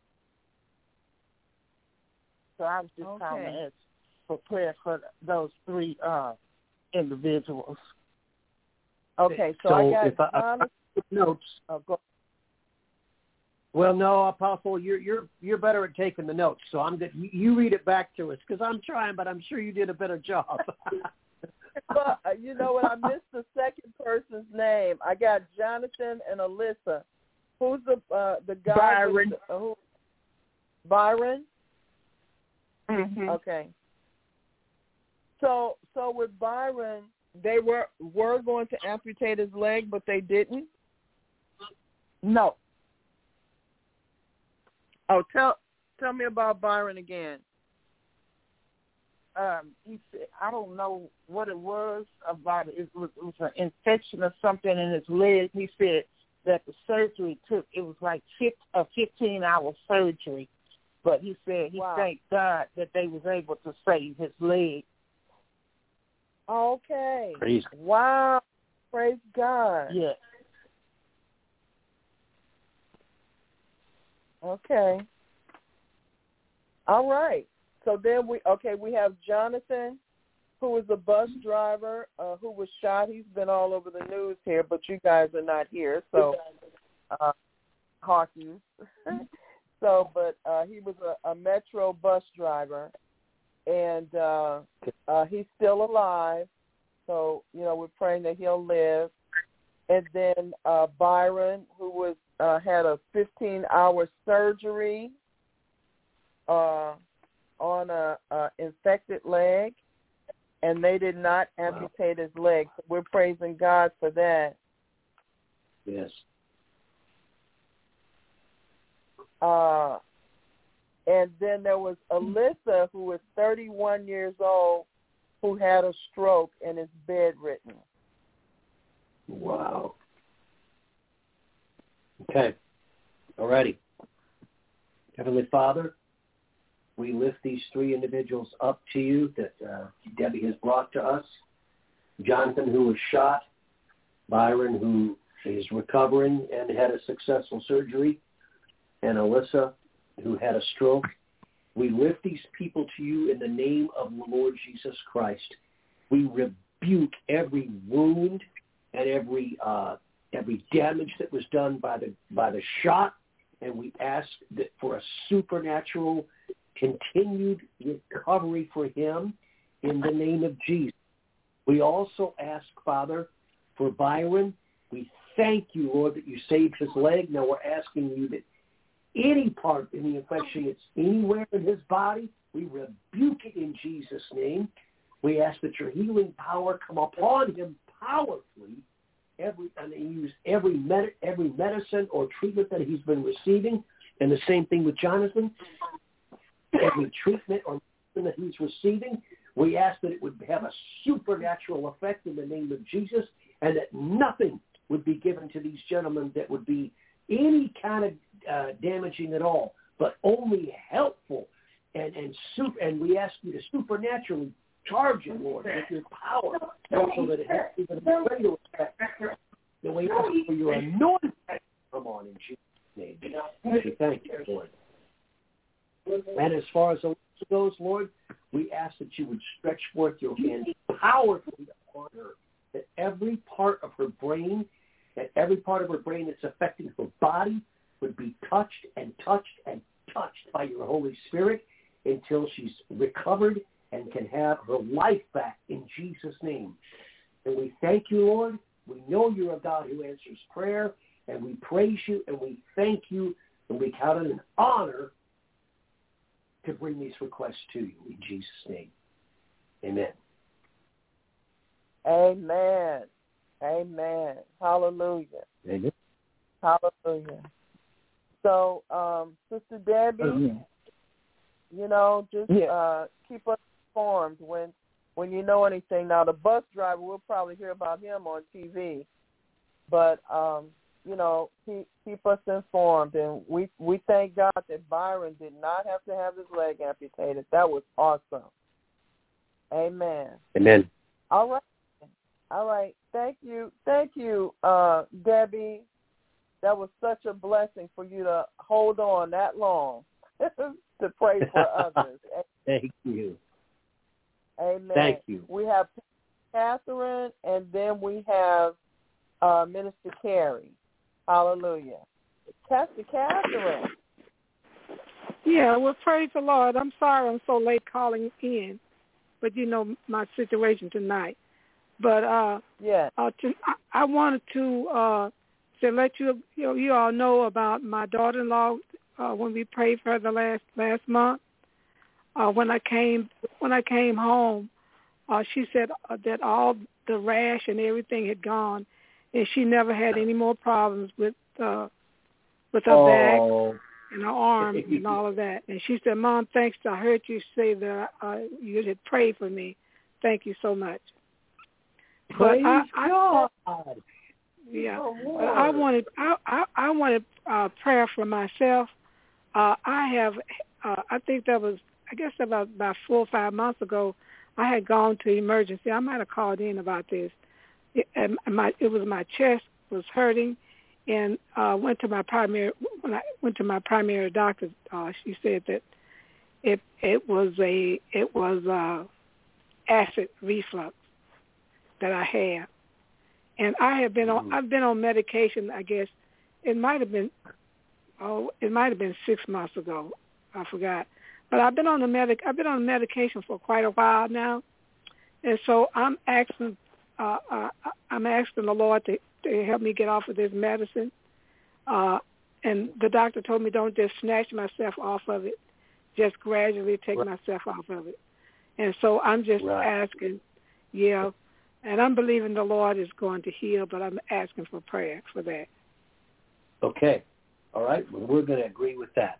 So I was just Okay. calling to ask for prayer for those three uh, individuals. Okay, so, So I got if I, Jonathan. I took notes. Oh, go. Well, no, Apostle, you're you're you're better at taking the notes. So I'm good. You, you read it back to us because I'm trying, but I'm sure you did a better job. Well, you know what? I missed the second person's name. I got Jonathan and Alyssa. Who's the uh, the guy? Byron. With, uh, who? Byron. Mm-hmm. Okay. So so with Byron, they were were going to amputate his leg, but they didn't. No. Oh, tell tell me about Byron again. Um, he said, I don't know what it was about it. It was, it was an infection or something in his leg. He said that the surgery took, it was like a fifteen-hour surgery. But he said he Wow. thanked God that they was able to save his leg. Okay. Praise. Wow. Praise God. Yeah. Okay. All right. So then we okay. We have Jonathan, who is a bus driver uh, who was shot. He's been all over the news here, but you guys are not here, so uh, Hawkins. so, but uh, he was a, a Metro bus driver, and uh, uh, he's still alive. So you know, we're praying that he'll live. And then uh, Byron, who was uh, had a fifteen-hour surgery uh, on a, a infected leg, and they did not amputate his leg. So we're praising God for that. Yes. Uh, and then there was Alyssa, who was thirty-one years old, who had a stroke and is bedridden. Wow. Okay. All righty. Heavenly Father, we lift these three individuals up to you that uh, Debbie has brought to us. Jonathan, who was shot. Byron, who is recovering and had a successful surgery. And Alyssa, who had a stroke. We lift these people to you in the name of the Lord Jesus Christ. We rebuke every wound and every uh, every damage that was done by the by the shot, and we ask that for a supernatural, continued recovery for him in the name of Jesus. We also ask, Father, for Byron. We thank you, Lord, that you saved his leg. Now we're asking you that any part in the infection that's anywhere in his body, we rebuke it in Jesus' name. We ask that your healing power come upon him powerfully, every and use every med- every medicine or treatment that he's been receiving, and the same thing with Jonathan. Every treatment or medicine that he's receiving, we ask that it would have a supernatural effect in the name of Jesus, and that nothing would be given to these gentlemen that would be any kind of uh, damaging at all, but only helpful. And and super, and we ask you to supernaturally charge it, Lord, with your power, so that it has even a greater effect. And we ask for your anointing to come on in Jesus' name. We thank you, Lord. And as far as the goes, Lord, we ask that you would stretch forth your hand powerfully upon her, that every part of her brain, that every part of her brain that's affecting her body would be touched and touched and touched by your Holy Spirit until she's recovered and can have her life back in Jesus' name. And we thank you, Lord. We know you're a God who answers prayer, and we praise you, and we thank you, and we count it an honor to bring these requests to you in Jesus' name. Amen. Amen. Amen. Hallelujah. Amen. Hallelujah. So, um, Sister Debbie, Oh, yeah. you know, just Yeah. uh, keep us informed when when you know anything. Now, the bus driver, we'll probably hear about him on T V, but um, you know, keep keep us informed. And we we thank God that Byron did not have to have his leg amputated. That was awesome. Amen. Amen. All right. All right. Thank you. Thank you, uh, Debbie. That was such a blessing for you to hold on that long to pray for others. Thank you. Amen. Thank you. We have Catherine, and then we have uh, Minister Carey. Hallelujah. Pastor Catherine. Yeah, well, praise the Lord. I'm sorry I'm so late calling in, but you know my situation tonight. But uh, yeah, uh, to, I, I wanted to uh, to let you you, know, you all know about my daughter-in-law uh, when we prayed for her the last last month. Uh, when I came when I came home, uh, she said uh, that all the rash and everything had gone, and she never had any more problems with uh, with her oh. back and her arms and all of that. And she said, "Mom, thanks. I heard you say that uh, you had prayed for me. Thank you so much." Praise I, I, God. Yeah, but I wanted I I, I wanted uh, prayer for myself. Uh, I have uh, I think that was I guess about about four or five months ago. I had gone to emergency. I might have called in about this. It, and my it was my chest was hurting, and uh, went to my primary when I went to my primary doctor. Uh, she said that it it was a it was uh, acid reflux that I have, and I have been on. I've been on medication. I guess it might have been, oh, it might have been six months ago. I forgot, but I've been on the medic. I've been on medication for quite a while now, and so I'm asking. Uh, uh, I'm asking the Lord to, to help me get off of this medicine. Uh, and the doctor told me don't just snatch myself off of it, just gradually take right. myself off of it. And so I'm just right. asking, yeah. And I'm believing the Lord is going to heal, but I'm asking for prayer for that. Okay. All right. Well, we're going to agree with that.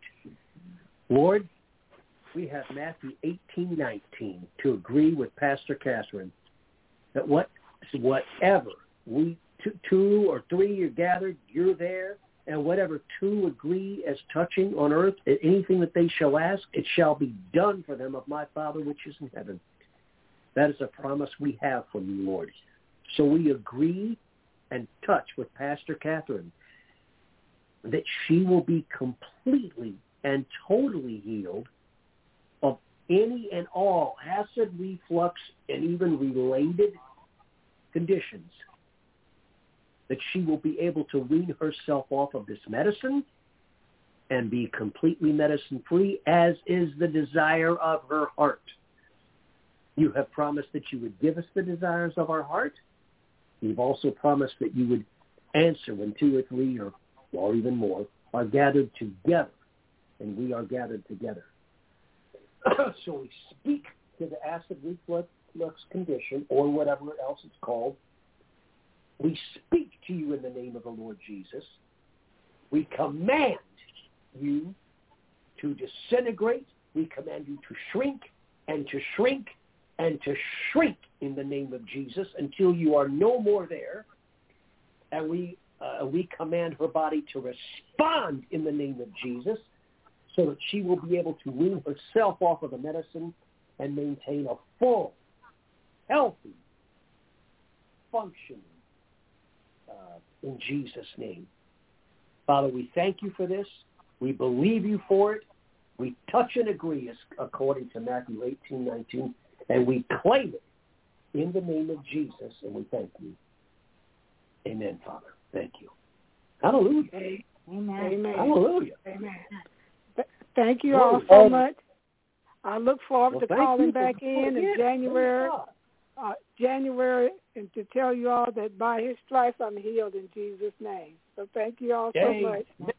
Lord, we have Matthew eighteen nineteen to agree with Pastor Catherine that what whatever we two, two or three are gathered, you're there, and whatever two agree as touching on earth, anything that they shall ask, it shall be done for them of my Father which is in heaven. That is a promise we have from you, Lord. So we agree and touch with Pastor Catherine that she will be completely and totally healed of any and all acid reflux and even related conditions, that she will be able to wean herself off of this medicine and be completely medicine-free, as is the desire of her heart. You have promised that you would give us the desires of our heart. You've also promised that you would answer when two or three or, or even more are gathered together, and we are gathered together. So we speak to the acid reflux condition, or whatever else it's called. We speak to you in the name of the Lord Jesus. We command you to disintegrate. We command you to shrink and to shrink and to shrink in the name of Jesus until you are no more there. And we uh, we command her body to respond in the name of Jesus so that she will be able to wean herself off of the medicine and maintain a full, healthy function uh, in Jesus' name. Father, we thank you for this. We believe you for it. We touch and agree as, according to Matthew eighteen nineteen, and we claim it in the name of Jesus, and we thank you. Amen, Father. Thank you. Hallelujah. Amen. Amen. Hallelujah. Amen. Thank you all so much. I look forward well, to calling you. back in in January, uh, January, and to tell you all that by His stripes I'm healed in Jesus' name. So thank you all so Amen. much.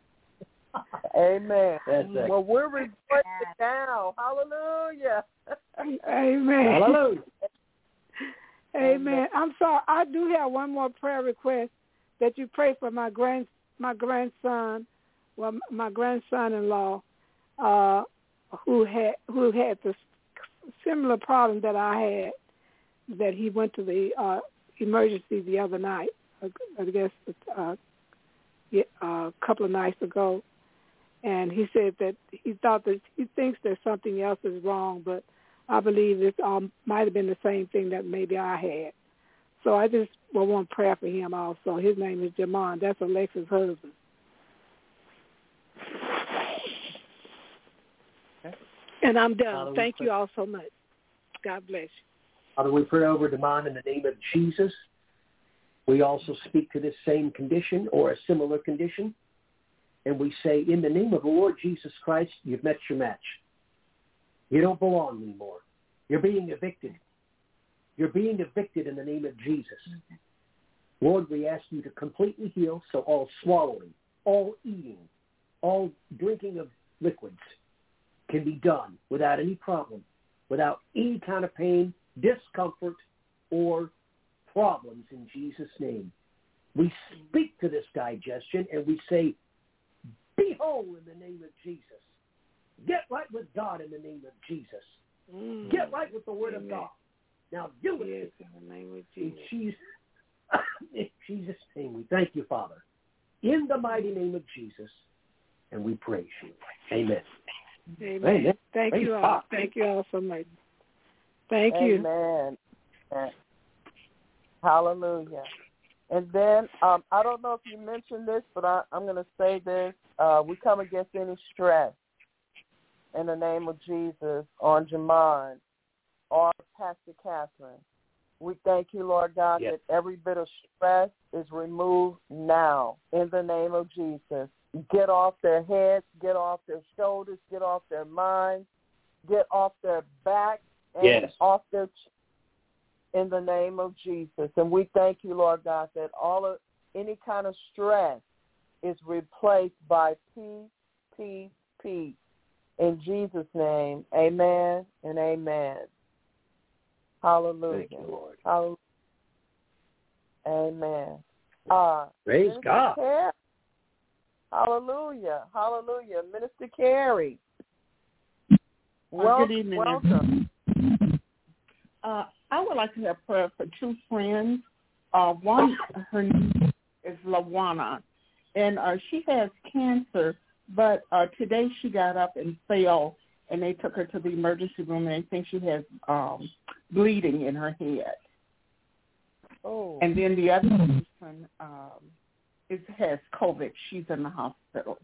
Amen. That's well, we're rejoicing now. Hallelujah. Amen. Hallelujah. Amen. Amen. I'm sorry. I do have one more prayer request that you pray for my grand my grandson, well, my grandson-in-law, uh, who had who had the similar problem that I had. That he went to the uh, emergency the other night. I guess uh, a couple of nights ago, and he said that he thought that he thinks that something else is wrong, but I believe it um, might have been the same thing that maybe I had. So I just well, want prayer for him also. His name is Jamon. That's Alexa's husband. Okay. And I'm done. Father, Thank pray. you all so much. God bless you. Father, we pray over Damon in the name of Jesus. We also speak to this same condition or a similar condition, and we say, in the name of the Lord Jesus Christ, you've met your match. You don't belong anymore. You're being evicted. You're being evicted in the name of Jesus. Okay. Lord, we ask you to completely heal, so all swallowing, all eating, all drinking of liquids can be done without any problem, without any kind of pain, discomfort, or problems in Jesus' name. We speak to this digestion and we say, be whole in the name of Jesus. Get right with God in the name of Jesus. Mm. Get right with the Word Amen. Of God. Now do it yes, in the name of Jesus. In Jesus, in Jesus' name, we thank you, Father. In the mighty name of Jesus, and we praise you. Amen. Amen. Amen. Thank praise you all. God. Thank you all so much. Thank you. Amen. Hallelujah. And then, um, I don't know if you mentioned this, but I, I'm going to say this. Uh, we come against any stress in the name of Jesus on Jamon or Pastor Catherine. We thank you, Lord God, yes. that every bit of stress is removed now in the name of Jesus. Get off their heads, get off their shoulders, get off their minds, get off their back, and yes. off their ch- in the name of Jesus. And we thank you, Lord God, that all of any kind of stress is replaced by peace, peace, peace. In Jesus' name, amen and amen. Hallelujah. Thank you, Lord. Hallelujah. Amen. Uh, Praise Minister God. Carey. Hallelujah. Hallelujah. Minister Carey. Well, uh, good evening, welcome. Uh, I would like to have prayer for two friends. Uh, one, her name is Lawana, and uh, she has cancer, but uh, today she got up and fell, and they took her to the emergency room, and they think she has um, bleeding in her head. Oh. And then the other person um, is, has COVID. She's in the hospital.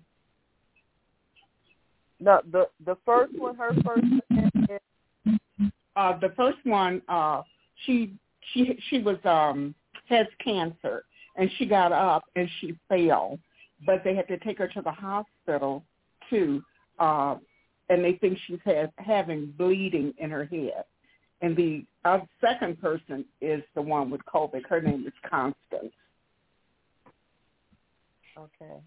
No, the the first one, her first name is... Uh, the first one, uh, she she she was um, has cancer, and she got up and she fell, but they had to take her to the hospital too, uh, and they think she's had, having bleeding in her head. And the uh, second person is the one with COVID. Her name is Constance. Okay.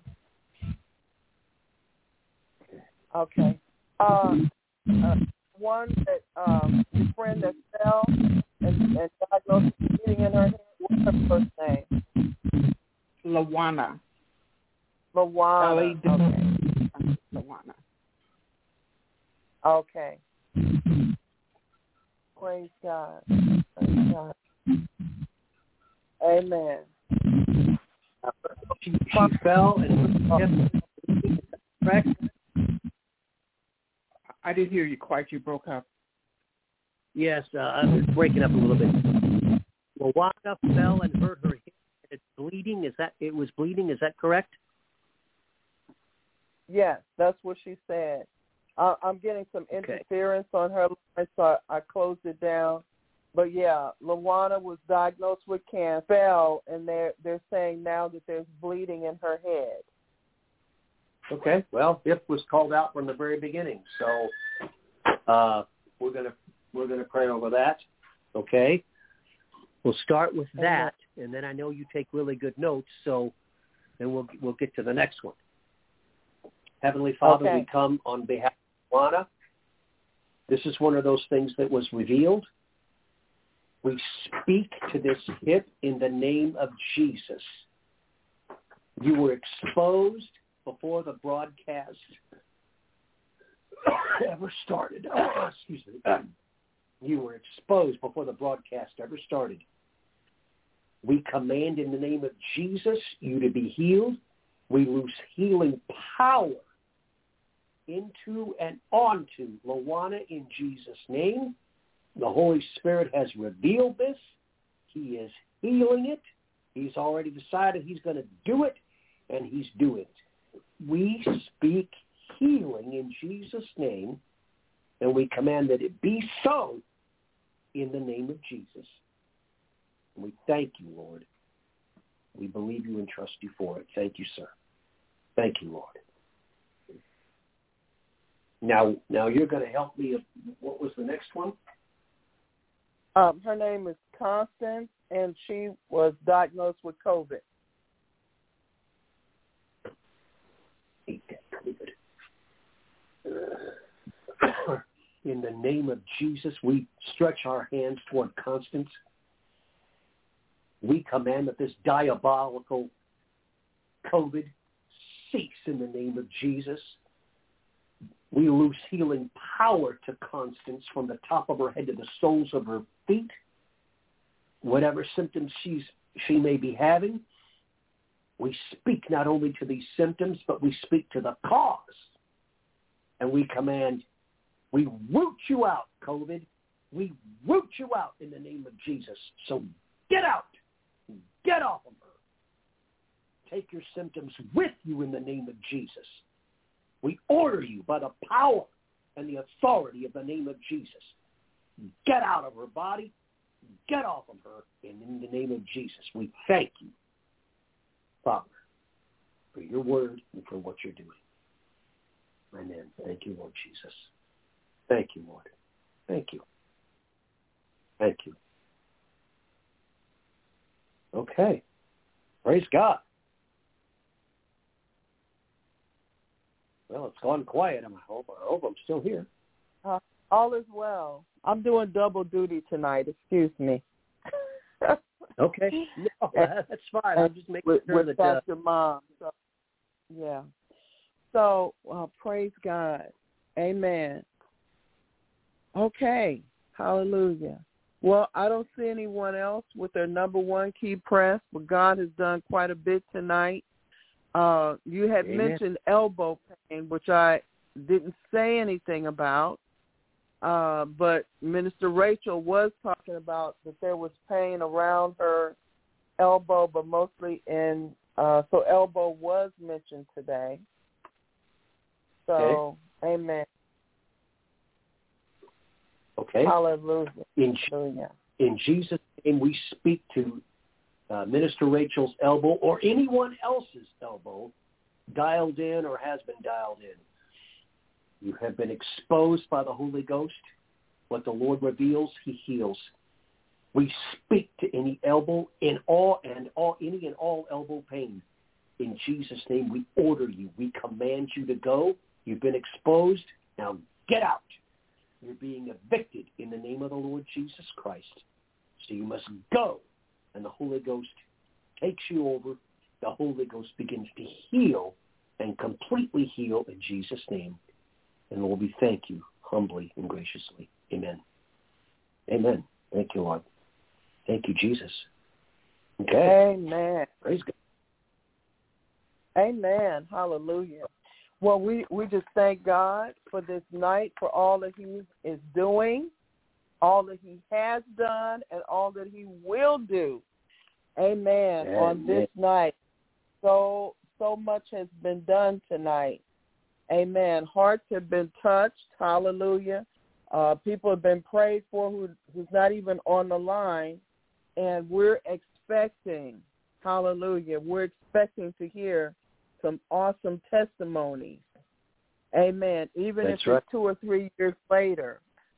Okay. Uh, uh, one that um, your friend that fell and, and diagnosed with bleeding in her head. What's her first name? Lawana. Lawana. Okay. Lawana. Okay. Praise God. Praise God. Amen. She, she fell and correct? I didn't hear you quite. You broke up. Yes, uh, I was breaking up a little bit. Lawana fell and hurt her hip. It's bleeding. Is that it was bleeding? Is that correct? Yes, that's what she said. Uh, I'm getting some interference okay. on her line, so I, I closed it down. But yeah, Lawana was diagnosed with cancer, fell, and they're they're saying now that there's bleeding in her head. Okay. Well, H I P was called out from the very beginning, so uh, we're gonna we're gonna pray over that. Okay. We'll start with that, and then I know you take really good notes, so then we'll we'll get to the next one. Heavenly Father, okay. we come on behalf of Lawana. This is one of those things that was revealed, We speak to this hip in the name of Jesus. You were exposed before the broadcast ever started. Oh, excuse me. You were exposed before the broadcast ever started. We command in the name of Jesus you to be healed. We loose healing power into and onto Lawana in Jesus' name. The Holy Spirit has revealed this. He is healing it. He's already decided he's going to do it, and he's doing it. We speak healing in Jesus' name, and we command that it be so in the name of Jesus. And we thank you, Lord. We believe you and trust you for it. Thank you, sir. Thank you, Lord. Now, now you're going to help me. What was the next one? Um, her name is Constance, and she was diagnosed with COVID. Hate that COVID. In the name of Jesus, we stretch our hands toward Constance. We command that this diabolical COVID cease in the name of Jesus. We loose healing power to Constance from the top of her head to the soles of her feet. Whatever symptoms she's, she may be having, we speak not only to these symptoms, but we speak to the cause. And we command, we root you out, COVID. We root you out in the name of Jesus. So get out. Get off of her. Take your symptoms with you in the name of Jesus. We order you by the power and the authority of the name of Jesus. Get out of her body. Get off of her. And in the name of Jesus, we thank you, Father, for your word and for what you're doing. Amen. Thank you, Lord Jesus. Thank you, Lord. Thank you. Thank you. Okay. Praise God. Well, it's gone quiet. I hope, I hope I'm still here. Uh, all is well. I'm doing double duty tonight. Excuse me. Okay. No, that's fine. I'm just making with, sure with that... Pastor Uh, Mom. So, yeah. So, uh, praise God. Amen. Okay. Hallelujah. Well, I don't see anyone else with their number one key press, but God has done quite a bit tonight. Uh, you had Amen. mentioned elbow pain, which I didn't say anything about, uh, but Minister Rachel was talking about that there was pain around her elbow, but mostly in, uh, so elbow was mentioned today. So, okay. Amen. Okay. Hallelujah. In, Hallelujah. in Jesus' name, we speak to uh, Minister Rachel's elbow or anyone else's elbow dialed in or has been dialed in. You have been exposed by the Holy Ghost. What the Lord reveals, he heals. We speak to any elbow in all and all any and all elbow pain. In Jesus' name, we order you. We command you to go. You've been exposed. Now get out. You're being evicted in the name of the Lord Jesus Christ. So you must go. And the Holy Ghost takes you over. The Holy Ghost begins to heal and completely heal in Jesus' name. And Lord, we thank you humbly and graciously. Amen. Amen. Thank you, Lord. Thank you, Jesus. Okay. Amen. Praise God. Amen. Hallelujah. Well, we, we just thank God for this night, for all that he is doing, all that he has done, and all that he will do. Amen. Amen. On this night. So, so much has been done tonight. Amen. Hearts have been touched. Hallelujah. Uh, people have been prayed for who, who's not even on the line. And we're expecting, hallelujah, we're expecting to hear some awesome testimonies. Amen. Even That's if right. it's two or three years later.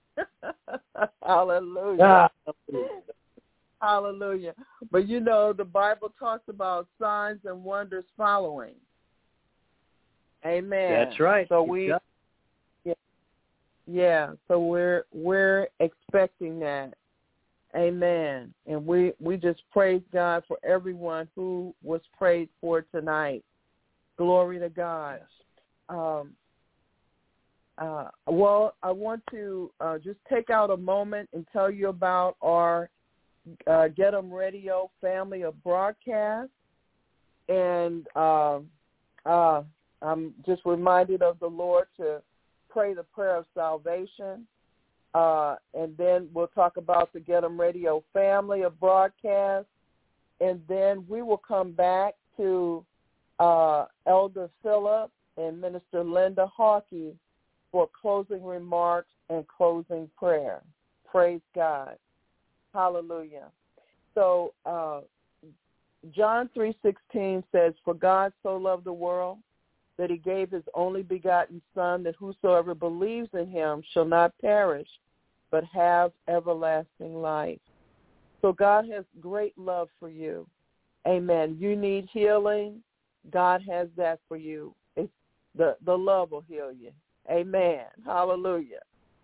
Hallelujah. Ah. Hallelujah. But you know, the Bible talks about signs and wonders following. Amen. That's right. So we yeah, yeah, so we're we're expecting that. Amen. And we, we just praise God for everyone who was prayed for tonight. Glory to God. Um, uh, well, I want to uh, just take out a moment and tell you about our uh, Get 'em Radio family of broadcasts. And uh, uh, I'm just reminded of the Lord to pray the prayer of salvation. Uh, and then we'll talk about the Get 'em Radio family of broadcasts. And then we will come back to uh, Elder Philip and Minister Linda Hawkey for closing remarks and closing prayer. Praise God. Hallelujah. So uh, John three sixteen says, "For God so loved the world that he gave his only begotten Son, that whosoever believes in him shall not perish, but have everlasting life." So God has great love for you. Amen. You need healing. God has that for you. It's the, the love will heal you. Amen. Hallelujah.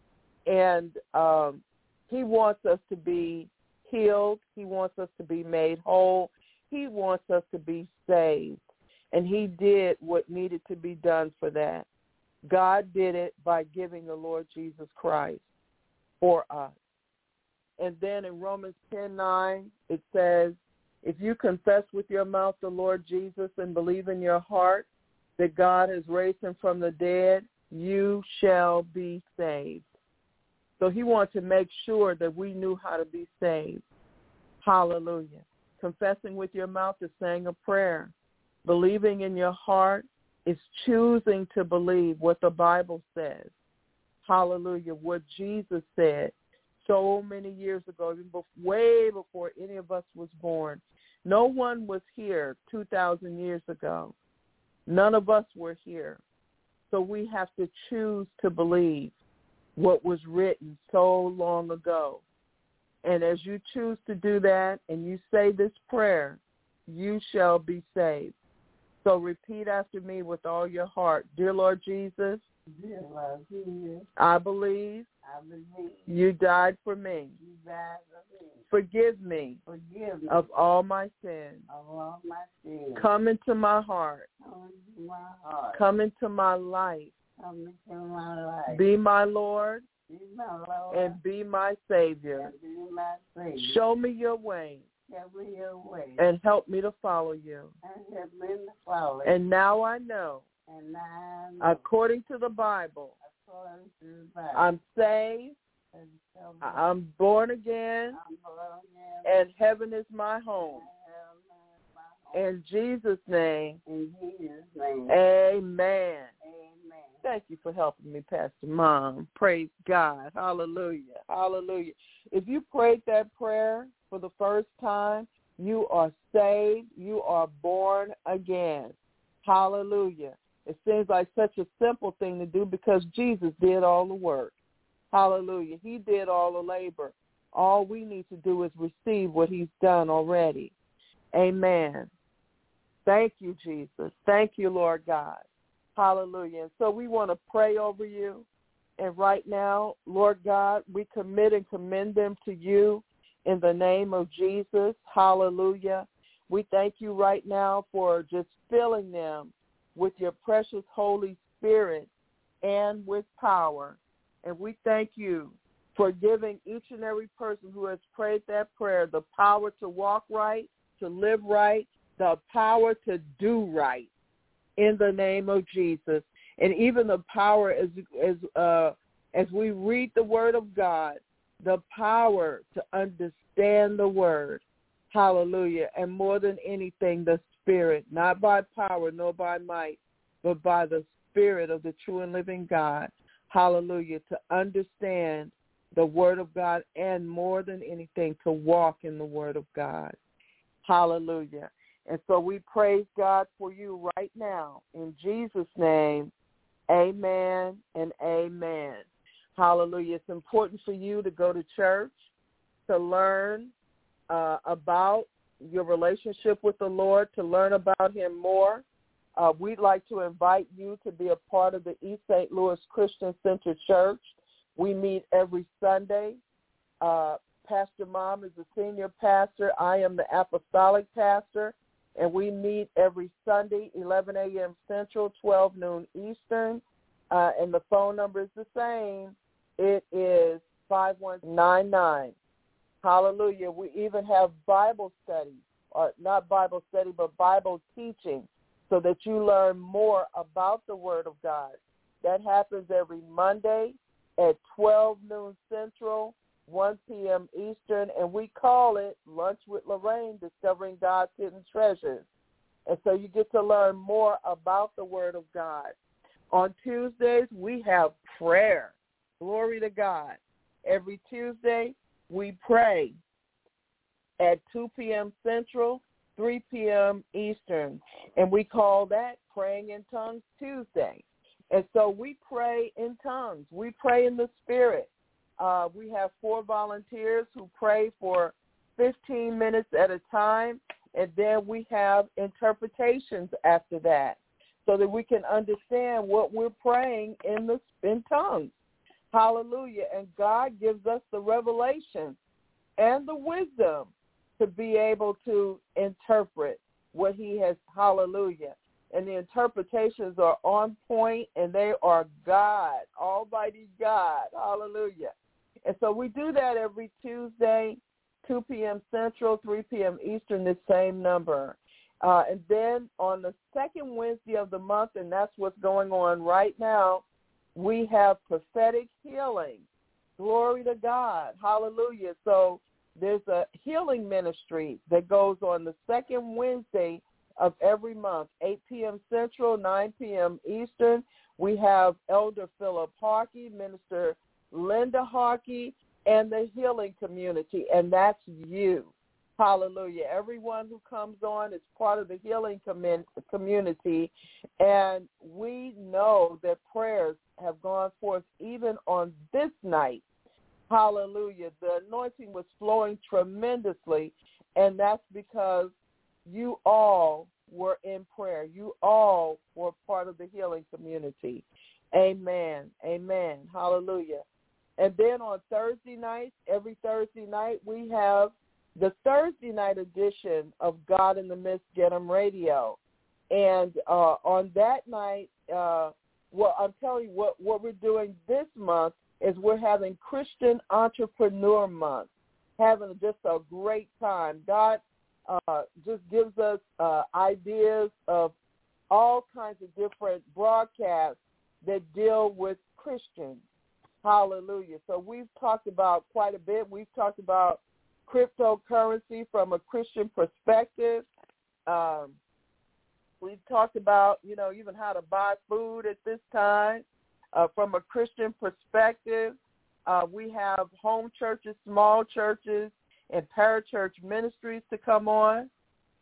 And um, he wants us to be healed. He wants us to be made whole. He wants us to be saved. And he did what needed to be done for that. God did it by giving the Lord Jesus Christ for us. And then in Romans ten nine, it says, "If you confess with your mouth the Lord Jesus and believe in your heart that God has raised him from the dead, you shall be saved." So he wants to make sure that we knew how to be saved. Hallelujah. Confessing with your mouth is saying a prayer. Believing in your heart is choosing to believe what the Bible says. Hallelujah. What Jesus said so many years ago, even way before any of us was born. No one was here two thousand years ago. None of us were here. So we have to choose to believe what was written so long ago. And as you choose to do that and you say this prayer, you shall be saved. So repeat after me with all your heart. Dear Lord Jesus, Dear Lord Jesus, I believe, I believe you died for me. you died for me. Forgive me, Forgive me of all my sins. of all my sins. Come into my heart. Come into my heart. Come into my life. Come into my life. Be my Lord Be my Lord. and be my Savior. And be my Savior. Show me your way Show me your way. and help me to follow you. And help me to follow. And now I know, And now I know, according to the Bible, according to the Bible, I'm saved, and so I'm born again, I'm born again, and heaven is my home. In Jesus' name, in Jesus' name. amen. Amen. Thank you for helping me, Pastor Mom. Praise God. Hallelujah. Hallelujah. If you prayed that prayer for the first time, you are saved. You are born again. Hallelujah. It seems like such a simple thing to do because Jesus did all the work. Hallelujah. He did all the labor. All we need to do is receive what he's done already. Amen. Thank you, Jesus. Thank you, Lord God. Hallelujah. And so we want to pray over you. And right now, Lord God, we commit and commend them to you in the name of Jesus. Hallelujah. We thank you right now for just filling them with your precious Holy Spirit and with power. And we thank you for giving each and every person who has prayed that prayer the power to walk right, to live right, the power to do right in the name of Jesus. And even the power as as uh, as we read the Word of God, the power to understand the Word. Hallelujah. And more than anything, the Spirit, not by power nor by might, but by the Spirit of the true and living God. Hallelujah. To understand the Word of God and more than anything, to walk in the Word of God. Hallelujah. And so we praise God for you right now. In Jesus' name, amen and amen. Hallelujah. It's important for you to go to church, to learn uh, about your relationship with the Lord, to learn about him more. Uh, we'd like to invite you to be a part of the East Saint Louis Christian Center Church. We meet every Sunday. Uh, Pastor Mom is the senior pastor. I am the apostolic pastor, and we meet every Sunday, eleven a.m. Central, twelve noon Eastern, uh, and the phone number is the same. It is five one nine nine. Hallelujah. We even have Bible study, or not Bible study, but Bible teaching, so that you learn more about the Word of God. That happens every Monday at twelve noon Central, one p.m. Eastern, and we call it Lunch with Lorraine, Discovering God's Hidden Treasures. And so you get to learn more about the Word of God. On Tuesdays, we have prayer. Glory to God. Every Tuesday, we pray at two p.m. Central, three p.m. Eastern, and we call that Praying in Tongues Tuesday. And so we pray in tongues. We pray in the Spirit. Uh, we have four volunteers who pray for fifteen minutes at a time, and then we have interpretations after that so that we can understand what we're praying in the in tongues. Hallelujah. And God gives us the revelation and the wisdom to be able to interpret what he has. Hallelujah. And the interpretations are on point, and they are God, Almighty God. Hallelujah. And so we do that every Tuesday, two p.m. Central, three p.m. Eastern, the same number. Uh, and then on the second Wednesday of the month, and that's what's going on right now, we have prophetic healing. Glory to God. Hallelujah. So there's a healing ministry that goes on the second Wednesday of every month, eight p.m. Central, nine p.m. Eastern. We have Elder Philip Harkey, Minister Linda Harkey, and the healing community, and that's you. Hallelujah. Everyone who comes on is part of the healing com- community, and we know that prayers have gone forth even on this night. Hallelujah. The anointing was flowing tremendously, and that's because you all were in prayer. You all were part of the healing community. Amen. Amen. Hallelujah. And then on Thursday nights, every Thursday night, we have the Thursday night edition of God in the Midst Get 'em Radio. And uh, on that night, uh, well, I'm telling you what, what we're doing this month is we're having Christian Entrepreneur Month, having just a great time. God uh, just gives us uh, ideas of all kinds of different broadcasts that deal with Christians. Hallelujah. So we've talked about quite a bit. We've talked about cryptocurrency from a Christian perspective. Um, we've talked about, you know, even how to buy food at this time uh, from a Christian perspective. Uh, we have home churches, small churches, and parachurch ministries to come on.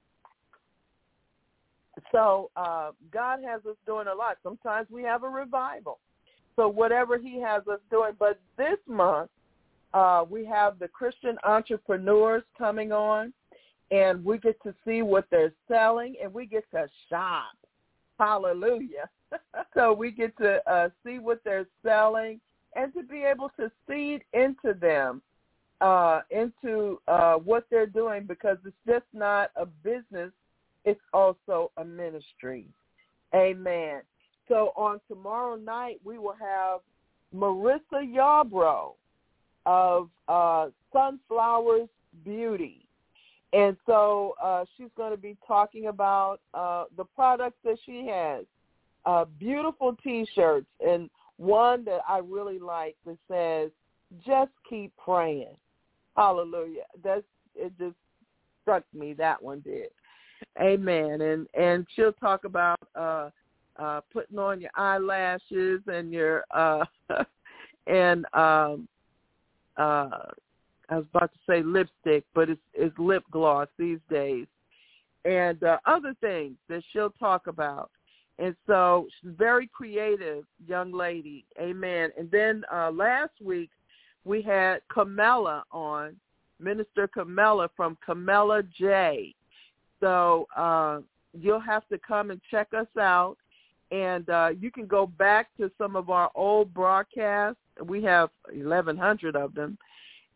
So uh, God has us doing a lot. Sometimes we have a revival. So whatever he has us doing. But this month, uh, we have the Christian entrepreneurs coming on, and we get to see what they're selling, and we get to shop. Hallelujah. So we get to uh, see what they're selling and to be able to seed into them, uh, into uh, what they're doing, because it's just not a business. It's also a ministry. Amen. So on tomorrow night, we will have Marissa Yarbrough of uh, Sunflowers Beauty. And so uh, she's going to be talking about uh, the products that she has, uh, beautiful T-shirts, and one that I really like that says, just keep praying. Hallelujah. That's, it just struck me, that one did. Amen. And and she'll talk about uh, uh, putting on your eyelashes and your uh, and um, uh, I was about to say lipstick, but it's, it's lip gloss these days, and uh, other things that she'll talk about. And so she's a very creative young lady. Amen. And then uh, last week we had Camilla on, Minister Camilla from Camilla J. So uh, you'll have to come and check us out, and uh, you can go back to some of our old broadcasts. We have eleven hundred of them,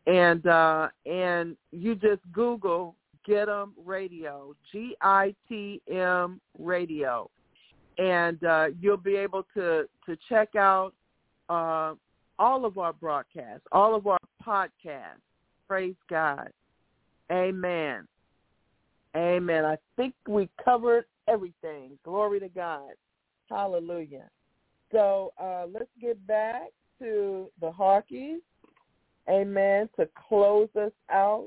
And uh, and you just Google Get 'em Radio, G I T M Radio, and uh, you'll be able to, to check out uh, all of our broadcasts, all of our podcasts. Praise God. Amen. Amen. I think we covered everything. Glory to God. Hallelujah. So uh, let's get back to the Harkeys. Amen. To close us out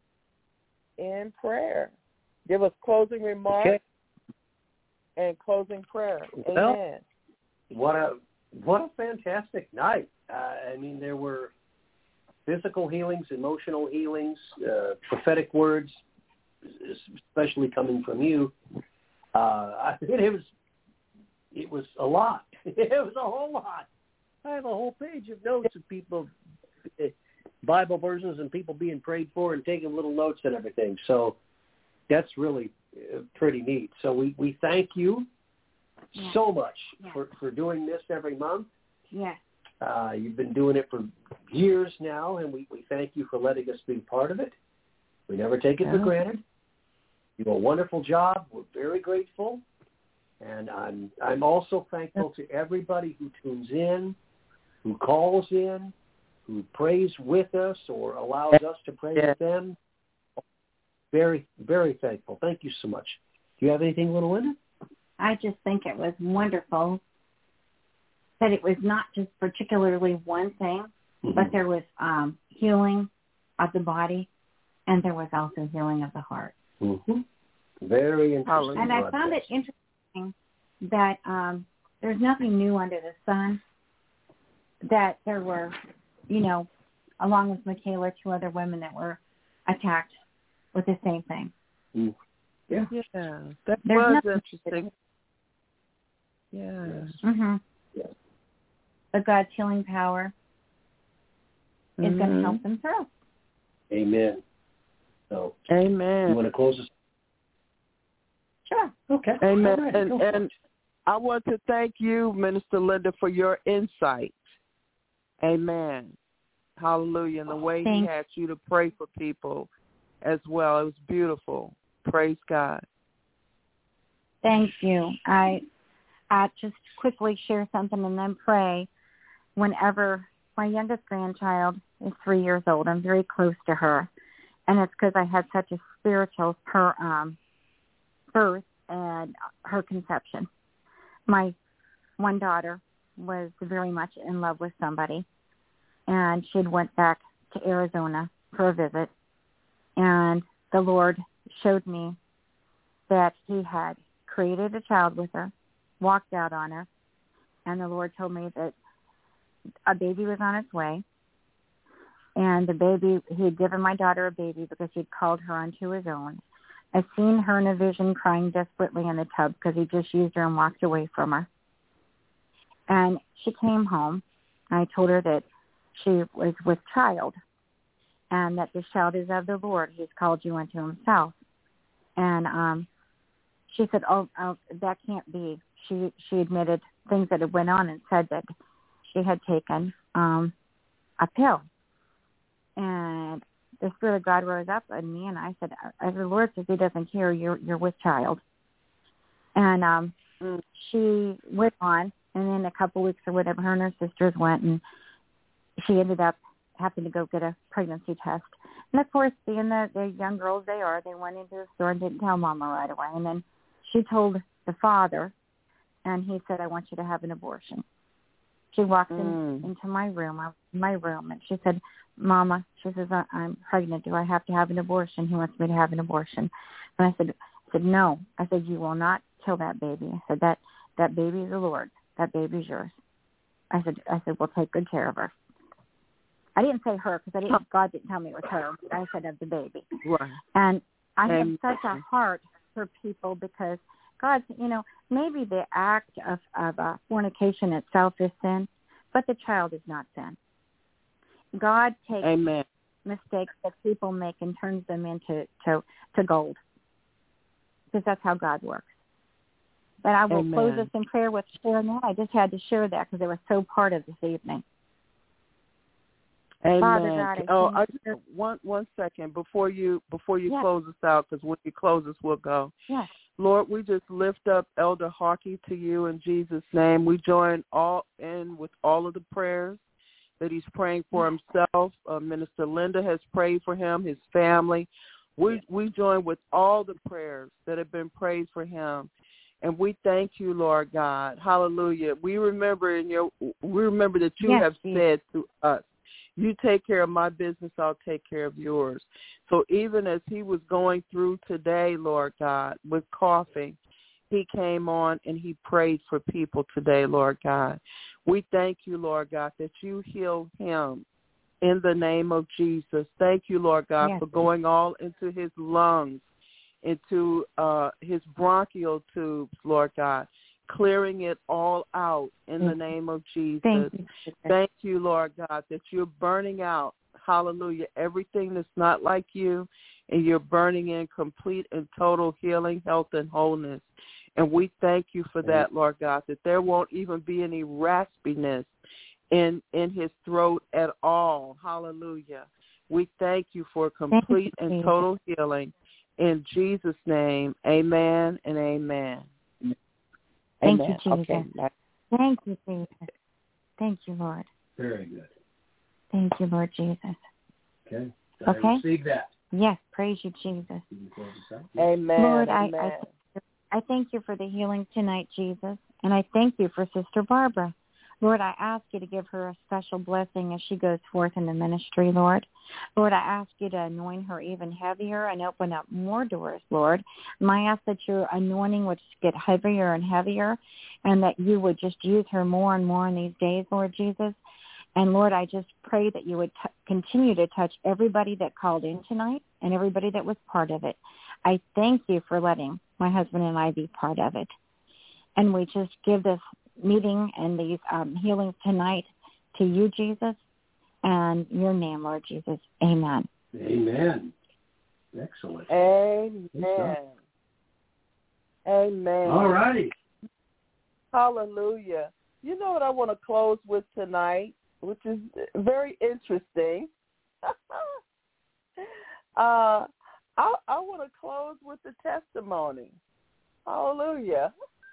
in prayer. Give us closing remarks okay. and closing prayer. Amen. Well, what a what a fantastic night. Uh, I mean, there were physical healings, emotional healings, uh, prophetic words, especially coming from you. Uh, I mean, it was it was a lot. It was a whole lot. I have a whole page of notes of people, Bible verses, and people being prayed for and taking little notes and everything. So that's really uh, pretty neat. So we, we thank you yeah. so much yeah. for, for doing this every month. Yeah. Uh, you've been doing it for years now, and we, we thank you for letting us be part of it. We never take it yeah. for granted. You do a wonderful job. We're very grateful. And I'm I'm also thankful to everybody who tunes in, who calls in, who prays with us or allows us to pray yeah. with them. Very, very thankful. Thank you so much. Do you have anything, little Linda? I just think it was wonderful that it was not just particularly one thing, mm-hmm. but there was um, healing of the body, and there was also healing of the heart. Mm-hmm. Very interesting. And I found it interesting that um, there's nothing new under the sun, that there were, you know, along with Michaela, two other women that were attacked with the same thing. Mm. Yeah. Yeah, that there's was interesting. Yeah. Mm-hmm. Yeah. But God's healing power is mm-hmm. going to help them through. Amen. So, Amen. You want to close us? Sure. Okay. Amen. Right. And, and I want to thank you, Minister Linda, for your insight. Amen. Hallelujah. And the way Thanks. he had you to pray for people as well. It was beautiful. Praise God. Thank you. I I just quickly share something and then pray. Whenever my youngest grandchild is three years old, I'm very close to her. And it's because I had such a spiritual her um, birth and her conception. My one daughter was very much in love with somebody, and she had went back to Arizona for a visit, and the Lord showed me that he had created a child with her, walked out on her, and the Lord told me that a baby was on its way, and the baby, he had given my daughter a baby because he had called her unto his own. I've seen her in a vision crying desperately in the tub because he just used her and walked away from her. And she came home. I told her that she was with child and that this child is of the Lord. He's called you unto himself. And um, she said, oh, oh, that can't be. She she admitted things that had went on and said that she had taken um, a pill. And the Spirit of God rose up in me, and I said, as the Lord says he doesn't care, you're you're with child. And um, she went on, and then a couple weeks or whatever, her and her sisters went, and she ended up having to go get a pregnancy test. And, of course, being the, the young girls they are, they went into the store and didn't tell Mama right away. And then she told the father, and he said, I want you to have an abortion. She walked in, mm. into my room, my room, and she said, Mama, she says, I'm pregnant. Do I have to have an abortion? He wants me to have an abortion. And I said, I said, no. I said, you will not kill that baby. I said, that, that baby is the Lord. That baby's yours. I said, I said, we'll take good care of her. I didn't say her because I didn't. God didn't tell me it was her. I said of the baby. Right. And I have and, such a heart for people because God, you know, maybe the act of, of uh, fornication itself is sin, but the child is not sin. God takes Amen. mistakes that people make and turns them into to, to gold, because that's how God works. But I will Amen. close this in prayer with sharing that. I just had to share that because it was so part of this evening. Amen. Father God, I oh, thank I, you. one one second before you before you Yes. close us out, because when you close us, we'll go. Yes. Lord, we just lift up Elder Hawkey to you in Jesus' name. We join all in with all of the prayers that he's praying for himself. Uh, Minister Linda has prayed for him, his family. We we join with all the prayers that have been prayed for him, and we thank you, Lord God. Hallelujah. We remember in your we remember that you Yes, have Jesus. said to us, "You take care of my business, I'll take care of yours." So even as he was going through today, Lord God, with coughing, he came on and he prayed for people today, Lord God. We thank you, Lord God, that you heal him in the name of Jesus. Thank you, Lord God, Yes. for going all into his lungs, into uh, his bronchial tubes, Lord God, clearing it all out in the name of Jesus. Thank you, Jesus. Thank you, Lord God, that you're burning out, hallelujah, everything that's not like you, and you're burning in complete and total healing, health, and wholeness. And we thank you for that, Lord God, that there won't even be any raspiness in in his throat at all. Hallelujah. We thank you for complete you, and Jesus. total healing. In Jesus' name, amen and amen. Thank Amen. you, Jesus. Okay. Thank you, Jesus. Thank you, Lord. Very good. Thank you, Lord Jesus. Okay. Okay. I receive that. Yes, praise you, Jesus. You can close this out. Amen. Lord, I, amen. I, I thank you for the healing tonight, Jesus, and I thank you for Sister Barbara. Lord, I ask you to give her a special blessing as she goes forth in the ministry, Lord. Lord, I ask you to anoint her even heavier and open up more doors, Lord. And I ask that your anointing would just get heavier and heavier, and that you would just use her more and more in these days, Lord Jesus. And, Lord, I just pray that you would t- continue to touch everybody that called in tonight and everybody that was part of it. I thank you for letting my husband and I be part of it. And we just give this meeting and these um, healings tonight to you, Jesus, and your name, Lord Jesus. Amen. Amen. Excellent. Amen. Amen. All righty. Hallelujah. You know what I want to close with tonight, which is very interesting. uh, I, I want to close with the testimony. Hallelujah.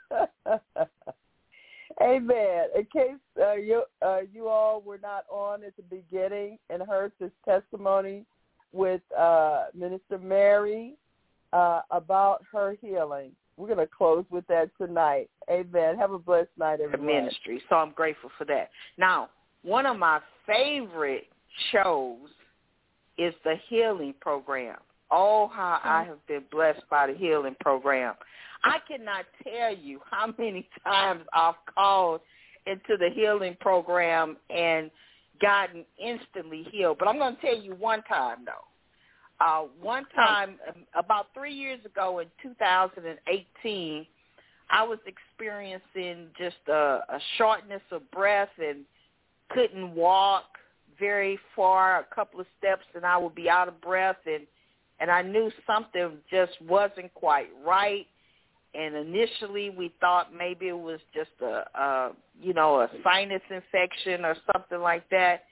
Amen. In case uh, you uh, you all were not on at the beginning and heard this testimony with uh, Minister Mary uh, about her healing, we're going to close with that tonight. Amen. Have a blessed night, everyone. Ministry. So I'm grateful for that. Now, one of my favorite shows is the Healing Program. Oh, how I have been blessed by the Healing Program. I cannot tell you how many times I've called into the Healing Program and gotten instantly healed. But I'm going to tell you one time, though. Uh, one time, about three years ago in two thousand eighteen, I was experiencing just a, a shortness of breath and couldn't walk very far, a couple of steps, and I would be out of breath, and, and I knew something just wasn't quite right. And initially we thought maybe it was just a, a you know, a sinus infection or something like that.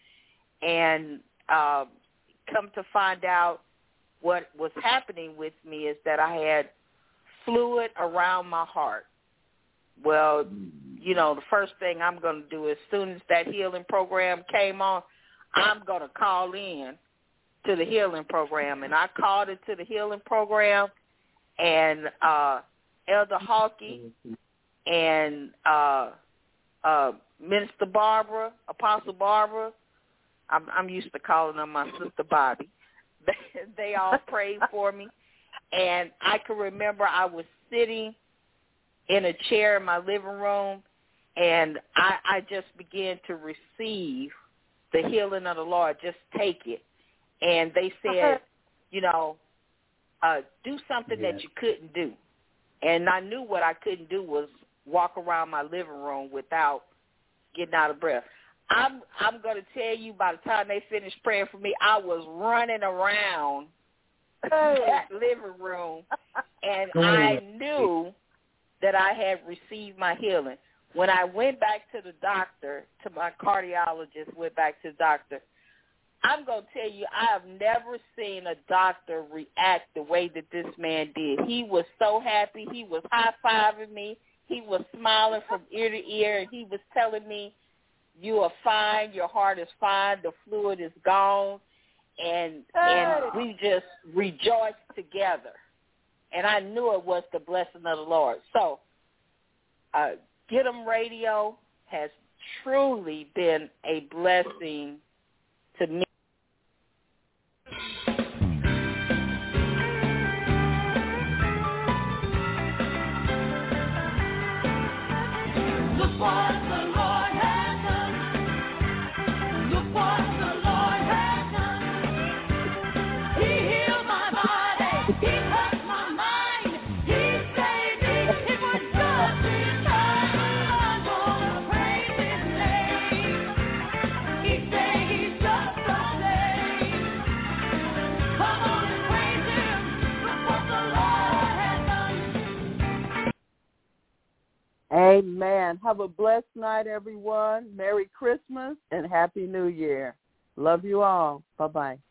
And uh, come to find out what was happening with me is that I had fluid around my heart. Well, you know, the first thing I'm going to do as soon as that healing program came on, I'm going to call in to the healing program. And I called into the healing program, and uh, Elder Hawkey and uh, uh, Minister Barbara, Apostle Barbara, I'm, I'm used to calling them my sister Bobby. They, they all prayed for me. And I can remember I was sitting in a chair in my living room, and I, I just began to receive the healing of the Lord. Just take it. And they said, you know, uh, do something Yes. that you couldn't do. And I knew what I couldn't do was walk around my living room without getting out of breath. I'm I'm going to tell you, by the time they finished praying for me, I was running around that living room, and I knew that I had received my healing. When I went back to the doctor, to my cardiologist, went back to the doctor, I'm going to tell you, I have never seen a doctor react the way that this man did. He was so happy. He was high-fiving me. He was smiling from ear to ear, and he was telling me, you are fine, your heart is fine, the fluid is gone, and and we just rejoiced together. And I knew it was the blessing of the Lord. So uh, Get 'em Radio has truly been a blessing to me. Look what the Lord has done. Look what the Lord has done. He healed my body. He touched my mind. He saved me. It was just in time. I'm gonna praise His name. He said He's just the same. Come on and praise Him. Look what the Lord has done. Amen. Have a blessed night, everyone. Merry Christmas and Happy New Year. Love you all. Bye-bye.